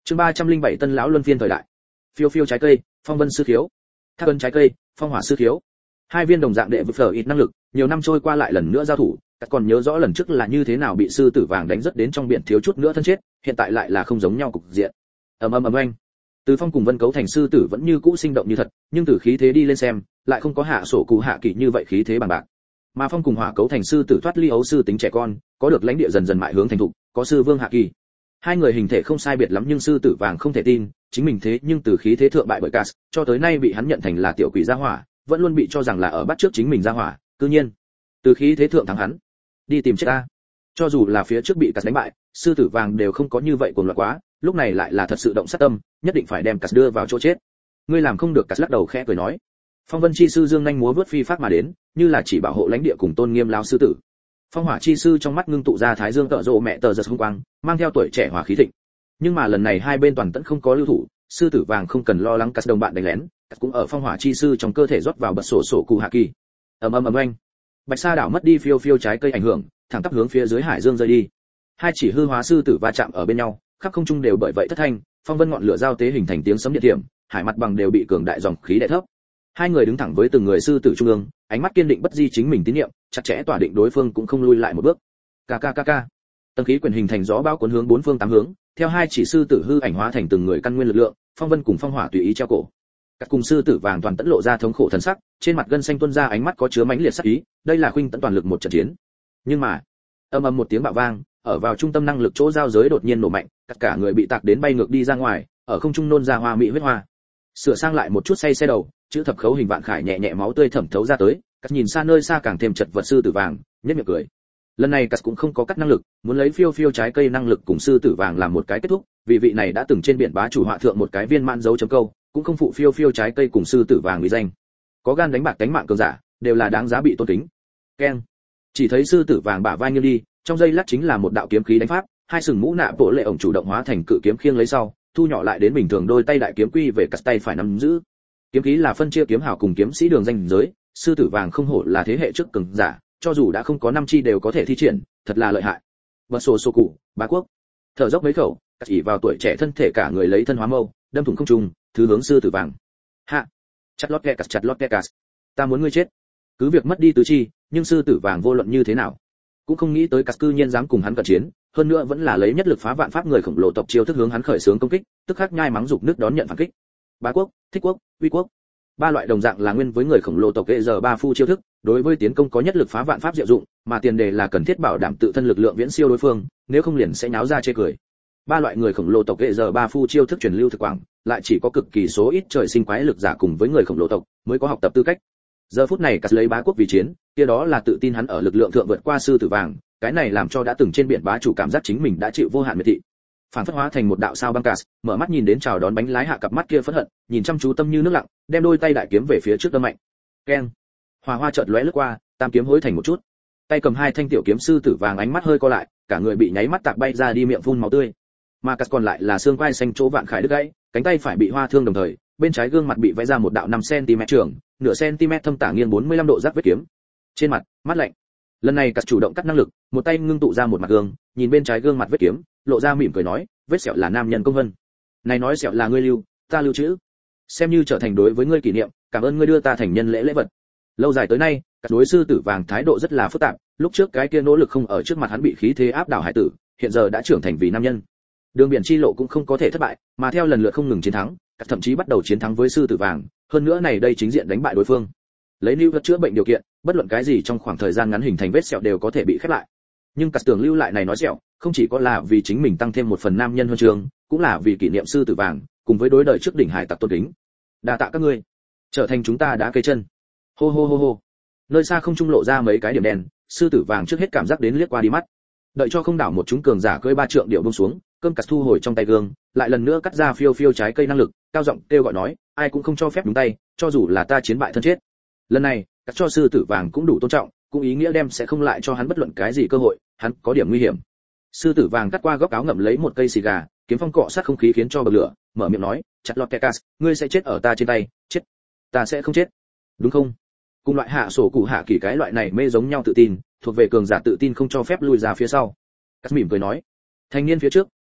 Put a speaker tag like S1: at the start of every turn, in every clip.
S1: Chương 307 Tân lão luân phiên thời đại. Phiêu phiêu trái cây, phong vân sư khiếu. Thác ân trái cây, phong hỏa sư khiếu. Hai viên đồng dạng đệ vực phở ít năng lực, nhiều năm trôi qua lại lần nữa giao thủ, các còn nhớ rõ lần trước là như thế nào bị sư tử vàng đánh rất đến trong biển thiếu chút nữa thân chết, hiện tại lại là không giống nhau cục diện. Ầm ầm ầm oanh. Từ Phong cùng Vân Cấu thành sư tử vẫn như cũ sinh động như thật, nhưng từ khí thế đi lên xem, lại không có hạ sổ cụ hạ kỳ như vậy khí thế bằng bạc. Mà Phong cùng Hỏa Cấu thành sư tử thoát ly ấu sư tính trẻ con, có được lãnh địa dần dần mại hướng thành thục, có sư vương hạ kỳ. Hai người hình thể không sai biệt lắm nhưng sư tử vàng không thể tin, chính mình thế nhưng từ khí thế thượng bại bởi Cas, cho tới nay bị hắn nhận thành là tiểu quỷ gia hỏa, vẫn luôn bị cho rằng là ở bắt trước chính mình gia hỏa, cư nhiên từ khí thế thượng thắng hắn. Đi tìm chết ta. Cho dù là phía trước bị Cas đánh bại, sư tử vàng đều không có như vậy cuồng loạn quá, lúc này lại là thật sự động sát tâm, nhất định phải đem Cas đưa vào chỗ chết. Ngươi làm không được. Cas lắc đầu khẽ cười nói. Phong Vân chi sư dương nhanh múa vớt phi phát mà đến, như là chỉ bảo hộ lãnh địa cùng tôn nghiêm lao sư tử. Phong Hỏa chi sư trong mắt ngưng tụ ra thái dương tợ rộ mẹ tờ giật hung quang, mang theo tuổi trẻ hỏa khí thịnh. Nhưng mà lần này hai bên toàn tẫn không có lưu thủ, sư tử vàng không cần lo lắng Cas đồng bạn đánh lén, Cas cũng ở Phong Hỏa chi sư trong cơ thể rót vào bật sổ cụ hạ kỳ. Ầm ầm ầm oanh. Bạch sa đảo mất đi phiêu phiêu trái cây ảnh hưởng, thẳng tắp hướng phía dưới hải dương rơi đi. Hai chỉ hư hóa sư tử va chạm ở bên nhau, khắp không trung đều bởi vậy thất thanh, phong vân ngọn lửa giao tế hình thành tiếng sấm điện thiểm, hải mặt bằng đều bị cường đại dòng khí đè thấp. Hai người đứng thẳng với từng người sư tử trung ương, ánh mắt kiên định bất di chính mình tín niệm, chặt chẽ tỏa định đối phương cũng không lui lại một bước. Kkkk. Tầng khí quyển hình thành gió bão cuốn hướng bốn phương tám hướng, theo hai chỉ sư tử hư ảnh hóa thành từng người căn nguyên lực lượng, phong vân cùng phong hỏa tùy ý treo cổ. Các cùng sư tử vàng toàn tẫn lộ ra thống khổ thần sắc, trên mặt gân xanh tuôn ra ánh mắt có chứa mãnh liệt sát ý, đây là khuynh tận toàn lực một trận chiến. Nhưng mà, ầm ầm một tiếng bạo vang, ở vào trung tâm năng lực chỗ giao giới đột nhiên nổ mạnh, tất cả người bị tạc đến bay ngược đi ra ngoài, ở không trung nôn ra hoa mỹ huyết hoa. Sửa sang lại một chút say xe đầu, chữ thập khấu hình vạn khải nhẹ nhẹ máu tươi thẩm thấu ra tới, cắt nhìn xa nơi xa càng thêm chật vật sư tử vàng, nhất miệng cười. Lần này cắt cũng không có cắt năng lực, muốn lấy phiêu phiêu trái cây năng lực cùng sư tử vàng làm một cái kết thúc, vì vị này đã từng trên biển bá chủ họa thượng một cái viên mãn dấu chấm câu, cũng không phụ phiêu phiêu trái cây cùng sư tử vàng uy danh. Có gan đánh bạc đánh mạng cường giả, đều là đáng giá bị tôn kính. Keng. Chỉ thấy sư tử vàng bả vai nghiêng đi, trong giây lát chính là một đạo kiếm khí đánh pháp, hai sừng mũ nạ bộ lệ ổng chủ động hóa thành cự kiếm khiêng lấy sau, thu nhỏ lại đến bình thường đôi tay đại kiếm quy về cắt tay phải nắm giữ. Kiếm khí là phân chia kiếm hào cùng kiếm sĩ đường danh giới, sư tử vàng không hổ là thế hệ trước cường giả, cho dù đã không có năm chi đều có thể thi triển, thật là lợi hại. Bật sổ cụ, bá quốc. Thở dốc mấy khẩu, cắt chỉ vào tuổi trẻ thân thể cả người lấy thân hóa mâu, đâm thủng không trung, thứ hướng sư tử vàng. Hạ. Chặt lót kẹt cắt. Ta muốn ngươi chết. Cứ việc mất đi tứ chi, nhưng sư tử vàng vô luận như thế nào, cũng không nghĩ tới cắt cư nhiên dám cùng hắn cận chiến, hơn nữa vẫn là lấy nhất lực phá vạn pháp người khổng lồ tộc chiêu thức hướng hắn khởi xướng công kích, tức khắc nhai mắng dục nước đón nhận phản kích. Bá quốc, thích quốc, uy quốc, ba loại đồng dạng là nguyên với người khổng lồ tộc hệ giờ ba phu chiêu thức, đối với tiến công có nhất lực phá vạn pháp diệu dụng, mà tiền đề là cần thiết bảo đảm tự thân lực lượng viễn siêu đối phương, nếu không liền sẽ nháo ra chê cười. Ba loại người khổng lồ tộc hệ giờ ba phu chiêu thức truyền lưu thực quảng, lại chỉ có cực kỳ số ít trời sinh quái lực giả cùng với người khổng lồ tộc mới có học tập tư cách. Giờ phút này cắt lấy bá quốc vì chiến, kia đó là tự tin hắn ở lực lượng thượng vượt qua sư tử vàng, cái này làm cho đã từng trên biển bá chủ cảm giác chính mình đã chịu vô hạn miệt thị. Phản phất hóa thành một đạo sao băng cát, mở mắt nhìn đến chào đón bánh lái hạ cặp mắt kia phẫn hận, nhìn chăm chú tâm như nước lặng, đem đôi tay đại kiếm về phía trước đâm mạnh. Keng. Hỏa hoa chợt lóe lướt qua, tam kiếm hối thành một chút. Tay cầm hai thanh tiểu kiếm sư tử vàng ánh mắt hơi co lại, cả người bị nháy mắt tạc bay ra đi miệng phun máu tươi. Mà cắt còn lại là xương quai xanh chỗ vạn khải đứt gãy, cánh tay phải bị hoa thương đồng thời, bên trái gương mặt bị vẽ ra một đạo 5 cm trường, nửa cm thâm tả nghiêng 45 độ rắc vết kiếm. Trên mặt, mắt lạnh. Lần này cắt chủ động cắt năng lực, một tay ngưng tụ ra một mặt gương, nhìn bên trái gương mặt vết kiếm, lộ ra mỉm cười nói, vết sẹo là nam nhân công vân. Này nói sẹo là ngươi lưu, ta lưu trữ, xem như trở thành đối với ngươi kỷ niệm, cảm ơn ngươi đưa ta thành nhân lễ vật. Lâu dài tới nay, các đối sư tử vàng thái độ rất là phức tạp, lúc trước cái kia nỗ lực không ở trước mặt hắn bị khí thế áp đảo hải tử, hiện giờ đã trưởng thành vì nam nhân. Đường biển chi lộ cũng không có thể thất bại, mà theo lần lượt không ngừng chiến thắng, các thậm chí bắt đầu chiến thắng với sư tử vàng, hơn nữa này đây chính diện đánh bại đối phương. Lấy lưu vật chữa bệnh điều kiện, bất luận cái gì trong khoảng thời gian ngắn hình thành vết sẹo đều có thể bị khép lại. Nhưng cắt tưởng lưu lại này nói sẹo, không chỉ có là vì chính mình tăng thêm một phần nam nhân huân chương, cũng là vì kỷ niệm sư tử vàng, cùng với đối đời trước đỉnh hải tặc tôn kính. Đa tạ các ngươi, trở thành chúng ta đã cây chân. Hô hô hô hô. Nơi xa không trung lộ ra mấy cái điểm đen, sư tử vàng trước hết cảm giác đến liếc qua đi mắt. Đợi cho không đảo một chúng cường giả cưỡi 3 trượng điệu buông xuống, cơm cắt thu hồi trong tay gương, lại lần nữa cắt ra phiêu phiêu trái cây năng lực, cao giọng kêu gọi nói, ai cũng không cho phép đúng tay, cho dù là ta chiến bại thân chết. Lần này, cắt cho sư tử vàng cũng đủ tôn trọng, cũng ý nghĩa đem sẽ không lại cho hắn bất luận cái gì cơ hội, hắn có điểm nguy hiểm. Sư tử vàng cắt qua góc áo ngậm lấy một cây xì gà, kiếm phong cọ sát không khí khiến cho bậc lửa, mở miệng nói, chặt lọt Kẹcas, ngươi sẽ chết ở ta trên tay, chết. Ta sẽ không chết, đúng không? Cùng loại hạ sổ cụ hạ kỳ cái loại này mê giống nhau tự tin, thuộc về cường giả tự tin không cho phép lùi ra phía sau. Cắt mỉm cười nói, thanh niên phía trước,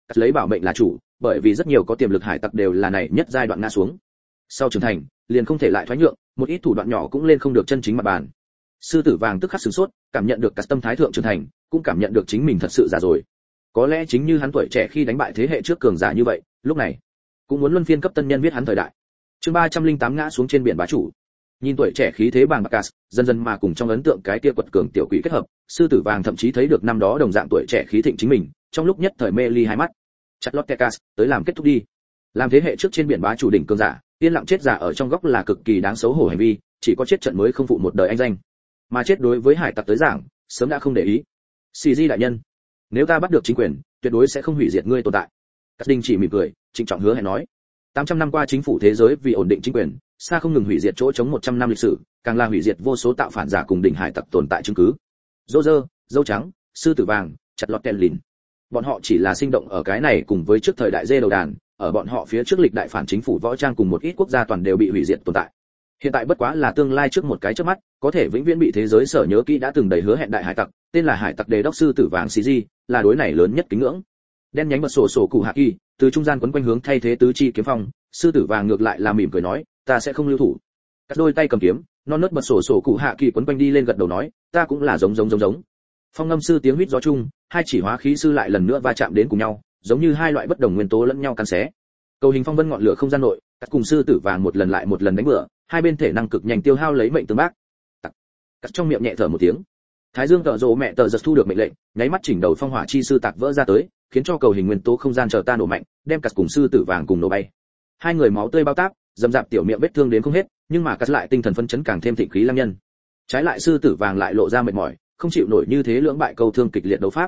S1: cắt lấy bảo mệnh là chủ, bởi vì rất nhiều có tiềm lực hải tặc đều là này nhất giai đoạn ngã xuống. Sau trưởng thành, liền không thể lại thoái nhượng, một ít thủ đoạn nhỏ cũng lên không được chân chính mặt bàn. Sư tử vàng tức khắc sửng sốt, cảm nhận được cắt tâm thái thượng trưởng thành, cũng cảm nhận được chính mình thật sự già rồi. Có lẽ chính như hắn tuổi trẻ khi đánh bại thế hệ trước cường giả như vậy, lúc này cũng muốn luân phiên cấp tân nhân viết hắn thời đại. Chương 308 ngã xuống trên biển bá chủ. Nhìn tuổi trẻ khí thế bàng bạc Cass, dần dần mà cùng trong ấn tượng cái kia quật cường tiểu quỷ kết hợp, sư tử vàng thậm chí thấy được năm đó đồng dạng tuổi trẻ khí thịnh chính mình, trong lúc nhất thời mê ly hai mắt. Charlotte Cass, tới làm kết thúc đi. Làm thế hệ trước trên biển bá chủ đỉnh cường giả, yên lặng chết giả ở trong góc là cực kỳ đáng xấu hổ hành vi, chỉ có chết trận mới không phụ một đời anh danh. Mà chết đối với hải tặc tới giảng, sớm đã không để ý. CG đại nhân, nếu ta bắt được chính quyền, tuyệt đối sẽ không hủy diệt ngươi tồn tại. Cass Đinh chỉ mỉm cười, trịnh trọng hứa hẹn nói. 800 năm qua chính phủ thế giới vì ổn định chính quyền, xa không ngừng hủy diệt chỗ chống 100 năm lịch sử, càng là hủy diệt vô số tạo phản giả cùng đỉnh hải tặc tồn tại chứng cứ. Roger, dâu trắng, sư tử vàng, chặt lọt Kenlin. Bọn họ chỉ là sinh động ở cái này cùng với trước thời đại dê đầu đàn, ở bọn họ phía trước lịch đại phản chính phủ võ trang cùng một ít quốc gia toàn đều bị hủy diệt tồn tại. Hiện tại bất quá là tương lai trước một cái chớp mắt, có thể vĩnh viễn bị thế giới sở nhớ kỹ đã từng đầy hứa hẹn đại hải tặc, tên là hải tặc đề đốc sư tử vàng CG, là đối này lớn nhất kính ngưỡng. Đen nhánh bật sổ cụ hạ kỳ, từ trung gian quấn quanh hướng thay thế tứ chi kiếm phong, sư tử vàng ngược lại là mỉm cười nói, ta sẽ không lưu thủ. Cắt đôi tay cầm kiếm, non nớt bật sổ cụ hạ kỳ quấn quanh đi lên gật đầu nói, ta cũng là giống. Phong ngâm sư tiếng huýt gió chung, hai chỉ hóa khí sư lại lần nữa va chạm đến cùng nhau, giống như hai loại bất đồng nguyên tố lẫn nhau cắn xé. Cầu hình phong vân ngọn lửa không gian nội, cắt cùng sư tử vàng một lần lại một lần đánh bừa, hai bên thể năng cực nhanh tiêu hao lấy mệnh tương bác. Cắt trong miệng nhẹ thở một tiếng. Thái Dương tợ rồ mẹ tợ giật thu được mệnh lệnh, nháy mắt chỉnh đầu phong hỏa chi sư tạc vỡ ra tới, khiến cho cầu hình nguyên tố không gian chờ ta nổ mạnh, đem cắt cùng sư tử vàng cùng nổ bay. Hai người máu tươi bao táp, dầm dạp tiểu miệng vết thương đến không hết, nhưng mà cắt lại tinh thần phấn chấn càng thêm thịnh khí lăng nhân. Trái lại sư tử vàng lại lộ ra mệt mỏi, không chịu nổi như thế lưỡng bại câu thương kịch liệt đấu pháp.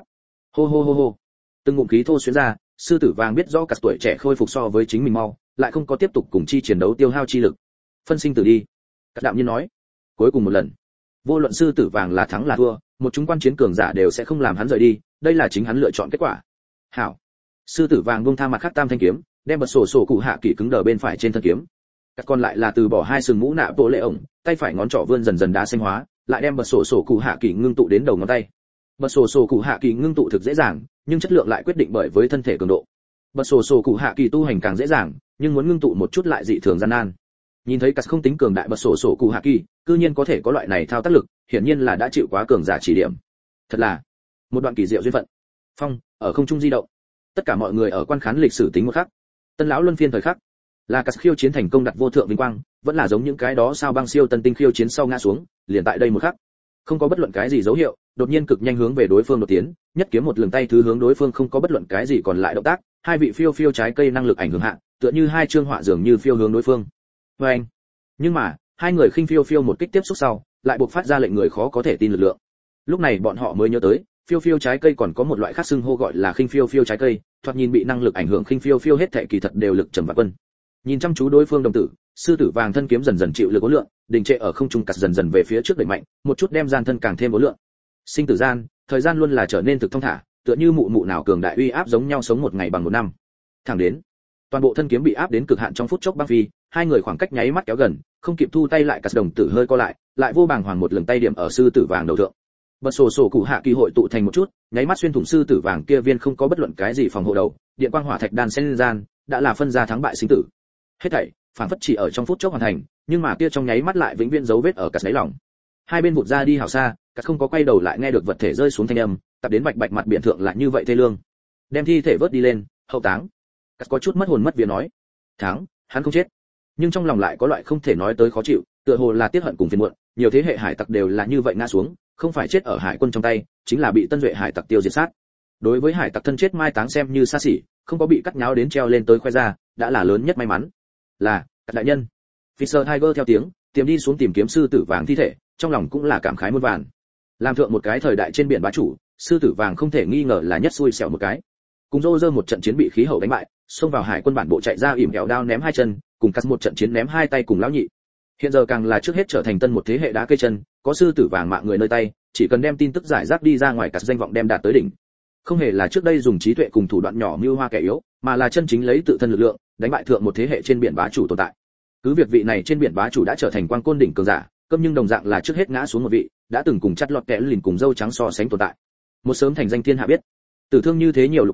S1: Hô. Từng ngụm khí thô xuyến ra, sư tử vàng biết rõ cắt tuổi trẻ khôi phục so với chính mình mau, lại không có tiếp tục cùng chi chiến đấu tiêu hao chi lực. Phân sinh tử đi. Cắt đạm nhiên nói. Cuối cùng một lần, vô luận sư tử vàng là thắng là thua, một chúng quan chiến cường giả đều sẽ không làm hắn rời đi, đây là chính hắn lựa chọn kết quả. Hảo. Sư tử vàng buông tha mặt khác tam thanh kiếm, đem bật sổ cụ hạ kỳ cứng đờ bên phải trên thân kiếm. Các còn lại là từ bỏ hai sừng mũ nạ bộ lệ ổng, tay phải ngón trỏ vươn dần dần đá xanh hóa, lại đem bật sổ cụ hạ kỳ ngưng tụ đến đầu ngón tay. Bật sổ cụ hạ kỳ ngưng tụ thực dễ dàng, nhưng chất lượng lại quyết định bởi với thân thể cường độ. Bật sổ cụ hạ kỳ tu hành càng dễ dàng, nhưng muốn ngưng tụ một chút lại dị thường gian nan. Nhìn thấy Cắt không tính cường đại bật sổ cụ hạ kỳ, cư nhiên có thể có loại này thao tác lực, hiển nhiên là đã chịu quá cường giả chỉ điểm. Thật là một đoạn kỳ diệu duyên phận. Phong ở không trung di động, tất cả mọi người ở quan khán lịch sử tính một khắc. Tân lão luân phiên thời khắc, là Cắt khiêu chiến thành công đặt vô thượng vinh quang, vẫn là giống những cái đó sao băng siêu tân tinh khiêu chiến sau ngã xuống, liền tại đây một khắc, không có bất luận cái gì dấu hiệu, đột nhiên cực nhanh hướng về đối phương đột tiến, nhất kiếm một lường tay thứ hướng đối phương không có bất luận cái gì còn lại động tác, hai vị phiêu trái cây năng lực ảnh hưởng hạ, tựa như hai chương họa dường như phiêu hướng đối phương. Anh. Nhưng mà, hai người khinh phiêu một kích tiếp xúc sau, lại buộc phát ra lệnh người khó có thể tin lực lượng. Lúc này bọn họ mới nhớ tới, phiêu trái cây còn có một loại khác xưng hô gọi là khinh phiêu trái cây, thoạt nhìn bị năng lực ảnh hưởng khinh phiêu hết thảy kỳ thật đều lực trầm và quân. Nhìn chăm chú đối phương đồng tử, sư tử vàng thân kiếm dần dần chịu lực ố lượng, đình trệ ở không trung cắt dần dần về phía trước đẩy mạnh, một chút đem gian thân càng thêm ố lượng. Sinh tử gian, thời gian luôn là trở nên thực thông thả, tựa như mụ nào cường đại uy áp giống nhau sống một ngày bằng một năm. Thẳng đến, toàn bộ thân kiếm bị áp đến cực hạn trong phút chốc băng phi, hai người khoảng cách nháy mắt kéo gần, không kịp thu tay lại cắt đồng tử hơi co lại vô bàng hoàng một lần tay điểm ở sư tử vàng đầu thượng. Bật sổ cụ hạ kỳ hội tụ thành một chút, nháy mắt xuyên thủng sư tử vàng kia viên không có bất luận cái gì phòng hộ đầu, điện quang hỏa thạch đan xen gian, đã là phân ra thắng bại sinh tử. Hết thảy, phản phất chỉ ở trong phút chốc hoàn thành, nhưng mà kia trong nháy mắt lại vĩnh viễn dấu vết ở cả đáy lòng. Hai bên vụt ra đi hảo xa, cả không có quay đầu lại nghe được vật thể rơi xuống thanh âm, tập đến bạch mặt biển thượng lại như vậy thê lương. Đem thi thể vớt đi lên, hậu táng. Cả có chút mất hồn mất vía nói, thắng, hắn không chết. Nhưng trong lòng lại có loại không thể nói tới khó chịu, tựa hồ là tiếc hận cùng phiền muộn, nhiều thế hệ hải tặc đều là như vậy ngã xuống, không phải chết ở hải quân trong tay, chính là bị tân duệ hải tặc tiêu diệt sát. Đối với hải tặc thân chết mai táng xem như xa xỉ, không có bị cắt nháo đến treo lên tới khoe ra, đã là lớn nhất may mắn. Là Cắt đại nhân. Fisher Tiger theo tiếng tiềm đi xuống tìm kiếm sư tử vàng thi thể, trong lòng cũng là cảm khái muôn vàn. Làm thượng một cái thời đại trên biển bá chủ, sư tử vàng không thể nghi ngờ là nhất xui xẻo một cái. Cùng Roger một trận chiến bị khí hậu đánh bại, xông vào hải quân bản bộ chạy ra ỉm kẹo đao ném hai chân, cùng Cắt một trận chiến ném hai tay cùng lão nhị. Hiện giờ càng là trước hết trở thành tân một thế hệ đá cây chân, có sư tử vàng mạng người nơi tay, chỉ cần đem tin tức giải rác đi ra ngoài Cắt danh vọng đem đạt tới đỉnh. Không hề là trước đây dùng trí tuệ cùng thủ đoạn nhỏ mưu hoa kẻ yếu, mà là chân chính lấy tự thân lực lượng đánh bại thượng một thế hệ trên biển bá chủ tồn tại. Cứ việc vị này trên biển bá chủ đã trở thành quang côn đỉnh cường giả, câm nhưng đồng dạng là trước hết ngã xuống một vị, đã từng cùng chắt lọt kẽ lìn cùng dâu trắng so sánh tồn tại. Một sớm thành danh thiên hạ biết. Tử thương như thế nhiều lục quân,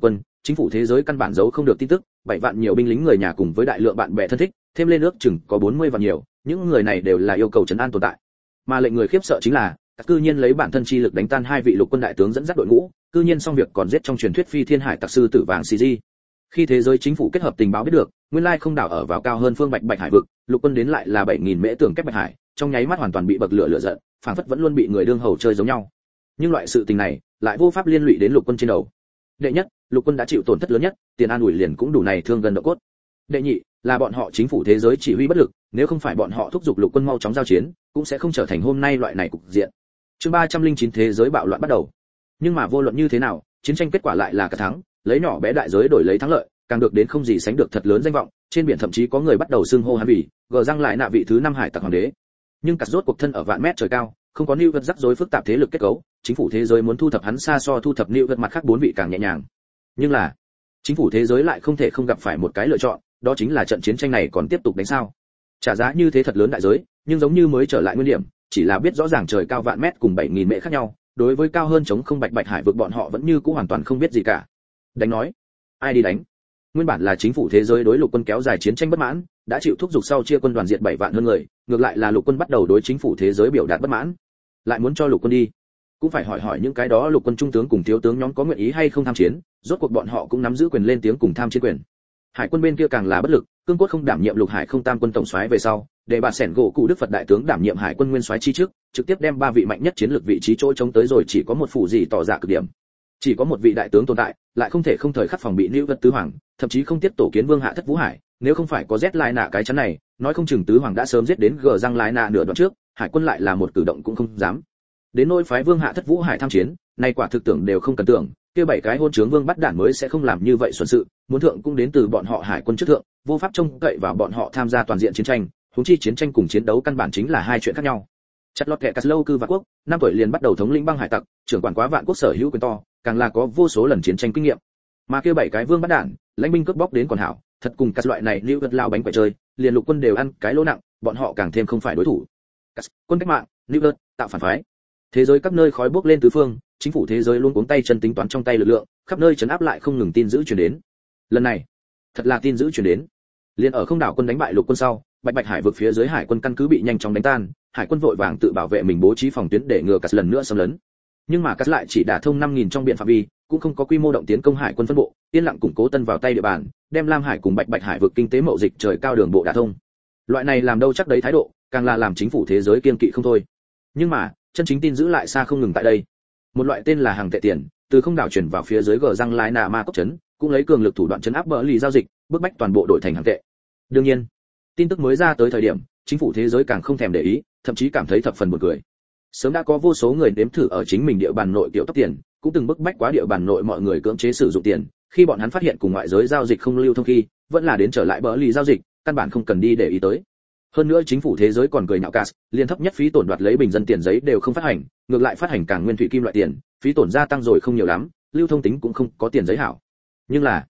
S1: chính phủ thế giới căn bản giấu không được tin tức, 7 vạn nhiều binh lính người nhà cùng với đại lượng bạn bè thân thích, thêm lên ước chừng có 40 vạn nhiều, những người này đều là yêu cầu trấn an tồn tại. Mà lệnh người khiếp sợ chính là, các cư nhiên lấy bản thân chi lực đánh tan 2 vị lục quân đại tướng dẫn dắt đội ngũ, cư nhiên xong việc còn giết trong truyền thuyết phi thiên hải tặc sư tử vàng CG. Khi thế giới chính phủ kết hợp tình báo biết được, nguyên lai không đảo ở vào cao hơn phương Bạch Hải vực, lục quân đến lại là 7000 mễ tường kép Bạch Hải, trong nháy mắt hoàn toàn bị bậc lửa giận, phảng phất vẫn luôn bị người đương hầu chơi giống nhau. Nhưng loại sự tình này lại vô pháp liên lụy đến lục quân trên đầu. Đệ nhất, lục quân đã chịu tổn thất lớn nhất, tiền an ủi liền cũng đủ này thương gần độ cốt. Đệ nhị, là bọn họ chính phủ thế giới chỉ huy bất lực, nếu không phải bọn họ thúc giục lục quân mau chóng giao chiến, cũng sẽ không trở thành hôm nay loại này cục diện. Chương 309 thế giới bạo loạn bắt đầu. Nhưng mà vô luận như thế nào, chiến tranh kết quả lại là cả thắng, lấy nhỏ bé đại giới đổi lấy thắng lợi, càng được đến không gì sánh được thật lớn danh vọng, trên biển thậm chí có người bắt đầu xưng hô hắn vì gờ răng lại nạ vị thứ 5 hải tặc hoàng đế. Nhưng cắt rốt cuộc thân ở vạn mét trời cao, không có lưu vật rắc rối phức tạp thế lực kết cấu, chính phủ thế giới muốn thu thập hắn xa so thu thập lưu vật mặt khác 4 vị càng nhẹ nhàng. Nhưng là, chính phủ thế giới lại không thể không gặp phải một cái lựa chọn, đó chính là trận chiến tranh này còn tiếp tục đánh sao. Trả giá như thế thật lớn đại giới, nhưng giống như mới trở lại nguyên điểm, chỉ là biết rõ ràng trời cao vạn mét cùng 7000 mễ khác nhau, đối với cao hơn chống không Bạch Hải vực bọn họ vẫn như cũ hoàn toàn không biết gì cả. Đánh nói, ai đi đánh? Nguyên bản là chính phủ thế giới đối lục quân kéo dài chiến tranh bất mãn, đã chịu thúc giục sau chia quân đoàn diệt 7 vạn hơn người, ngược lại là lục quân bắt đầu đối chính phủ thế giới biểu đạt bất mãn, lại muốn cho lục quân đi, cũng phải hỏi những cái đó lục quân trung tướng cùng thiếu tướng nhóm có nguyện ý hay không tham chiến, rốt cuộc bọn họ cũng nắm giữ quyền lên tiếng cùng tham chiến quyền. Hải quân bên kia càng là bất lực, cương cốt không đảm nhiệm lục hải không tam quân tổng soái về sau, để bà sẻn gỗ cụ đức Phật đại tướng đảm nhiệm hải quân nguyên soái chi trước, trực tiếp đem 3 vị mạnh nhất chiến lược vị trí chỗ chống tới rồi, chỉ có một phủ gì tỏ ra cực điểm. Chỉ có một vị đại tướng tồn tại, lại không thể không thời khắc phòng bị lưu vật tứ hoàng, thậm chí không tiếp tổ kiến vương hạ thất vũ hải, nếu không phải có Z lại nạ cái chắn này, nói không chừng tứ hoàng đã sớm giết đến gờ răng lái nạ nửa đoạn trước, hải quân lại là một cử động cũng không dám. Đến nỗi phái vương hạ thất vũ hải tham chiến, nay quả thực tưởng đều không cần tưởng, kia 7 cái hôn trướng vương bắt đản mới sẽ không làm như vậy xuẩn sự, muốn thượng cũng đến từ bọn họ hải quân trước thượng, vô pháp trông cậy vào bọn họ tham gia toàn diện chiến tranh, huống chi chiến tranh cùng chiến đấu căn bản chính là hai chuyện khác nhau. Chặt lọt kẻ cắt lâu cư vạn quốc, 5 tuổi liền bắt đầu thống lĩnh băng hải tặc, trưởng quản quá vạn quốc sở hữu quyền to, càng là có vô số lần chiến tranh kinh nghiệm. Mà kia 7 cái vương bắt đản, lãnh binh cướp bóc đến còn hảo, thật cùng các loại này lưu vật lao bánh quậy chơi, liền lục quân đều ăn cái lỗ nặng, bọn họ càng thêm không phải đối thủ. Quân cách mạng, lưu vật, tạo phản phái. Thế giới các nơi khói bốc lên tứ phương, chính phủ thế giới luôn cuống tay chân tính toán trong tay lực lượng, khắp nơi trấn áp lại không ngừng tin dữ truyền đến. Lần này, thật là tin dữ truyền đến. Liên ở không đảo quân đánh bại lục quân sau, Bạch Hải vực phía dưới hải quân căn cứ bị nhanh chóng đánh tan, hải quân vội vàng tự bảo vệ mình bố trí phòng tuyến để ngừa cắt lần nữa xâm lấn. Nhưng mà cắt lại chỉ đả thông 5000 trong biện phạm vi, cũng không có quy mô động tiến công hải quân phân bộ, yên lặng củng cố tân vào tay địa bàn, đem Lam Hải cùng Bạch Hải vực kinh tế mậu dịch trời cao đường bộ đả thông. Loại này làm đâu chắc đấy thái độ, càng là làm chính phủ thế giới kiên kỵ không thôi. Nhưng mà, chân chính tin giữ lại xa không ngừng tại đây. Một loại tên là hàng tệ tiền, từ không đảo chuyển vào phía dưới gờ răng lái nà ma cốc trấn, cũng lấy cường lực thủ đoạn chấn áp bỡ lì giao dịch, bức bách toàn bộ đổi thành hàng tệ. Đương nhiên, tin tức mới ra tới thời điểm, chính phủ thế giới càng không thèm để ý, thậm chí cảm thấy thập phần buồn cười. Sớm đã có vô số người đếm thử ở chính mình địa bàn nội tiểu tóc tiền, cũng từng bức bách quá địa bàn nội mọi người cưỡng chế sử dụng tiền, khi bọn hắn phát hiện cùng ngoại giới giao dịch không lưu thông khi, vẫn là đến trở lại bỡ lì giao dịch, căn bản không cần đi để ý tới. Hơn nữa chính phủ thế giới còn cười nhạo cát, liên thấp nhất phí tổn đoạt lấy bình dân tiền giấy đều không phát hành, ngược lại phát hành càng nguyên thủy kim loại tiền, phí tổn gia tăng rồi không nhiều lắm, lưu thông tính cũng không có tiền giấy hảo. Nhưng là,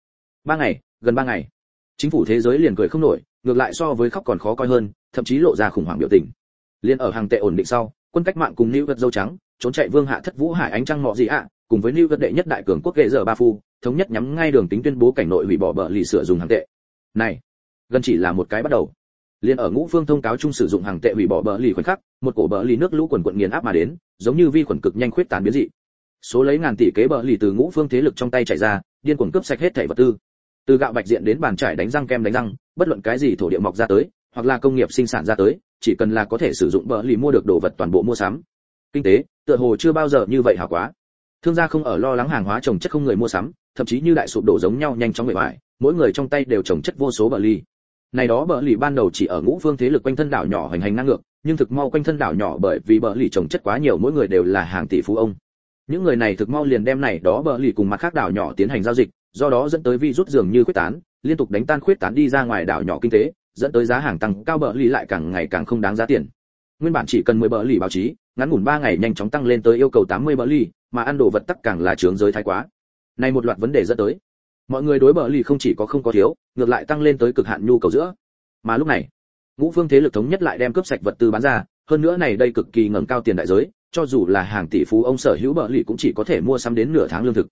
S1: gần 3 ngày, chính phủ thế giới liền cười không nổi, ngược lại so với khóc còn khó coi hơn, thậm chí lộ ra khủng hoảng biểu tình. Liên ở hàng tệ ổn định sau, quân cách mạng cùng Lưu Vật dâu trắng, trốn chạy vương hạ thất vũ hải ánh trăng mọ gì ạ, cùng với Lưu Vật đệ nhất đại cường quốc ghệ giờ ba phu, thống nhất nhắm ngay đường tính tuyên bố cảnh nội hủy bỏ bờ lì sửa dùng hàng tệ. Này, gần chỉ là một cái bắt đầu. Liên ở ngũ phương thông cáo chung sử dụng hàng tệ hủy bỏ bờ lì khoảnh khắc, một cổ bờ lì nước lũ quần quần nghiền áp mà đến, giống như vi khuẩn cực nhanh khuyết tán biến dị. Số lấy ngàn tỷ kế bờ lì từ ngũ phương thế lực trong tay chảy ra, điên cuồng cướp sạch hết thảy vật tư. Từ gạo bạch diện đến bàn trải đánh răng kem đánh răng, bất luận cái gì thổ địa mọc ra tới, hoặc là công nghiệp sinh sản ra tới, chỉ cần là có thể sử dụng bờ lì mua được đồ vật toàn bộ mua sắm. Kinh tế, tựa hồ chưa bao giờ như vậy hảo quá. Thương gia không ở lo lắng hàng hóa trồng chất không người mua sắm, thậm chí như đại sụp đổ giống nhau nhanh chóng bể bại, mỗi người trong tay đều trồng chất vô số bờ lì. Này đó bờ lì ban đầu chỉ ở ngũ phương thế lực quanh thân đảo nhỏ hành hành ngang ngược, nhưng thực mau quanh thân đảo nhỏ bởi vì bờ lì trồng chất quá nhiều, mỗi người đều là hàng tỷ phú ông. Những người này thực mau liền đem này đó bờ lì cùng mặt khác đảo nhỏ tiến hành giao dịch, do đó dẫn tới virus dường như khuyết tán, liên tục đánh tan khuyết tán đi ra ngoài đảo nhỏ kinh tế, dẫn tới giá hàng tăng cao, bờ lì lại càng ngày càng không đáng giá tiền. Nguyên bản chỉ cần 10 bờ lì báo chí, ngắn ngủn 3 ngày nhanh chóng tăng lên tới yêu cầu 80 bờ lì, mà ăn đồ vật tắc càng là chướng giới thái quá. Này một loạt vấn đề dẫn tới, mọi người đối bờ lì không chỉ có không có thiếu, ngược lại tăng lên tới cực hạn nhu cầu giữa. Mà lúc này, ngũ phương thế lực thống nhất lại đem cướp sạch vật tư bán ra, hơn nữa này đây cực kỳ ngẩng cao tiền đại giới, cho dù là hàng tỷ phú ông sở hữu bờ lì cũng chỉ có thể mua sắm đến nửa tháng lương thực.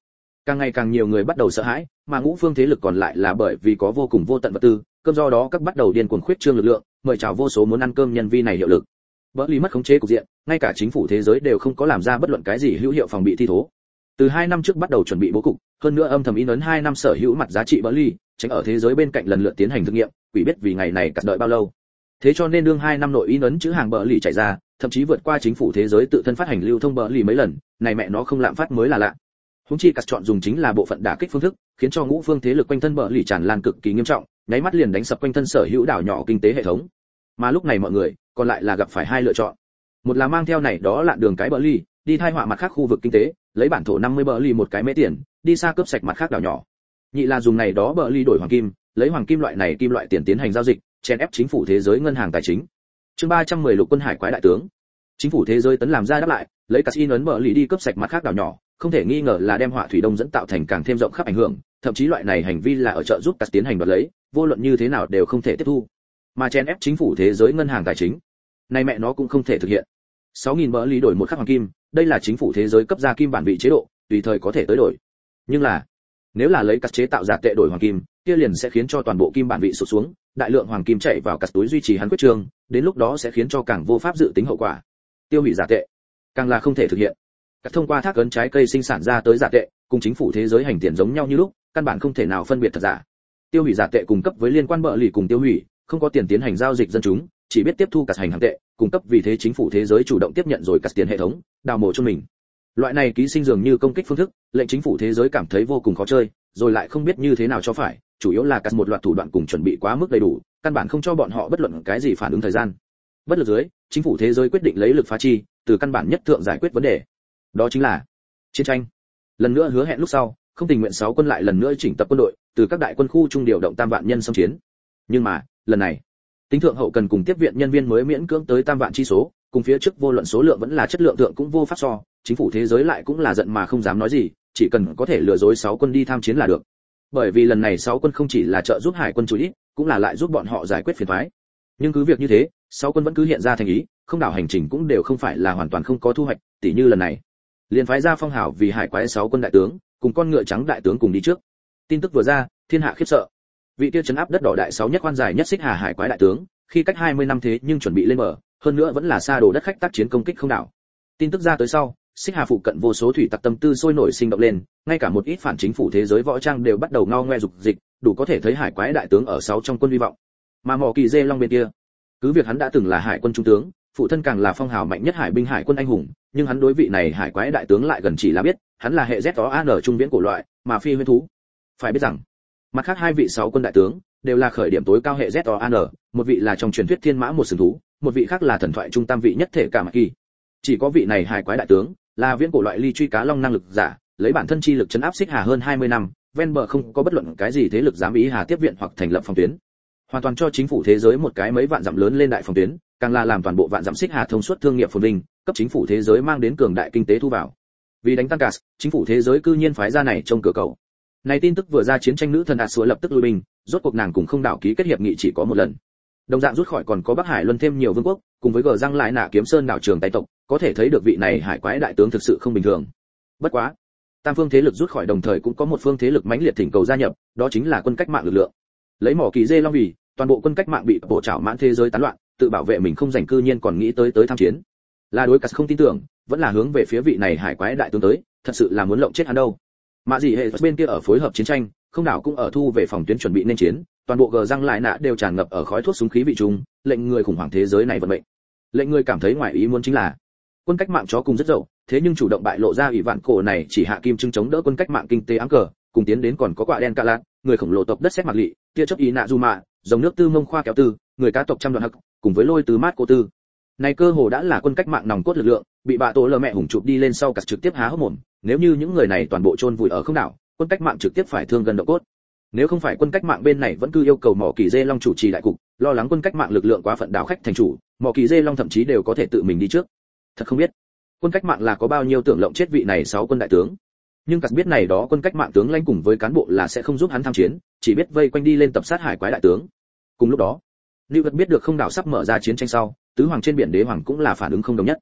S1: Càng ngày càng nhiều người bắt đầu sợ hãi, mà ngũ phương thế lực còn lại là bởi vì có vô cùng vô tận vật tư, cơm do đó các bắt đầu điên cuồng khuyết trương lực lượng, mời chào vô số muốn ăn cơm nhân vi này hiệu lực. Bỡ lý mất khống chế cục diện, ngay cả chính phủ thế giới đều không có làm ra bất luận cái gì hữu hiệu phòng bị thi thố. Từ 2 năm trước bắt đầu chuẩn bị bố cục, hơn nữa âm thầm in ấn 2 năm sở hữu mặt giá trị bỡ lý, tránh ở thế giới bên cạnh lần lượt tiến hành thử nghiệm, quỷ biết vì ngày này cắt đợi bao lâu. Thế cho nên đương 2 năm nội in ấn chữ hàng bỡ lý chạy ra, thậm chí vượt qua chính phủ thế giới tự thân phát hành lưu thông bỡ lý mấy lần, này mẹ nó không lạm phát mới là lạ. Húng chi cắt chọn dùng chính là bộ phận đả kích phương thức, khiến cho ngũ phương thế lực quanh thân bỡ lý tràn lan cực kỳ nghiêm trọng, nháy mắt liền đánh sập quanh thân sở hữu đảo nhỏ kinh tế hệ thống. Mà lúc này mọi người còn lại là gặp phải hai lựa chọn. Một là mang theo này đó lạn đường cái bỡ lý, đi thay họa mặt khác khu vực kinh tế, lấy bản thổ 50 bỡ lý một cái mễ tiền, đi xa cướp sạch mặt khác đảo nhỏ. Nhị là dùng này đó bỡ lý đổi hoàng kim, lấy hoàng kim loại này kim loại tiền tiến hành giao dịch, chèn ép chính phủ thế giới ngân hàng tài chính. Chương 310 lục quân hải quái đại tướng. Chính phủ thế giới tấn làm ra đáp lại, lấy casino ấn bỡ lý đi cướp sạch mặt khác đảo nhỏ, không thể nghi ngờ là đem họa thủy đông dẫn tạo thành càng thêm rộng khắp ảnh hưởng, thậm chí loại này hành vi là ở trợ giúp cắt tiến hành đoạt lấy, vô luận như thế nào đều không thể tiếp thu. Mà chèn ép chính phủ thế giới ngân hàng tài chính, này mẹ nó cũng không thể thực hiện. 6000 bỡ lý đổi một khắc hoàng kim, đây là chính phủ thế giới cấp ra kim bản vị chế độ, tùy thời có thể tới đổi. Nhưng là, nếu là lấy cắt chế tạo giả tệ đổi hoàng kim, kia liền sẽ khiến cho toàn bộ kim bản vị sụt xuống, đại lượng hoàng kim chạy vào cắt túi duy trì hắn quyết trường, đến lúc đó sẽ khiến cho càng vô pháp dự tính hậu quả. Tiêu hủy giả tệ, càng là không thể thực hiện. Các thông qua thác ấn trái cây sinh sản ra tới giả tệ, cùng chính phủ thế giới hành tiền giống nhau như lúc, căn bản không thể nào phân biệt thật giả. Tiêu hủy giả tệ cung cấp với liên quan bợ lì cùng tiêu hủy, không có tiền tiến hành giao dịch dân chúng, chỉ biết tiếp thu cả hành hàng tệ, cung cấp vì thế chính phủ thế giới chủ động tiếp nhận rồi cả tiền hệ thống, đào mổ cho mình. Loại này ký sinh dường như công kích phương thức, lệnh chính phủ thế giới cảm thấy vô cùng khó chơi, rồi lại không biết như thế nào cho phải, chủ yếu là cả một loạt thủ đoạn cùng chuẩn bị quá mức đầy đủ, căn bản không cho bọn họ bất luận cái gì phản ứng thời gian. Bất lực dưới, chính phủ thế giới quyết định lấy lực phá chi, từ căn bản nhất thượng giải quyết vấn đề. Đó chính là chiến tranh. Lần nữa hứa hẹn lúc sau, không tình nguyện 6 quân lại lần nữa chỉnh tập quân đội, từ các đại quân khu trung điều động tam vạn nhân xâm chiến. Nhưng mà, lần này, tính thượng hậu cần cùng tiếp viện nhân viên mới miễn cưỡng tới tam vạn chi số, cùng phía trước vô luận số lượng vẫn là chất lượng thượng cũng vô pháp so, chính phủ thế giới lại cũng là giận mà không dám nói gì, chỉ cần có thể lừa dối 6 quân đi tham chiến là được. Bởi vì lần này 6 quân không chỉ là trợ giúp hải quân chú ý, cũng là lại giúp bọn họ giải quyết phiền toái. Nhưng cứ việc như thế, 6 quân vẫn cứ hiện ra thành ý, không đảo hành trình cũng đều không phải là hoàn toàn không có thu hoạch, tỉ như lần này liền phái ra phong hào vì hải quái 6 quân đại tướng, cùng con ngựa trắng đại tướng cùng đi trước. Tin tức vừa ra, thiên hạ khiếp sợ. Vị kia trấn áp đất đỏ đại 6 nhất quan dài nhất xích hà hải quái đại tướng, khi cách 20 năm thế nhưng chuẩn bị lên bờ, hơn nữa vẫn là xa đồ đất khách tác chiến công kích không đảo. Tin tức ra tới sau, xích hà phụ cận vô số thủy tặc tâm tư sôi nổi sinh động lên, ngay cả một ít phản chính phủ thế giới võ trang đều bắt đầu ngao ngoe dục dịch, đủ có thể thấy hải quái đại tướng ở 6 trong quân hy vọng. Mà Mỏ Kỳ Dê Long bên kia, cứ việc hắn đã từng là hải quân trung tướng, phụ thân càng là phong hào mạnh nhất hải binh hải quân anh hùng, nhưng hắn đối vị này hải quái đại tướng lại gần chỉ là biết, hắn là hệ ZOAN trung viễn cổ loại, mà phi huyễn thú. Phải biết rằng, mặt khác 2 vị 6 quân đại tướng đều là khởi điểm tối cao hệ ZOAN, một vị là trong truyền thuyết thiên mã một sừng thú, một vị khác là thần thoại trung tam vị nhất thể cả mạc kỳ. Chỉ có vị này hải quái đại tướng là viễn cổ loại ly truy cá long năng lực giả, lấy bản thân chi lực chấn áp xích hà hơn 20 năm, ven bờ không có bất luận cái gì thế lực dám ý hà tiếp viện hoặc thành lập phòng tuyến, hoàn toàn cho chính phủ thế giới một cái mấy vạn dặm lớn lên đại phòng tuyến, càng là làm toàn bộ vạn dặm xích hà thông suốt thương nghiệp phồn vinh, cấp chính phủ thế giới mang đến cường đại kinh tế thu vào. Vì đánh tan Cas, chính phủ thế giới cư nhiên phái ra này trông cửa cầu. Này tin tức vừa ra, chiến tranh nữ thần Asua lập tức lui binh, rốt cuộc nàng cùng không đảo ký kết hiệp nghị chỉ có một lần. Đồng dạng rút khỏi còn có Bắc Hải luân thêm nhiều vương quốc, cùng với gờ răng lại nạ kiếm sơn đảo trường tay tộc, có thể thấy được vị này hải quái đại tướng thực sự không bình thường. Bất quá, tam phương thế lực rút khỏi đồng thời cũng có một phương thế lực mãnh liệt thỉnh cầu gia nhập, đó chính là quân cách mạng lực lượng. Lấy Mỏ Kỳ Dê Long vì, toàn bộ quân cách mạng bị bộ trảo mãn thế giới tán loạn, tự bảo vệ mình không rảnh cư nhiên còn nghĩ tới tham chiến. Là đối Cas không tin tưởng, vẫn là hướng về phía vị này hải quái đại tướng tới, thật sự là muốn lộng chết hắn đâu. Mạ gì hệ bên kia ở phối hợp chiến tranh, không đảo cũng ở thu về phòng tuyến chuẩn bị nên chiến, toàn bộ gờ răng lại nạ đều tràn ngập ở khói thuốc súng khí vị trung, lệnh người khủng hoảng thế giới này vận mệnh. Lệnh người cảm thấy ngoài ý muốn chính là, quân cách mạng chó cùng rất dậu, thế nhưng chủ động bại lộ ra ủy vạn cổ này chỉ hạ kim trưng chống đỡ quân cách mạng kinh tế ám cờ, cùng tiến đến còn có quả đen cạ lạt, người khổng lồ tộc đất sét mặc lị, tia chớp ý nạ du mạ, dòng nước tư mông khoa kéo tư, người cá tộc trăm đoạn hắc, cùng với lôi tứ mát cô tư. Này cơ hồ đã là quân cách mạng nòng cốt lực lượng, bị bạ tổ lờ mẹ hùng chụp đi lên sau cả trực tiếp há hốc mồm, nếu như những người này toàn bộ chôn vùi ở không đảo, quân cách mạng trực tiếp phải thương gần độ cốt. Nếu không phải quân cách mạng bên này vẫn cứ yêu cầu Mỏ Kỳ Dê Long chủ trì đại cục, lo lắng quân cách mạng lực lượng quá phận đảo khách thành chủ, Mỏ Kỳ Dê Long thậm chí đều có thể tự mình đi trước. Thật không biết, quân cách mạng là có bao nhiêu tưởng lộng chết vị này 6 quân đại tướng. Nhưng Cắt biết này đó quân cách mạng tướng lãnh cùng với cán bộ là sẽ không giúp hắn tham chiến, chỉ biết vây quanh đi lên tập sát hải quái đại tướng. Cùng lúc đó, Lưu Vật biết được không đảo sắp mở ra chiến tranh sau, tứ hoàng trên biển đế hoàng cũng là phản ứng không đồng nhất.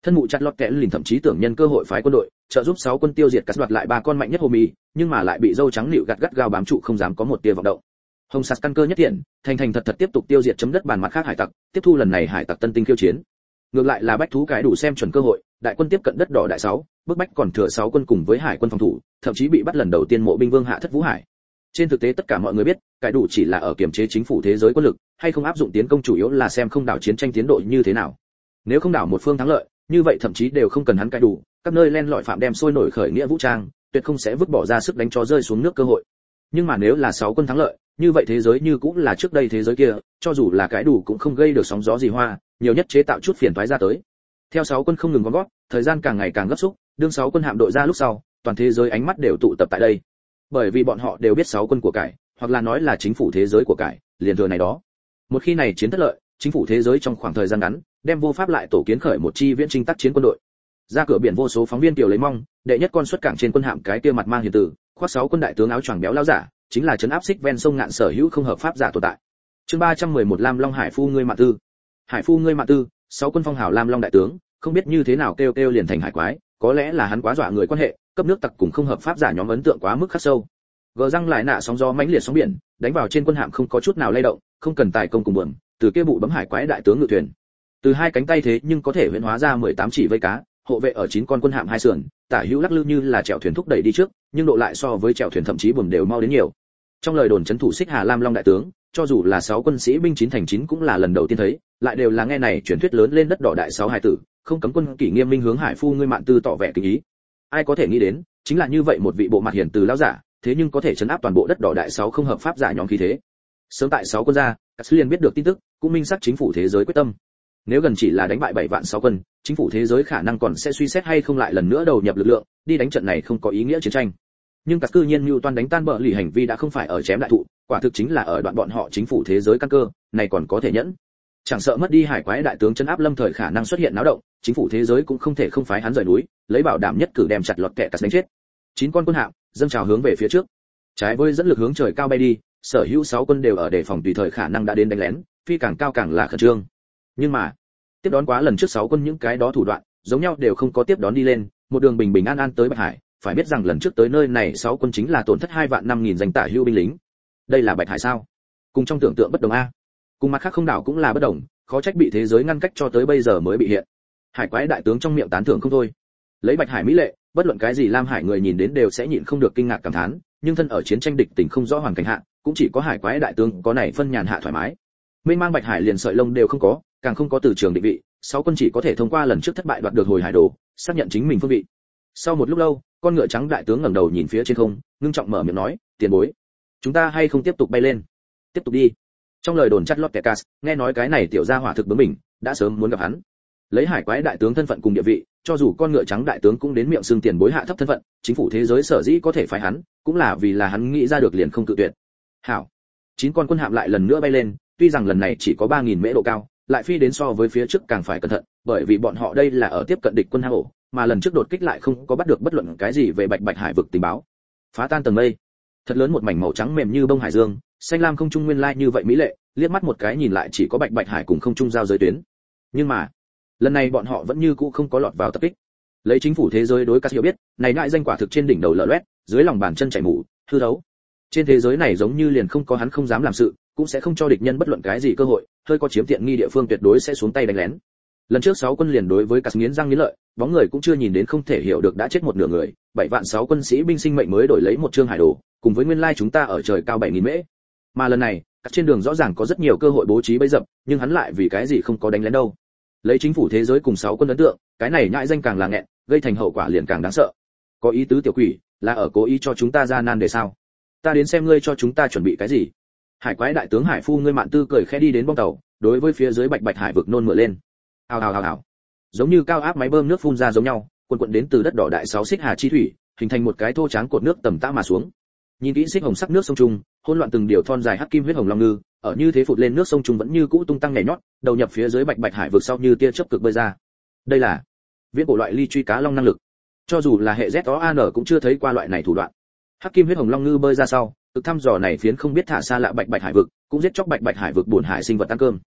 S1: Thân mụ chặt lọt kẽ lìn thậm chí tưởng nhân cơ hội phái quân đội trợ giúp 6 quân tiêu diệt cắt đoạt lại 3 con mạnh nhất hồ mì, nhưng mà lại bị dâu trắng nịu gắt gao bám trụ không dám có một tia vọng động. Hồng sạt căn cơ nhất tiện, thành thật tiếp tục tiêu diệt chấm đất bàn mặt khác hải tặc, tiếp thu lần này hải tặc tân tinh khiêu chiến. Ngược lại là bách thú cái đủ xem chuẩn cơ hội, đại quân tiếp cận đất đỏ đại 6, bức bách còn thừa 6 quân cùng với hải quân phòng thủ, thậm chí bị bắt lần đầu tiên mộ binh vương hạ thất vũ hải. Trên thực tế tất cả mọi người biết, cái đủ chỉ là ở kiểm chế chính phủ thế giới quân lực, hay không áp dụng tiến công chủ yếu là xem không đảo chiến tranh tiến độ như thế nào. Nếu không đảo một phương thắng lợi, như vậy thậm chí đều không cần hắn cái đủ, các nơi len lỏi phạm đem sôi nổi khởi nghĩa vũ trang, tuyệt không sẽ vứt bỏ ra sức đánh chó rơi xuống nước cơ hội. Nhưng mà nếu là 6 quân thắng lợi, như vậy thế giới như cũng là trước đây thế giới kia, cho dù là cái đủ cũng không gây được sóng gió gì hoa, nhiều nhất chế tạo chút phiền toái ra tới. Theo 6 quân không ngừng gom gót, thời gian càng ngày càng gấp rút, đương 6 quân hạm đội ra lúc sau, toàn thế giới ánh mắt đều tụ tập tại đây. Bởi vì bọn họ đều biết 6 quân của cải, hoặc là nói là chính phủ thế giới của cải, liền thừa này đó. Một khi này chiến thất lợi, chính phủ thế giới trong khoảng thời gian ngắn, đem vô pháp lại tổ kiến khởi một chi viễn trinh tác chiến quân đội. Ra cửa biển vô số phóng viên tiểu lấy mong, đệ nhất con xuất cảng trên quân hạm cái kia mặt mang hiền tử, khoác 6 quân đại tướng áo choàng béo lão giả, chính là trấn áp xích ven sông ngạn sở hữu không hợp pháp giả tồn tại. Chương 311 Lam Long Hải phu ngươi mạn tư. Hải phu ngươi mạn tư, 6 quân phong hào Lam Long đại tướng, không biết như thế nào kêu liền thành hải quái, có lẽ là hắn quá dọa người quan hệ, cấp nước tặc cùng không hợp pháp giả nhóm ấn tượng quá mức khắc sâu. Gờ răng lại nạ sóng gió mãnh liệt sóng biển, đánh vào trên quân hạm không có chút nào lay động, không cần tài công cùng buồm, từ kia bụ bấm hải quái đại tướng ngự thuyền. Từ hai cánh tay thế nhưng có thể huyễn hóa ra 18 chỉ vây cá, hộ vệ ở 9 con quân hạm hai sườn, tả hữu lắc lư như là chèo thuyền thúc đẩy đi trước, nhưng độ lại so với chèo thuyền thậm chí buồm đều mau đến nhiều. Trong lời đồn trấn thủ xích Hà Lam Long đại tướng, cho dù là 6 quân sĩ binh 9 thành 9 cũng là lần đầu tiên thấy, lại đều là nghe này truyền thuyết lớn lên đất đỏ đại 6 hải tử, không cấm quân kỷ nghiêm minh hướng hải phu ngươi mạn tư tỏ vẻ kính ý. Ai có thể nghĩ đến, chính là như vậy một vị bộ mặt hiền từ lão giả, thế nhưng có thể trấn áp toàn bộ đất đỏ đại 6 không hợp pháp giả nhóm khí thế. Sớm tại 6 quân ra, các sư liên biết được tin tức, cũng minh xác chính phủ thế giới quyết tâm. Nếu gần chỉ là đánh bại 7 vạn 6 quân, chính phủ thế giới khả năng còn sẽ suy xét hay không lại lần nữa đầu nhập lực lượng, đi đánh trận này không có ý nghĩa chiến tranh. Nhưng các cư nhiên mưu toan đánh tan bờ lì hành vi đã không phải ở chém đại thụ, quả thực chính là ở đoạn bọn họ chính phủ thế giới căn cơ, này còn có thể nhẫn. Chẳng sợ mất đi hải quái đại tướng trấn áp lâm thời khả năng xuất hiện náo động, chính phủ thế giới cũng không thể không phái hắn rời núi, lấy bảo đảm nhất cử đem chặt lọt kẻ cắt đánh chết. 9 con quân hạm dâng trào hướng về phía trước, trái với dẫn lực hướng trời cao bay đi, sở hữu 6 quân đều ở đề phòng tùy thời khả năng đã đến đánh lén, phi càng cao càng là khẩn trương. Nhưng mà tiếp đón quá lần trước 6 quân những cái đó thủ đoạn, giống nhau đều không có tiếp đón đi lên, một đường bình bình an an tới Bạch Hải, phải biết rằng lần trước tới nơi này 6 quân chính là tổn thất 2 vạn 5.000 danh tả hữu binh lính. Đây là Bạch Hải sao? Cùng trong tưởng tượng bất đồng a. Cùng mặt khác không đảo cũng là bất đồng, khó trách bị thế giới ngăn cách cho tới bây giờ mới bị hiện. Hải quái đại tướng trong miệng tán thưởng không thôi. Lấy Bạch Hải mỹ lệ, bất luận cái gì Lam Hải người nhìn đến đều sẽ nhịn không được kinh ngạc cảm thán, nhưng thân ở chiến tranh địch tình không rõ hoàn cảnh hạ, cũng chỉ có Hải quái đại tướng có này phân nhàn hạ thoải mái. Mênh mang Bạch Hải liền sợi lông đều không có, càng không có từ trường định vị, 6 quân chỉ có thể thông qua lần trước thất bại đoạt được hồi hải đồ, xác nhận chính mình phương vị. Sau một lúc lâu, con ngựa trắng đại tướng ngẩng đầu nhìn phía trên không, ngưng trọng mở miệng nói, "Tiền bối, chúng ta hay không tiếp tục bay lên?" "Tiếp tục đi." Trong lời đồn chắt lót Kẹcas, nghe nói cái này tiểu gia hỏa thực bướng bỉnh, đã sớm muốn gặp hắn. Lấy hải quái đại tướng thân phận cùng địa vị, cho dù con ngựa trắng đại tướng cũng đến miệng xương tiền bối hạ thấp thân phận, chính phủ thế giới sở dĩ có thể phái hắn, cũng là vì là hắn nghĩ ra được liền không cự tuyệt. Hảo. 9 con quân hạm lại lần nữa bay lên, tuy rằng lần này chỉ có 3000 mễ độ cao, lại phi đến so với phía trước càng phải cẩn thận, bởi vì bọn họ đây là ở tiếp cận địch quân hang ổ, mà lần trước đột kích lại không có bắt được bất luận cái gì về Bạch Hải vực tình báo. Phá tan tầng mây, thật lớn một mảnh màu trắng mềm như bông hải dương, xanh lam không trung nguyên lai như vậy mỹ lệ, liếc mắt một cái nhìn lại chỉ có Bạch Hải cùng không trung giao giới tuyến. Nhưng mà, lần này bọn họ vẫn như cũ không có lọt vào tập kích. Lấy chính phủ thế giới đối các hiểu biết, này ngại danh quả thực trên đỉnh đầu lở loét, dưới lòng bàn chân chảy mủ, hư thấu. Trên thế giới này giống như liền không có hắn không dám làm sự, cũng sẽ không cho địch nhân bất luận cái gì cơ hội, hơi có chiếm tiện nghi địa phương tuyệt đối sẽ xuống tay đánh lén. Lần trước 6 quân liền đối với các nghiến răng nghiến lợi, bóng người cũng chưa nhìn đến không thể hiểu được đã chết một nửa người, 7 vạn 6 quân sĩ binh sinh mệnh mới đổi lấy một chương hải đồ, cùng với nguyên lai chúng ta ở trời cao 7000 mễ. Mà lần này, các trên đường rõ ràng có rất nhiều cơ hội bố trí bẫy dập, nhưng hắn lại vì cái gì không có đánh lén đâu. Lấy chính phủ thế giới cùng 6 quân ấn tượng, cái này nhãi danh càng là nghẹn, gây thành hậu quả liền càng đáng sợ. Có ý tứ tiểu quỷ, là ở cố ý cho chúng ta ra nan để sao? Ta đến xem ngươi cho chúng ta chuẩn bị cái gì. Hải quái đại tướng Hải phu ngươi mạn tư cười khẽ đi đến bong tàu, đối với phía dưới Bạch Hải vực nôn mửa lên. Hào hào hào hào. Giống như cao áp máy bơm nước phun ra giống nhau, cuồn cuộn đến từ đất đỏ đại 6 xích hà chi thủy, hình thành một cái thô tráng cột nước tầm tã mà xuống. Nhìn kỹ xích hồng sắc nước sông trung, hỗn loạn từng điều thon dài hắc kim huyết hồng long ngư, ở như thế phụt lên nước sông trung vẫn như cũ tung tăng nhảy nhót, đầu nhập phía dưới Bạch Hải vực sau như tia chớp cực bơi ra. Đây là viễn cổ loại ly truy cá long năng lực. Cho dù là hệ ZOAN cũng chưa thấy qua loại này thủ đoạn. Hắc kim huyết hồng long ngư bơi ra sau, cực thăm dò này phiến không biết thả xa lạ Bạch Hải vực, cũng giết chóc Bạch Hải vực buồn hải sinh vật ăn cơm.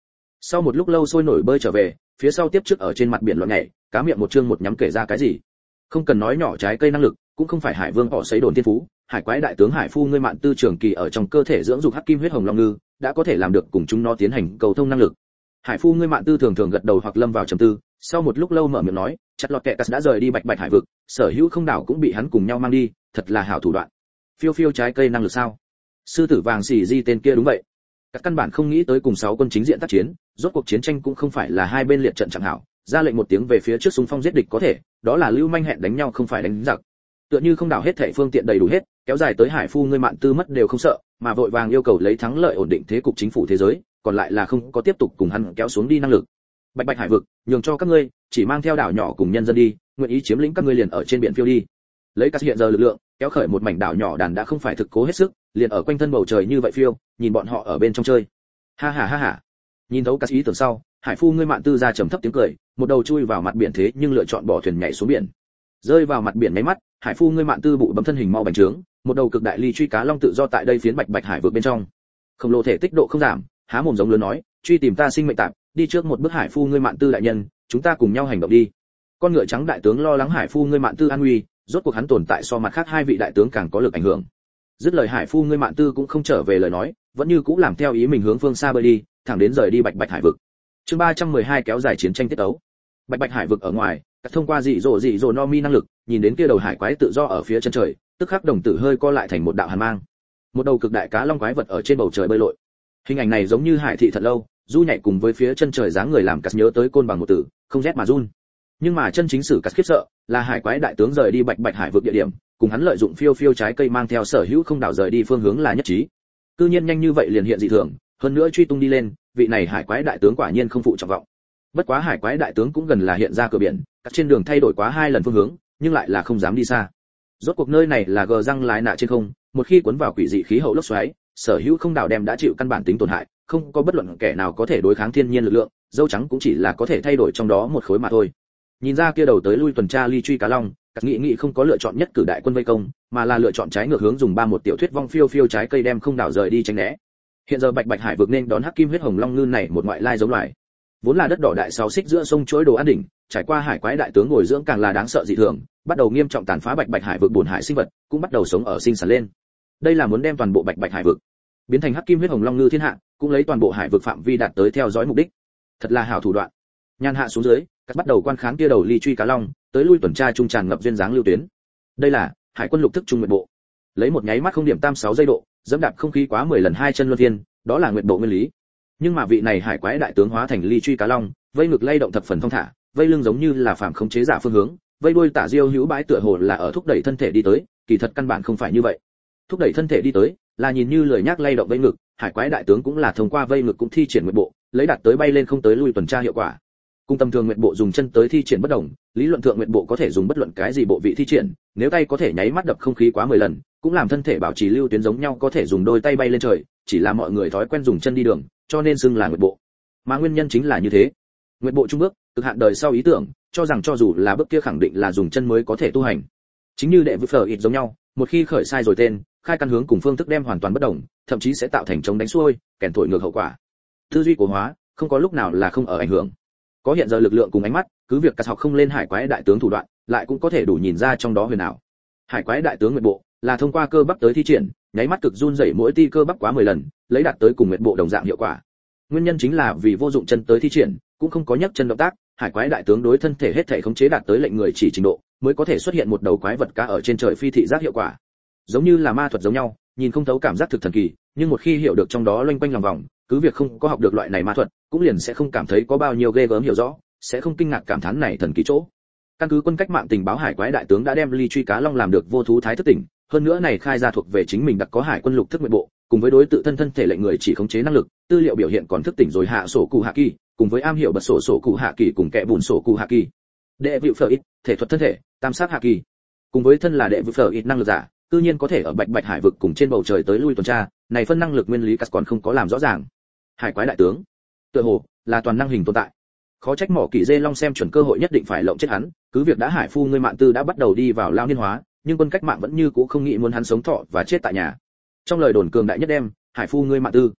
S1: Sau một lúc lâu sôi nổi bơi trở về, phía sau tiếp trước ở trên mặt biển loạn nhảy, cá miệng một chương một nhắm kể ra cái gì. Không cần nói nhỏ trái cây năng lực, cũng không phải hải vương họ sấy đồn tiên phú, hải quái đại tướng hải phu ngươi mạn tư trường kỳ ở trong cơ thể dưỡng dục hắc kim huyết hồng long ngư, đã có thể làm được cùng chúng nó tiến hành cầu thông năng lực. Hải phu ngươi mạn tư thường thường gật đầu hoặc lâm vào trầm tư, sau một lúc lâu mở miệng nói, chặt lọt kẹ cắt đã rời đi bạch bạch hải vực, sở hữu không đảo cũng bị hắn cùng nhau mang đi, thật là hảo thủ đoạn. Phiêu phiêu trái cây năng lực sao? Sư tử vàng xì di tên kia đúng vậy. Các căn bản không nghĩ tới cùng 6 quân chính diện tác chiến, rốt cuộc chiến tranh cũng không phải là hai bên liệt trận chẳng hảo, ra lệnh một tiếng về phía trước xung phong giết địch có thể, đó là lưu manh hẹn đánh nhau không phải đánh giặc. Tựa như không đảo hết thảy phương tiện đầy đủ hết, kéo dài tới hải phu ngươi mạn tư mất đều không sợ, mà vội vàng yêu cầu lấy thắng lợi ổn định thế cục chính phủ thế giới, còn lại là không có tiếp tục cùng hắn kéo xuống đi năng lực. Bạch bạch hải vực, nhường cho các ngươi, chỉ mang theo đảo nhỏ cùng nhân dân đi, nguyện ý chiếm lĩnh các ngươi liền ở trên biển phiêu đi. Lấy các hiện giờ lực lượng, kéo khởi một mảnh đảo nhỏ đàn đã không phải thực cố hết sức, liền ở quanh thân bầu trời như vậy phiêu, nhìn bọn họ ở bên trong chơi. Ha ha ha ha. Nhìn thấu các ý tưởng sau, hải phu ngươi mạn tư ra trầm thấp tiếng cười, một đầu chui vào mặt biển thế nhưng lựa chọn bỏ thuyền nhảy xuống biển. Rơi vào mặt biển mấy mắt, hải phu ngươi mạn tư bụ bấm thân hình mau bành trướng, một đầu cực đại ly truy cá long tự do tại đây phiến bạch bạch hải vực bên trong. Khổng lồ thể tích độ không giảm, há mồm giống lớn nói, truy tìm ta sinh mệnh tạm, đi trước một bước hải phu ngươi mạn tư đại nhân, chúng ta cùng nhau hành động đi. Con ngựa trắng đại tướng lo lắng hải phu ngươi mạn tư an nguy, rốt cuộc hắn tồn tại so mặt khác hai vị đại tướng càng có lực ảnh hưởng. Dứt lời hải phu ngươi mạn tư cũng không trở về lời nói, vẫn như cũ làm theo ý mình hướng phương xa bơi đi, thẳng đến rời đi bạch bạch hải vực. Chương 312 kéo dài chiến tranh tiết tấu. Bạch bạch hải vực ở ngoài, các thông qua dị dỗ no mi năng lực, nhìn đến kia đầu hải quái tự do ở phía chân trời, tức khắc đồng tử hơi co lại thành một đạo hàn mang. Một đầu cực đại cá long quái vật ở trên bầu trời bơi lội. Hình ảnh này giống như hải thị thật lâu, du nhảy cùng với phía chân trời dáng người làm cắt nhớ tới côn bằng một tử, không rét mà run. Nhưng mà chân chính sử cắt khiếp sợ, là hải quái đại tướng rời đi bạch bạch hải vực địa điểm, cùng hắn lợi dụng phiêu phiêu trái cây mang theo sở hữu không đảo rời đi phương hướng là nhất trí. Cư nhiên nhanh như vậy liền hiện dị thường, hơn nữa truy tung đi lên, vị này hải quái đại tướng quả nhiên không phụ trọng vọng. Bất quá hải quái đại tướng cũng gần là hiện ra cửa biển, các trên đường thay đổi quá 2 lần phương hướng, nhưng lại là không dám đi xa. Rốt cuộc nơi này là gờ răng lái nạ trên không, một khi cuốn vào quỷ dị khí hậu lốc xoáy, sở hữu không đảo đem đã chịu căn bản tính tổn hại, không có bất luận kẻ nào có thể đối kháng thiên nhiên lực lượng, dâu trắng cũng chỉ là có thể thay đổi trong đó một khối mà thôi. Nhìn ra kia đầu tới lui tuần tra ly truy cá long, các nghị không có lựa chọn nhất cử đại quân vây công, mà là lựa chọn trái ngược hướng dùng 31 tiểu thuyết vong phiêu phiêu trái cây đem không đảo rời đi tránh né. Hiện giờ bạch bạch hải vực nên đón hắc kim huyết hồng long ngư này một ngoại lai giống loài, vốn là đất đỏ đại 6 xích giữa sông chuỗi đồ an đỉnh, trải qua hải quái đại tướng ngồi dưỡng càng là đáng sợ dị thường, bắt đầu nghiêm trọng tàn phá bạch bạch hải vực buồn hải sinh vật, cũng bắt đầu sống ở sinh sản lên. Đây là muốn đem toàn bộ bạch bạch hải vực biến thành hắc kim huyết hồng long ngư thiên hạ, cũng lấy toàn bộ hải vực phạm vi đạt tới theo dõi mục đích. Thật là hảo thủ đoạn. Nhàn hạ xuống dưới, các bắt đầu quan kháng kia đầu ly truy cá long, tới lui tuần tra trung tràn ngập duyên dáng lưu tuyến. Đây là hải quân lục thức trung nguyệt bộ. Lấy một nháy mắt 0.36 giây độ, dẫm đạp không khí quá 10 lần 2 chân luân phiên, đó là nguyệt bộ nguyên lý. Nhưng mà vị này hải quái đại tướng hóa thành ly truy cá long, vây ngực lay động thập phần thông thả, vây lưng giống như là phạm khống chế giả phương hướng, vây đuôi tả diêu hữu bãi tựa hồ là ở thúc đẩy thân thể đi tới, kỳ thật căn bản không phải như vậy. Thúc đẩy thân thể đi tới, là nhìn như lười nhác lay động vây ngực, hải quái đại tướng cũng là thông qua vây ngực cũng thi triển nguyệt bộ, lấy đạt tới bay lên không tới lui tuần tra hiệu quả. Cùng tầm thường nguyệt bộ dùng chân tới thi triển bất đồng, lý luận thượng nguyệt bộ có thể dùng bất luận cái gì bộ vị thi triển, nếu tay có thể nháy mắt đập không khí quá 10 lần, cũng làm thân thể bảo trì lưu tuyến giống nhau, có thể dùng đôi tay bay lên trời, chỉ là mọi người thói quen dùng chân đi đường, cho nên xưng là nguyệt bộ. Mà nguyên nhân chính là như thế. Nguyệt bộ trung bước, cực hạn đời sau ý tưởng, cho rằng cho dù là bước kia khẳng định là dùng chân mới có thể tu hành. Chính như đệ vự phở ít giống nhau, một khi khởi sai rồi tên, khai căn hướng cùng phương thức đem hoàn toàn bất đồng, thậm chí sẽ tạo thành chống đánh xuôi, kèn thổi ngược hậu quả. Tư duy của hóa, không có lúc nào là không ở ảnh hưởng. Có hiện giờ lực lượng cùng ánh mắt, cứ việc cắt học không lên hải quái đại tướng thủ đoạn, lại cũng có thể đủ nhìn ra trong đó huyền ảo. Hải quái đại tướng nguyệt bộ là thông qua cơ bắp tới thi triển, nháy mắt cực run rẩy mỗi ti cơ bắp quá 10 lần, lấy đạt tới cùng nguyệt bộ đồng dạng hiệu quả. Nguyên nhân chính là vì vô dụng chân tới thi triển, cũng không có nhấc chân động tác, hải quái đại tướng đối thân thể hết thể khống chế đạt tới lệnh người chỉ trình độ, mới có thể xuất hiện một đầu quái vật cá ở trên trời phi thị giác hiệu quả. Giống như là ma thuật giống nhau, nhìn không thấu cảm giác thực thần kỳ, nhưng một khi hiểu được trong đó loanh quanh lòng vòng, cứ việc không có học được loại này ma thuật, cũng liền sẽ không cảm thấy có bao nhiêu ghê gớm hiểu rõ, sẽ không kinh ngạc cảm thán này thần kỳ chỗ. Căn cứ quân cách mạng tình báo hải quái đại tướng đã đem ly truy cá long làm được vô thú thái thức tỉnh, hơn nữa này khai ra thuộc về chính mình đặc có hải quân lục thức nguyệt bộ, cùng với đối tự thân thân thể lệnh người chỉ khống chế năng lực, tư liệu biểu hiện còn thức tỉnh rồi hạ sổ cụ hạ kỳ, cùng với am hiểu bật sổ cụ hạ kỳ cùng kẻ bùn sổ cụ hạ kỳ. Đệ vịu phở ít, thể thuật thân thể, tam sát hạ kỳ. Cùng với thân là đệ vịu phở ít năng lực giả, tự nhiên có thể ở bạch bạch hải vực cùng trên bầu trời tới lui tuần tra, này phân năng lực nguyên lý cắt còn không có làm rõ ràng. Hải quái đại tướng, tựa hồ là toàn năng hình tồn tại. Khó trách mỏ kỳ dê long xem chuẩn cơ hội nhất định phải lộng chết hắn, cứ việc đã hải phu ngươi mạn tư đã bắt đầu đi vào lao niên hóa, nhưng quân cách mạng vẫn như cũ không nghĩ muốn hắn sống thọ và chết tại nhà. Trong lời đồn cường đại nhất đem hải phu ngươi mạn tư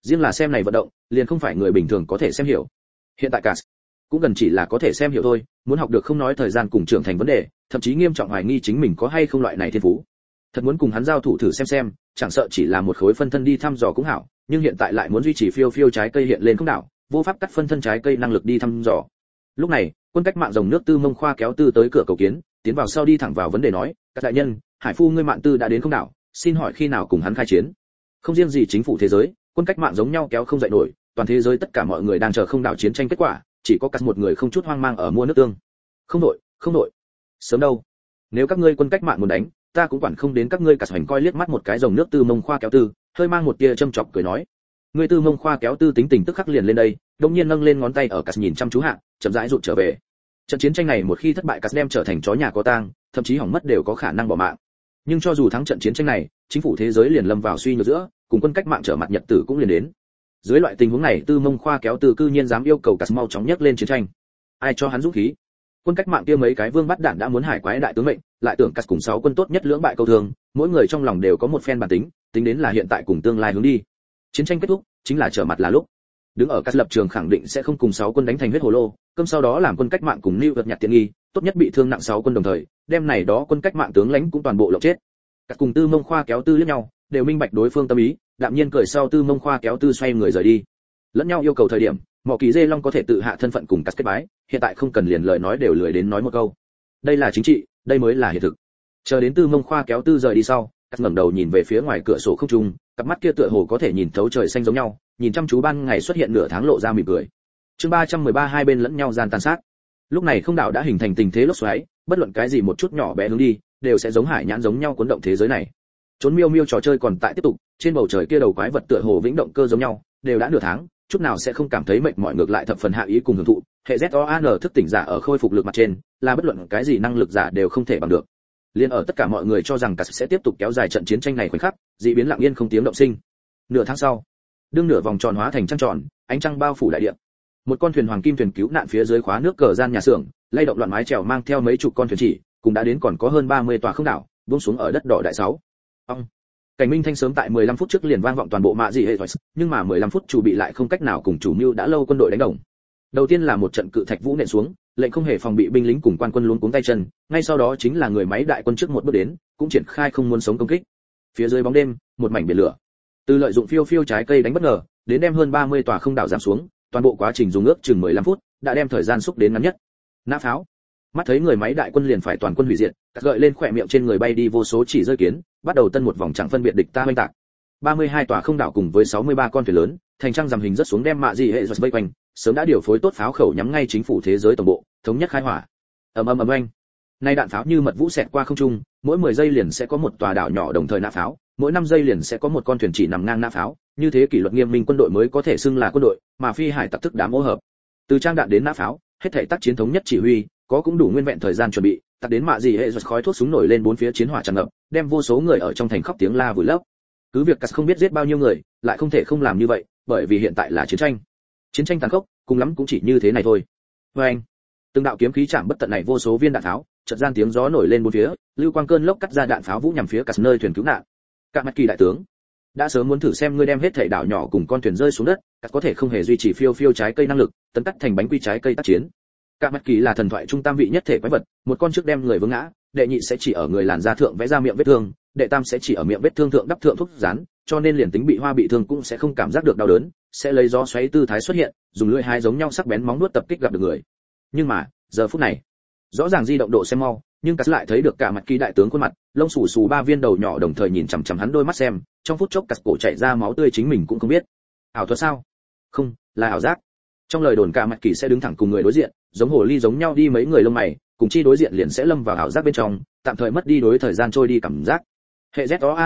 S1: Riêng là xem này vận động, liền không phải người bình thường có thể xem hiểu. Hiện tại cả cũng gần chỉ là có thể xem hiểu thôi, muốn học được không nói thời gian cùng trưởng thành vấn đề, thậm chí nghiêm trọng hoài nghi chính mình có hay không loại này thiên phú. Thật muốn cùng hắn giao thủ thử xem, chẳng sợ chỉ là một khối phân thân đi thăm dò cũng hảo, nhưng hiện tại lại muốn duy trì phiêu trái cây hiện lên không đảo, vô pháp cắt phân thân trái cây năng lực đi thăm dò. Lúc này, quân cách mạng rồng nước Tư Mông Khoa kéo Tư tới cửa cầu kiến, tiến vào sau đi thẳng vào vấn đề nói, các đại nhân, Hải phu ngươi Mạn Tư đã đến không đảo, xin hỏi khi nào cùng hắn khai chiến? Không riêng gì chính phủ thế giới, quân cách mạng giống nhau kéo không dậy nổi, toàn thế giới tất cả mọi người đang chờ không đảo chiến tranh kết quả, chỉ có cắt một người không chút hoang mang ở mua nước tương. Không đội. Sớm đâu. Nếu các ngươi quân cách mạng muốn đánh, ta cũng quản không đến các ngươi. Cả hoành coi liếc mắt một cái rồng nước Tư Mông Khoa kéo Tư, hơi mang một tia châm chọc cười nói, ngươi Tư Mông Khoa kéo Tư tính tình tức khắc liền lên đây, đột nhiên nâng lên ngón tay ở cắt nhìn chăm chú hạ, chậm rãi rụt trở về. Trận chiến tranh này một khi thất bại, cắt đem trở thành chó nhà có tang, thậm chí hỏng mất đều có khả năng bỏ mạng. Nhưng cho dù thắng trận chiến tranh này, chính phủ thế giới liền lâm vào suy nhược giữa, cùng quân cách mạng trở mặt nhật tử cũng liền đến. Dưới loại tình huống này, Tư Mông Khoa kéo Tư cư nhiên dám yêu cầu cắt mau chóng nhấc lên chiến tranh. Ai cho hắn dũng khí? Quân cách mạng kia mấy cái vương bắt đạn đã muốn hải quái đại tướng mệnh, lại tưởng cắt cùng 6 quân tốt nhất lưỡng bại câu thương, mỗi người trong lòng đều có một phen bản tính, tính đến là hiện tại cùng tương lai hướng đi. Chiến tranh kết thúc, chính là trở mặt là lúc. Đứng ở các lập trường khẳng định sẽ không cùng 6 quân đánh thành huyết hồ lô, cơm sau đó làm quân cách mạng cùng Lưu vật nhặt tiện nghi, tốt nhất bị thương nặng 6 quân đồng thời, đem này đó quân cách mạng tướng lãnh cũng toàn bộ lộng chết. Các cùng Tư Mông Khoa kéo Tư liếc nhau, đều minh bạch đối phương tâm ý, đạm nhiên cười sau Tư Mông Khoa kéo Tư xoay người rời đi. Lẫn nhau yêu cầu thời điểm, Mộ Kỳ Dê Long có thể tự hạ thân phận cùng cắt kết bái, hiện tại không cần liền lời nói đều lười đến nói một câu. Đây là chính trị, đây mới là hiện thực. Chờ đến Tư Mông Khoa kéo Tư rời đi sau, cắt ngẩng đầu nhìn về phía ngoài cửa sổ không trung, cặp mắt kia tựa hồ có thể nhìn thấu trời xanh giống nhau, nhìn chăm chú ban ngày xuất hiện nửa tháng lộ ra mỉm cười. Chương 313 hai bên lẫn nhau gian tàn sát. Lúc này không đảo đã hình thành tình thế lốc xoáy, bất luận cái gì một chút nhỏ bé hướng đi, đều sẽ giống hải nhãn giống nhau cuốn động thế giới này. Trốn miêu miêu trò chơi còn tại tiếp tục, trên bầu trời kia đầu quái vật tựa hồ vĩnh động cơ giống nhau, đều đã nửa tháng, chút nào sẽ không cảm thấy mệt mỏi, ngược lại thập phần hạ ý cùng hưởng thụ. Hệ ZOAN thức tỉnh giả ở khôi phục lực mặt trên, là bất luận cái gì năng lực giả đều không thể bằng được. Liên ở tất cả mọi người cho rằng sẽ tiếp tục kéo dài trận chiến tranh này khoảnh khắc, dị biến lặng yên không tiếng động sinh. Nửa tháng sau, đương nửa vòng tròn hóa thành trăng tròn, ánh trăng bao phủ đại địa. Một con thuyền hoàng kim thuyền cứu nạn phía dưới khóa nước cờ gian nhà xưởng, lay động loạn mái chèo mang theo mấy chục con thuyền chỉ, cũng đã đến còn có hơn 30 tòa không đảo, buông xuống ở đất đỏ đại 6. Ông. Cảnh minh thanh sớm tại 15 phút trước liền vang vọng toàn bộ mạ dị hệ rồi, nhưng mà 15 phút chủ bị lại không cách nào cùng chủ mưu đã lâu quân đội đánh đồng. Đầu tiên là một trận cự thạch vũ nện xuống, lệnh không hề phòng bị binh lính cùng quan quân luống cuống tay chân, ngay sau đó chính là người máy đại quân trước một bước đến, cũng triển khai không muốn sống công kích. Phía dưới bóng đêm, một mảnh biển lửa. Từ lợi dụng phiêu trái cây đánh bất ngờ, đến đem hơn 30 tòa không đảo giảm xuống, toàn bộ quá trình dùng ước chừng 15 phút, đã đem thời gian xúc đến ngắn nhất. Nã pháo. Mắt thấy người máy đại quân liền phải toàn quân hủy diệt, cắt gợi lên khỏe miệng trên người bay đi vô số chỉ rơi kiến, bắt đầu tân một vòng chẳng phân biệt địch ta oanh tạc. 32 tòa không đảo cùng với 63 con thuyền lớn, thành trăng rằm hình rất xuống đem mạ dị hệ giật vây quanh, sớm đã điều phối tốt pháo khẩu nhắm ngay chính phủ thế giới tổng bộ, thống nhất khai hỏa. Ầm ầm ầm oanh. Nay đạn pháo như mật vũ xẹt qua không trung, mỗi 10 giây liền sẽ có một tòa đảo nhỏ đồng thời nã pháo, mỗi 5 giây liền sẽ có một con thuyền chỉ nằm ngang nã pháo, như thế kỷ luật nghiêm minh quân đội mới có thể xưng là quân đội, mà phi hải tặc thức đám ô hợp. Từ trang đạn đến nã pháo, hết thảy tác chiến thống nhất chỉ huy, có cũng đủ nguyên vẹn thời gian chuẩn bị, tặc đến mạ gì hệ giật khói thuốc súng nổi lên bốn phía chiến hỏa tràn ngập, đem vô số người ở trong thành khóc tiếng la vùi lấp. Cứ việc cắt không biết giết bao nhiêu người, lại không thể không làm như vậy, bởi vì hiện tại là chiến tranh. Chiến tranh tàn khốc, cùng lắm cũng chỉ như thế này thôi. Oeng. Từng đạo kiếm khí chạm bất tận này vô số viên đạn pháo, chợt gian tiếng gió nổi lên bốn phía, lưu quang cơn lốc cắt ra đạn pháo vũ nhằm phía cắt nơi thuyền cứu nạn. Cả mặt kỳ đại tướng, đã sớm muốn thử xem ngươi đem hết thảy đảo nhỏ cùng con thuyền rơi xuống đất, cắt có thể không hề duy trì phiêu trái cây năng lực, tấn cắt thành bánh quy trái cây tác chiến. Cả mặt kỳ là thần thoại trung tam vị nhất thể quái vật, một con trước đem người vướng ngã, đệ nhị sẽ chỉ ở người làn da thượng vẽ ra miệng vết thương, đệ tam sẽ chỉ ở miệng vết thương thượng đắp thượng thuốc rán, cho nên liền tính bị hoa bị thương cũng sẽ không cảm giác được đau đớn, sẽ lấy gió xoáy tư thái xuất hiện, dùng lưỡi hai giống nhau sắc bén móng nuốt tập kích gặp được người. Nhưng mà, giờ phút này, rõ ràng di động độ xem mau, nhưng cắt lại thấy được cả mặt kỳ đại tướng khuôn mặt, lông xù xù ba viên đầu nhỏ đồng thời nhìn chằm chằm hắn đôi mắt xem, trong phút chốc cắt cổ chảy ra máu tươi chính mình cũng không biết. Ảo thuật sao? Không, là ảo giác. Trong lời đồn cả mặt kỳ sẽ đứng thẳng cùng người đối diện, giống hồ ly giống nhau đi mấy người lông mày, cùng chi đối diện liền sẽ lâm vào ảo giác bên trong, tạm thời mất đi đối thời gian trôi đi cảm giác. Hệ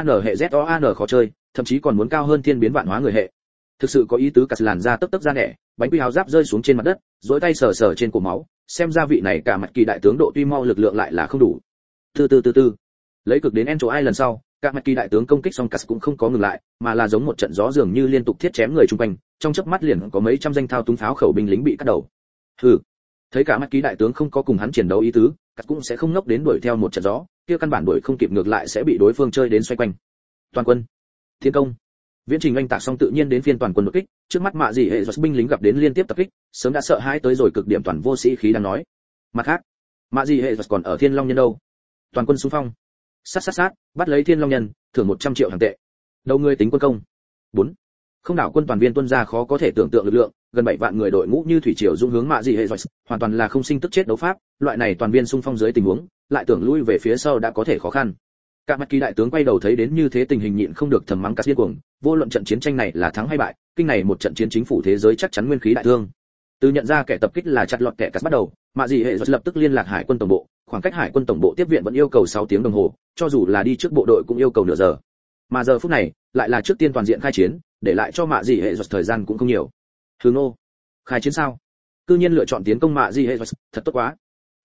S1: ZOAN khó chơi, thậm chí còn muốn cao hơn thiên biến vạn hóa người hệ. Thực sự có ý tứ, cắt làn da tấp tấp ra nẻ, bánh quy áo giáp rơi xuống trên mặt đất, duỗi tay sờ sờ trên cổ máu, xem ra vị này cả mặt kỳ đại tướng độ tuy mau lực lượng lại là không đủ. Từ từ, lấy cực đến Encho lần sau, cả mặt kỳ đại tướng công kích xong cắt cũng không có ngừng lại, mà là giống một trận gió dường như liên tục thiết chém người chung quanh, trong chớp mắt liền có mấy trăm danh thao túng pháo khẩu binh lính bị cắt đầu. Hừ, thấy cả mặt kỳ đại tướng không có cùng hắn chiến đấu ý tứ, cắt cũng sẽ không ngốc đến đuổi theo một trận gió, kia căn bản đuổi không kịp, ngược lại sẽ bị đối phương chơi đến xoay quanh. Toàn quân, tiến công. Viễn trình anh tạc xong tự nhiên đến phiên toàn quân đột kích, trước mắt mạ gì hệ giật binh lính gặp đến liên tiếp tập kích, sớm đã sợ hãi tới rồi cực điểm, toàn vô sĩ khí đang nói. Mặt khác, mạ gì hệ giật còn ở Thiên Long Nhân đâu? Toàn quân xung phong. Sát, bắt lấy Thiên Long Nhân, thưởng 100 triệu hàng tệ. Đầu người tính quân công. 4. Không đảo quân toàn viên tuân ra khó có thể tưởng tượng lực lượng, gần 7 vạn người đội ngũ như thủy triều dung hướng mạ gì hệ giật, hoàn toàn là không sinh tức chết đấu pháp, loại này toàn viên xung phong dưới tình huống, lại tưởng lui về phía sau đã có thể khó khăn. Cả mặt kỳ đại tướng quay đầu thấy đến như thế tình hình nhịn không được thầm mắng Cát điên cuồng, vô luận trận chiến tranh này là thắng hay bại, kinh này một trận chiến chính phủ thế giới chắc chắn nguyên khí đại thương. Từ nhận ra kẻ tập kích là chặt lọt kẻ Cát bắt đầu, mạ gì hệ giật lập tức liên lạc hải quân tổng bộ, khoảng cách hải quân tổng bộ tiếp viện vẫn yêu cầu 6 tiếng đồng hồ, cho dù là đi trước bộ đội cũng yêu cầu nửa giờ. Mà giờ phút này, lại là trước tiên toàn diện khai chiến, để lại cho mạ gì hệ giật thời gian cũng không nhiều. Hướng nô, khai chiến sao? Cư nhiên lựa chọn tiến công mạ gì hệ giật, thật tốt quá.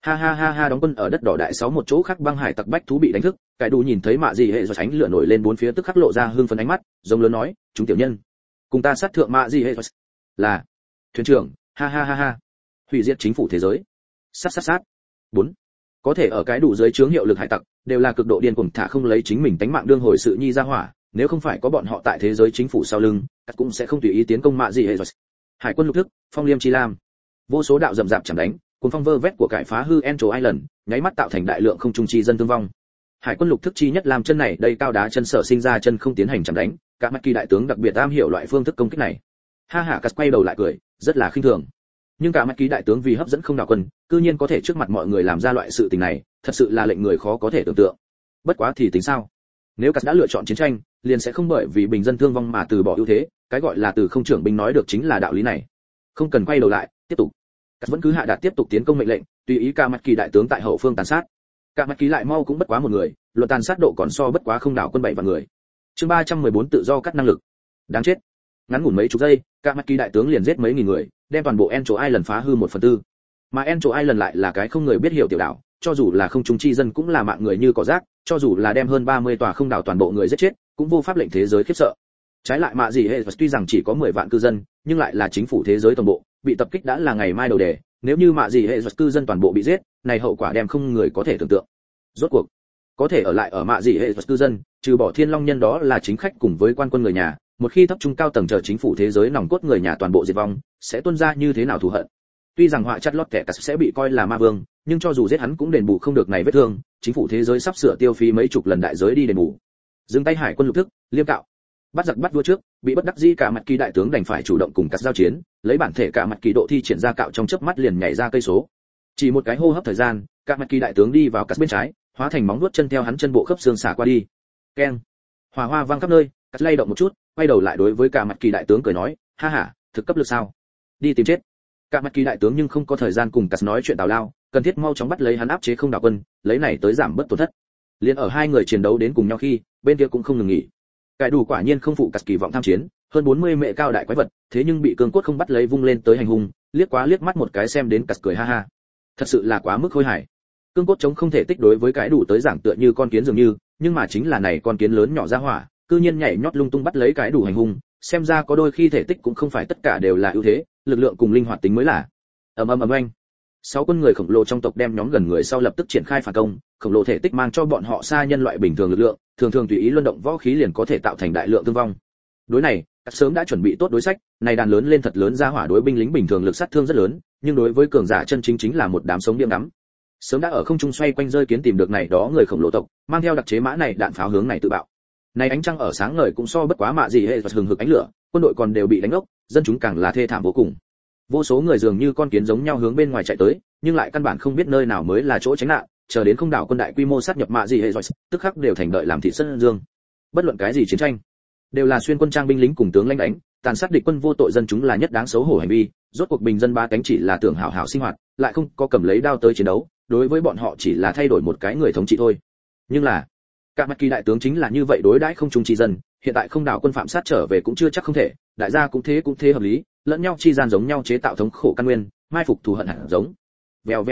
S1: Ha, đóng quân ở đất đỏ đại 6 một chỗ khác băng hải tặc bách thú bị đánh thức, cái đủ nhìn thấy mạ gì hệ giật ánh lửa nổi lên bốn phía tức khắc lộ ra hưng phấn ánh mắt, giống lớn nói, chúng tiểu nhân, cùng ta sát thượng mạ gì hệ giật. Là thuyền trưởng, ha. Hủy diệt chính phủ thế giới. Sát. 4. Có thể ở cái đủ dưới chướng hiệu lực hải tặc, đều là cực độ điên cuồng thả không lấy chính mình tánh mạng đương hồi sự nhi ra hỏa, nếu không phải có bọn họ tại thế giới chính phủ sau lưng, các cũng sẽ không tùy ý tiến công mạ gì hệ giật. Hải quân lục thức, phong liêm chi lam. Vô số đạo rầm rạp chẳng đánh, cuốn phong vơ vét của cải phá hư Angel Island, nháy mắt tạo thành đại lượng không trung chi dân thương vong. Hải quân lục thức chi nhất làm chân này đây cao đá chân sở sinh ra chân không tiến hành chạm đánh, cả mặt kỳ đại tướng đặc biệt am hiểu loại phương thức công kích này. Cát quay đầu lại cười, rất là khinh thường. Nhưng cả mặt kỳ đại tướng vì hấp dẫn không đảo quân, cư nhiên có thể trước mặt mọi người làm ra loại sự tình này, thật sự là lệnh người khó có thể tưởng tượng. Bất quá thì tính sao? Nếu Cát đã lựa chọn chiến tranh, liền sẽ không bởi vì bình dân thương vong mà từ bỏ ưu thế, cái gọi là từ không trưởng binh nói được chính là đạo lý này. Không cần quay đầu lại, tiếp tục. Cát vẫn cứ hạ đạt tiếp tục tiến công mệnh lệnh, tùy ý cả mặt kỳ đại tướng tại hậu phương tàn sát. Cả mặt kỳ lại mau cũng bất quá một người, luận tàn sát độ còn so bất quá không đảo quân 7 vạn người. Chương 314 tự do cắt năng lực. Đáng chết. Ngắn ngủn mấy chục giây, cả mặt kỳ đại tướng liền giết mấy nghìn người, đem toàn bộ Angel Island phá hư 1/4. Mà Angel Island lại là cái không người biết hiểu tiểu đảo, cho dù là không trung chi dân cũng là mạng người như cỏ rác, cho dù là đem hơn 30 tòa không đảo toàn bộ người giết chết, cũng vô pháp lệnh thế giới khiếp sợ. Trái lại mạ gì hệ tuy rằng chỉ có 10 vạn cư dân, nhưng lại là chính phủ thế giới tổng bộ, bị tập kích đã là ngày mai đầu đề, nếu như mạ gì hệ cư dân toàn bộ bị giết, này hậu quả đem không người có thể tưởng tượng. Rốt cuộc, có thể ở lại ở mạ gì hệ cư dân, trừ bỏ Thiên Long Nhân đó là chính khách cùng với quan quân người nhà, một khi thấp trung cao tầng chờ chính phủ thế giới nòng cốt người nhà toàn bộ diệt vong, sẽ tuôn ra như thế nào thù hận. Tuy rằng họa chặt lót kẻ Cát sẽ bị coi là ma vương, nhưng cho dù giết hắn cũng đền bù không được này vết thương, chính phủ thế giới sắp sửa tiêu phí mấy chục lần đại giới đi đền bù. Dừng tay hải quân lục thức, liêm cạo. Bắt giặc bắt vua trước, bị bất đắc dĩ cả mặt kỳ đại tướng đành phải chủ động cùng Cát giao chiến, lấy bản thể cả mặt kỳ độ thi triển ra cạo trong chớp mắt liền nhảy ra cây số. Chỉ một cái hô hấp thời gian, cả mặt kỳ đại tướng đi vào Cát bên trái, hóa thành móng vuốt chân theo hắn chân bộ khớp xương xả qua đi. Keng. Hỏa hoa vang khắp nơi, Cát lay động một chút, quay đầu lại đối với cả mặt kỳ đại tướng cười nói, thực cấp lực sao? Đi tìm chết. Cả mặt kỳ đại tướng nhưng không có thời gian cùng Cát nói chuyện tào lao, cần thiết mau chóng bắt lấy hắn áp chế không đảo quân, lấy này tới giảm bớt tổn thất. Liên ở hai người chiến đấu đến cùng nhau khi, bên kia cũng không ngừng nghỉ. Cái đủ quả nhiên không phụ Cát kỳ vọng tham chiến, hơn 40 mẹ cao đại quái vật, thế nhưng bị cương cốt không bắt lấy vung lên tới hành hung, liếc mắt một cái xem đến Cát cười ha. Thật sự là quá mức khôi hài. Cương cốt chống không thể tích đối với cái đủ tới giảng tựa như con kiến dường như, nhưng mà chính là này con kiến lớn nhỏ ra hỏa, cư nhiên nhảy nhót lung tung bắt lấy cái đủ hành hung, xem ra có đôi khi thể tích cũng không phải tất cả đều là ưu thế, lực lượng cùng linh hoạt tính mới là. Ầm oanh. 6 quân người khổng lồ trong tộc đem nhóm gần người sau lập tức triển khai phản công, khổng lồ thể tích mang cho bọn họ xa nhân loại bình thường lực lượng, thường tùy ý luân động võ khí liền có thể tạo thành đại lượng thương vong. Đối này, Cát sớm đã chuẩn bị tốt đối sách, này đàn lớn lên thật lớn ra hỏa đối binh lính bình thường lực sát thương rất lớn, nhưng đối với cường giả chân chính là một đám sống điềm đắm. Sớm đã ở không trung xoay quanh rơi kiến tìm được này đó người khổng lồ tộc, mang theo đặc chế mã này đạn pháo hướng này tự bạo. Này ánh trăng ở sáng ngời cũng so bất quá mạ gì hệ và hừng hực ánh lửa, quân đội còn đều bị đánh ốc, dân chúng càng là thê thảm vô cùng. Vô số người dường như con kiến giống nhau hướng bên ngoài chạy tới, nhưng lại căn bản không biết nơi nào mới là chỗ tránh nạn, chờ đến không đảo quân đại quy mô sát nhập mạ gì hệ rồi, tức khắc đều thành đợi làm thị sân dương. Bất luận cái gì chiến tranh, đều là xuyên quân trang binh lính cùng tướng lãnh đánh, tàn sát địch quân vô tội dân chúng là nhất đáng xấu hổ hành vi, rốt cuộc bình dân ba cánh chỉ là tưởng hảo hảo sinh hoạt, lại không có cầm lấy đao tới chiến đấu, đối với bọn họ chỉ là thay đổi một cái người thống trị thôi. Nhưng là, cả mặt kỳ đại tướng chính là như vậy đối đãi không trung chi dân, hiện tại không đảo quân phạm sát trở về cũng chưa chắc không thể, đại gia cũng thế hợp lý, lẫn nhau chi gian giống nhau chế tạo thống khổ căn nguyên, mai phục thù hận hẳn giống. Vèo.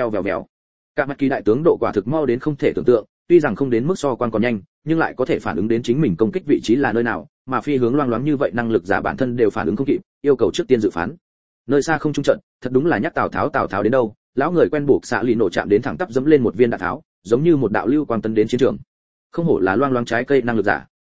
S1: Cả mặt kỳ đại tướng độ quả thực mau đến không thể tưởng tượng, tuy rằng không đến mức so quan còn nhanh, nhưng lại có thể phản ứng đến chính mình công kích vị trí là nơi nào, mà phi hướng loang loáng như vậy năng lực giả bản thân đều phản ứng không kịp, yêu cầu trước tiên dự phán. Nơi xa không trung trận, thật đúng là nhắc Tào Tháo đến đâu, lão người quen buộc xạ lì nổ chạm đến thẳng tắp dẫm lên một viên đạn tháo, giống như một đạo lưu quang tấn đến chiến trường. Không hổ là loang loáng trái cây năng lực giả,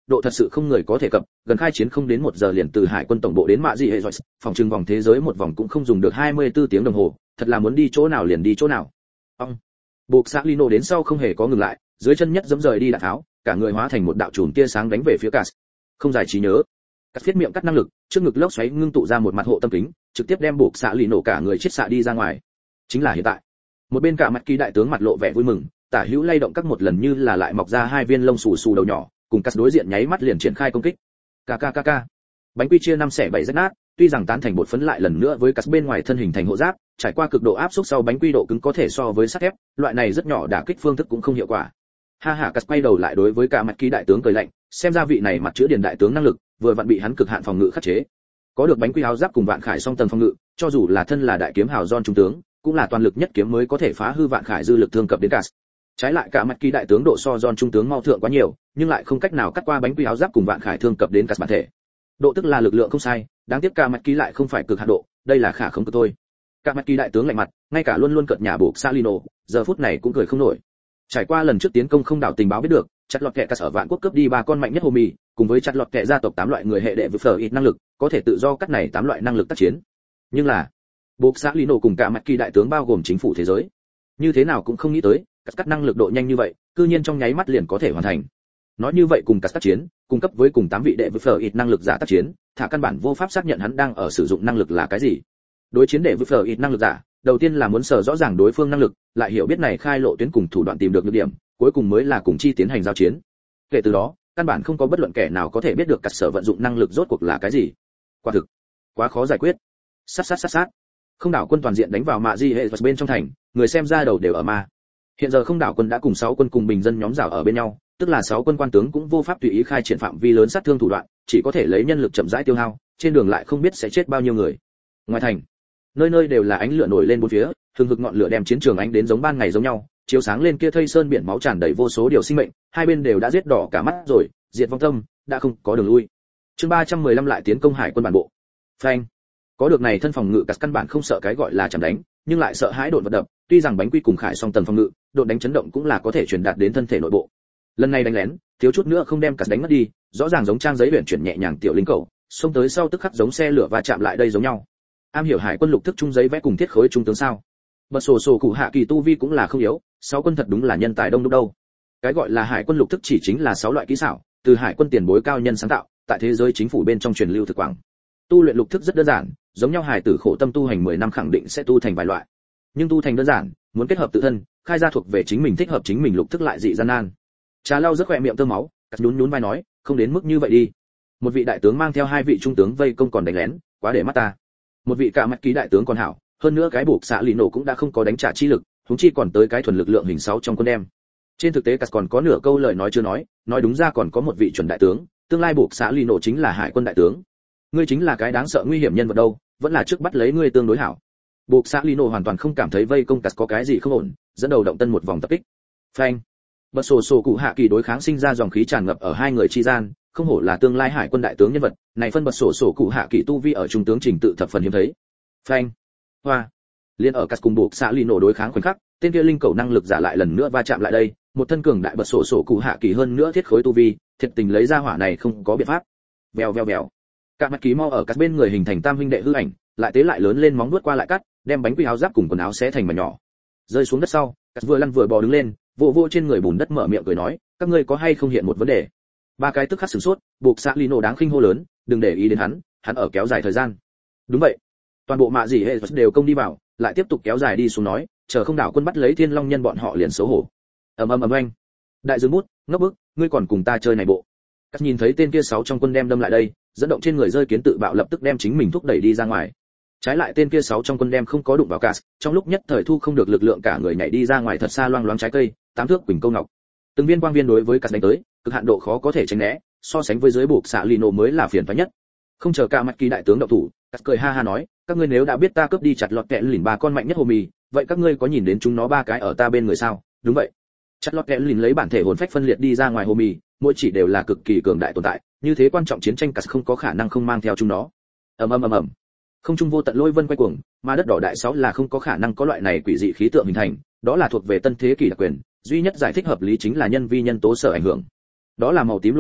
S1: độ thật sự không người có thể cập, gần khai chiến không đến 1 giờ liền từ hải quân tổng bộ đến mạ gì hệ rồi, phòng trừng vòng thế giới một vòng cũng không dùng được 24 tiếng đồng hồ, thật là muốn đi chỗ nào liền đi chỗ nào. Ông buộc xã Lino đến sau không hề có ngừng lại, dưới chân nhất giẫm rời đi đạn tháo, cả người hóa thành một đạo chùm tia sáng đánh về phía Cas. Không giải trí nhớ, Cas viết miệng cắt năng lực, trước ngực lốc xoáy ngưng tụ ra một mặt hộ tâm kính, trực tiếp đem buộc xã Lino cả người chết xạ đi ra ngoài. Chính là hiện tại. Một bên cả mặt kỳ đại tướng mặt lộ vẻ vui mừng, tả hữu lay động các một lần như là lại mọc ra 2 viên lông xù xù đầu nhỏ, cùng Cas đối diện nháy mắt liền triển khai công kích. Kkkk. Bánh quy chia 5 xẻ 7 rách nát, tuy rằng tán thành bột phấn lại lần nữa với Cas bên ngoài thân hình thành hộ giáp, trải qua cực độ áp xúc sau bánh quy độ cứng có thể so với sắt thép, loại này rất nhỏ đả kích phương thức cũng không hiệu quả. Ha ha, Cas quay đầu lại đối với cả mặt kỳ đại tướng cười lạnh, xem ra vị này mặt chữa điền đại tướng năng lực, vừa vặn bị hắn cực hạn phòng ngự khắc chế. Có được bánh quy áo giáp cùng vạn khải song tầng phòng ngự, cho dù là thân là đại kiếm hào John trung tướng, cũng là toàn lực nhất kiếm mới có thể phá hư vạn khải dư lực thương cập đến Cas. Trái lại cả mặt kỳ đại tướng độ so John trung tướng mau thượng quá nhiều, nhưng lại không cách nào cắt qua bánh quy áo giáp cùng vạn khải thương cập đến Cas bản thể. Độ tức là lực lượng không sai, đáng tiếc cả mặt kỳ lại không phải cực hạn độ, đây là khả không cực thôi. Cả mặt kỳ đại tướng lạnh mặt, ngay cả luôn luôn cợt nhả buộc Salino, giờ phút này cũng cười không nổi. Trải qua lần trước tiến công không đảo tình báo biết được, chặt lọt kẻ Cas ở vạn quốc cướp đi 3 con mạnh nhất hồ mì, cùng với chặt lọt kẻ gia tộc 8 loại người hệ đệ với phở ít năng lực, có thể tự do cắt này 8 loại năng lực tác chiến. Nhưng là, buộc Salino cùng cả mặt kỳ đại tướng bao gồm chính phủ thế giới, như thế nào cũng không nghĩ tới, cắt năng lực độ nhanh như vậy, cư nhiên trong nháy mắt liền có thể hoàn thành. Nói như vậy cùng cắt tác chiến, cung cấp với cùng 8 vị đệ với phở ít năng lực giả tác chiến, thả căn bản vô pháp xác nhận hắn đang ở sử dụng năng lực là cái gì. Đối chiến đệ với phở ít năng lực giả, đầu tiên là muốn sở rõ ràng đối phương năng lực, lại hiểu biết này khai lộ tuyến cùng thủ đoạn tìm được nhược điểm, cuối cùng mới là cùng chi tiến hành giao chiến. Kể từ đó, căn bản không có bất luận kẻ nào có thể biết được cắt sở vận dụng năng lực rốt cuộc là cái gì. Quả thực, quá khó giải quyết. Sát. Không đảo quân toàn diện đánh vào mạ di hệ bên trong thành, người xem ra đầu đều ở ma. Hiện giờ không đảo quân đã cùng 6 quân cùng bình dân nhóm rào ở bên nhau, tức là 6 quân quan tướng cũng vô pháp tùy ý khai triển phạm vi lớn sát thương thủ đoạn, chỉ có thể lấy nhân lực chậm rãi tiêu hao, trên đường lại không biết sẽ chết bao nhiêu người. Ngoài thành, nơi nơi đều là ánh lửa nổi lên bốn phía, hừng hực ngọn lửa đem chiến trường ánh đến giống ban ngày giống nhau, chiếu sáng lên kia thây sơn biển máu tràn đầy vô số điều sinh mệnh, hai bên đều đã giết đỏ cả mắt rồi, diệt vong tâm, đã không có đường lui. Chương 315 lại tiến công hải quân bản bộ. Phanh. Có được này thân phòng ngự Cas căn bản không sợ cái gọi là chạm đánh, nhưng lại sợ hãi độn vật đập, tuy rằng bánh quy cùng khải song tầng phòng ngự, độn đánh chấn động cũng là có thể truyền đạt đến thân thể nội bộ. Lần này đánh lén, thiếu chút nữa không đem Cas đánh mất đi, rõ ràng giống trang giấy huyền chuyển nhẹ nhàng tiểu linh cầu, xông tới sau tức khắc giống xe lửa va chạm lại đây giống nhau. Am hiểu hải quân lục thức trung giấy vẽ cùng thiết khối trung tướng sao? Bật sổ cụ hạ kỳ tu vi cũng là không yếu, 6 quân thật đúng là nhân tài đông đúc đâu. Cái gọi là hải quân lục thức chỉ chính là 6 loại kỹ xảo, từ hải quân tiền bối cao nhân sáng tạo, tại thế giới chính phủ bên trong truyền lưu thực quảng. Tu luyện lục thức rất đơn giản, giống nhau hải tử khổ tâm tu hành 10 năm khẳng định sẽ tu thành vài loại. Nhưng tu thành đơn giản, muốn kết hợp tự thân, khai ra thuộc về chính mình thích hợp chính mình lục thức lại dị gian nan. Trà lau rất khỏe miệng tơ máu, cắt nhún vai nói, không đến mức như vậy đi. Một vị đại tướng mang theo 2 vị trung tướng vây công còn đánh lén, quá để mắt ta. Một vị cả mặt ký đại tướng còn hảo, hơn nữa cái buộc xạ lì nổ cũng đã không có đánh trả chi lực, huống chi còn tới cái thuần lực lượng hình 6 trong quân đem. Trên thực tế Cas còn có nửa câu lời nói chưa nói đúng ra còn có một vị chuẩn đại tướng, tương lai buộc xạ lì nổ chính là hải quân đại tướng. Ngươi chính là cái đáng sợ nguy hiểm nhân vật đâu, vẫn là trước bắt lấy ngươi tương đối hảo. Buộc xạ lì nổ hoàn toàn không cảm thấy vây công Cas có cái gì không ổn, dẫn đầu động tân một vòng tập kích. Phanh. Bật sổ cụ hạ kỳ đối kháng sinh ra dòng khí tràn ngập ở hai người chi gian, không hổ là tương lai hải quân đại tướng nhân vật, này phân bật sổ cụ hạ kỳ tu vi ở trung tướng trình tự thập phần hiếm thấy. Phanh. Hoa. Liên ở Cas cùng buộc xạ lì nổ đối kháng khoảnh khắc, tên kia linh cầu năng lực giả lại lần nữa va chạm lại đây, một thân cường đại bật sổ cụ hạ kỳ hơn nữa thiết khối tu vi, thiệt tình lấy ra hỏa này không có biện pháp. Vèo. Cả mặt ký mau ở Cas bên người hình thành tam huynh đệ hư ảnh, lại tế lại lớn lên móng nuốt qua lại cắt, đem bánh quy áo giáp cùng quần áo xé thành mảnh nhỏ. Rơi xuống đất sau, Cas vừa lăn vừa bò đứng lên, vô trên người bùn đất mở miệng cười nói, các ngươi có hay không hiện một vấn đề? 3 cái tức khắc sửng sốt, buộc xạ lì nổ đáng khinh hô lớn, đừng để ý đến hắn ở kéo dài thời gian. Đúng vậy. Toàn bộ mạ gì hệ đều công đi vào, lại tiếp tục kéo dài đi xuống nói, chờ không đảo quân bắt lấy Thiên Long nhân bọn họ liền xấu hổ. Ầm oanh. Đại dương bút, ngốc bức, ngươi còn cùng ta chơi này bộ. Cắt nhìn thấy tên kia 6 trong quân đem đâm lại đây, dẫn động trên người rơi kiến tự bạo lập tức đem chính mình thúc đẩy đi ra ngoài. Trái lại tên kia 6 trong quân đem không có đụng vào Cas, trong lúc nhất thời thu không được lực lượng cả người nhảy đi ra ngoài thật xa loang loáng trái cây, 8 thước quỳnh câu ngọc. Từng viên quang viên đối với Cas đánh tới, cực hạn độ khó có thể tránh né, so sánh với dưới buộc xạ lino mới là phiền toái nhất. Không chờ cả mặt kỳ đại tướng động thủ, Cas cười ha ha nói, các ngươi nếu đã biết ta cướp đi chặt lọt kẹ lìn 3 con mạnh nhất hồ mì, vậy các ngươi có nhìn đến chúng nó 3 cái ở ta bên người sao? Đúng vậy. Chặt lọt kẹ lìn lấy bản thể hồn phách phân liệt đi ra ngoài hồ mì, mỗi chỉ đều là cực kỳ cường đại tồn tại, như thế quan trọng chiến tranh Cas không có khả năng không mang theo chúng nó. Ầm. Không trung vô tận lôi vân quay cuồng, mà đất đỏ đại 6 là không có khả năng có loại này quỷ dị khí tượng hình thành, đó là thuộc về tân thế kỷ đặc quyền, duy nhất giải thích hợp lý chính là nhân vi nhân tố sở ảnh hưởng. Đó là màu tím lôi đỉnh,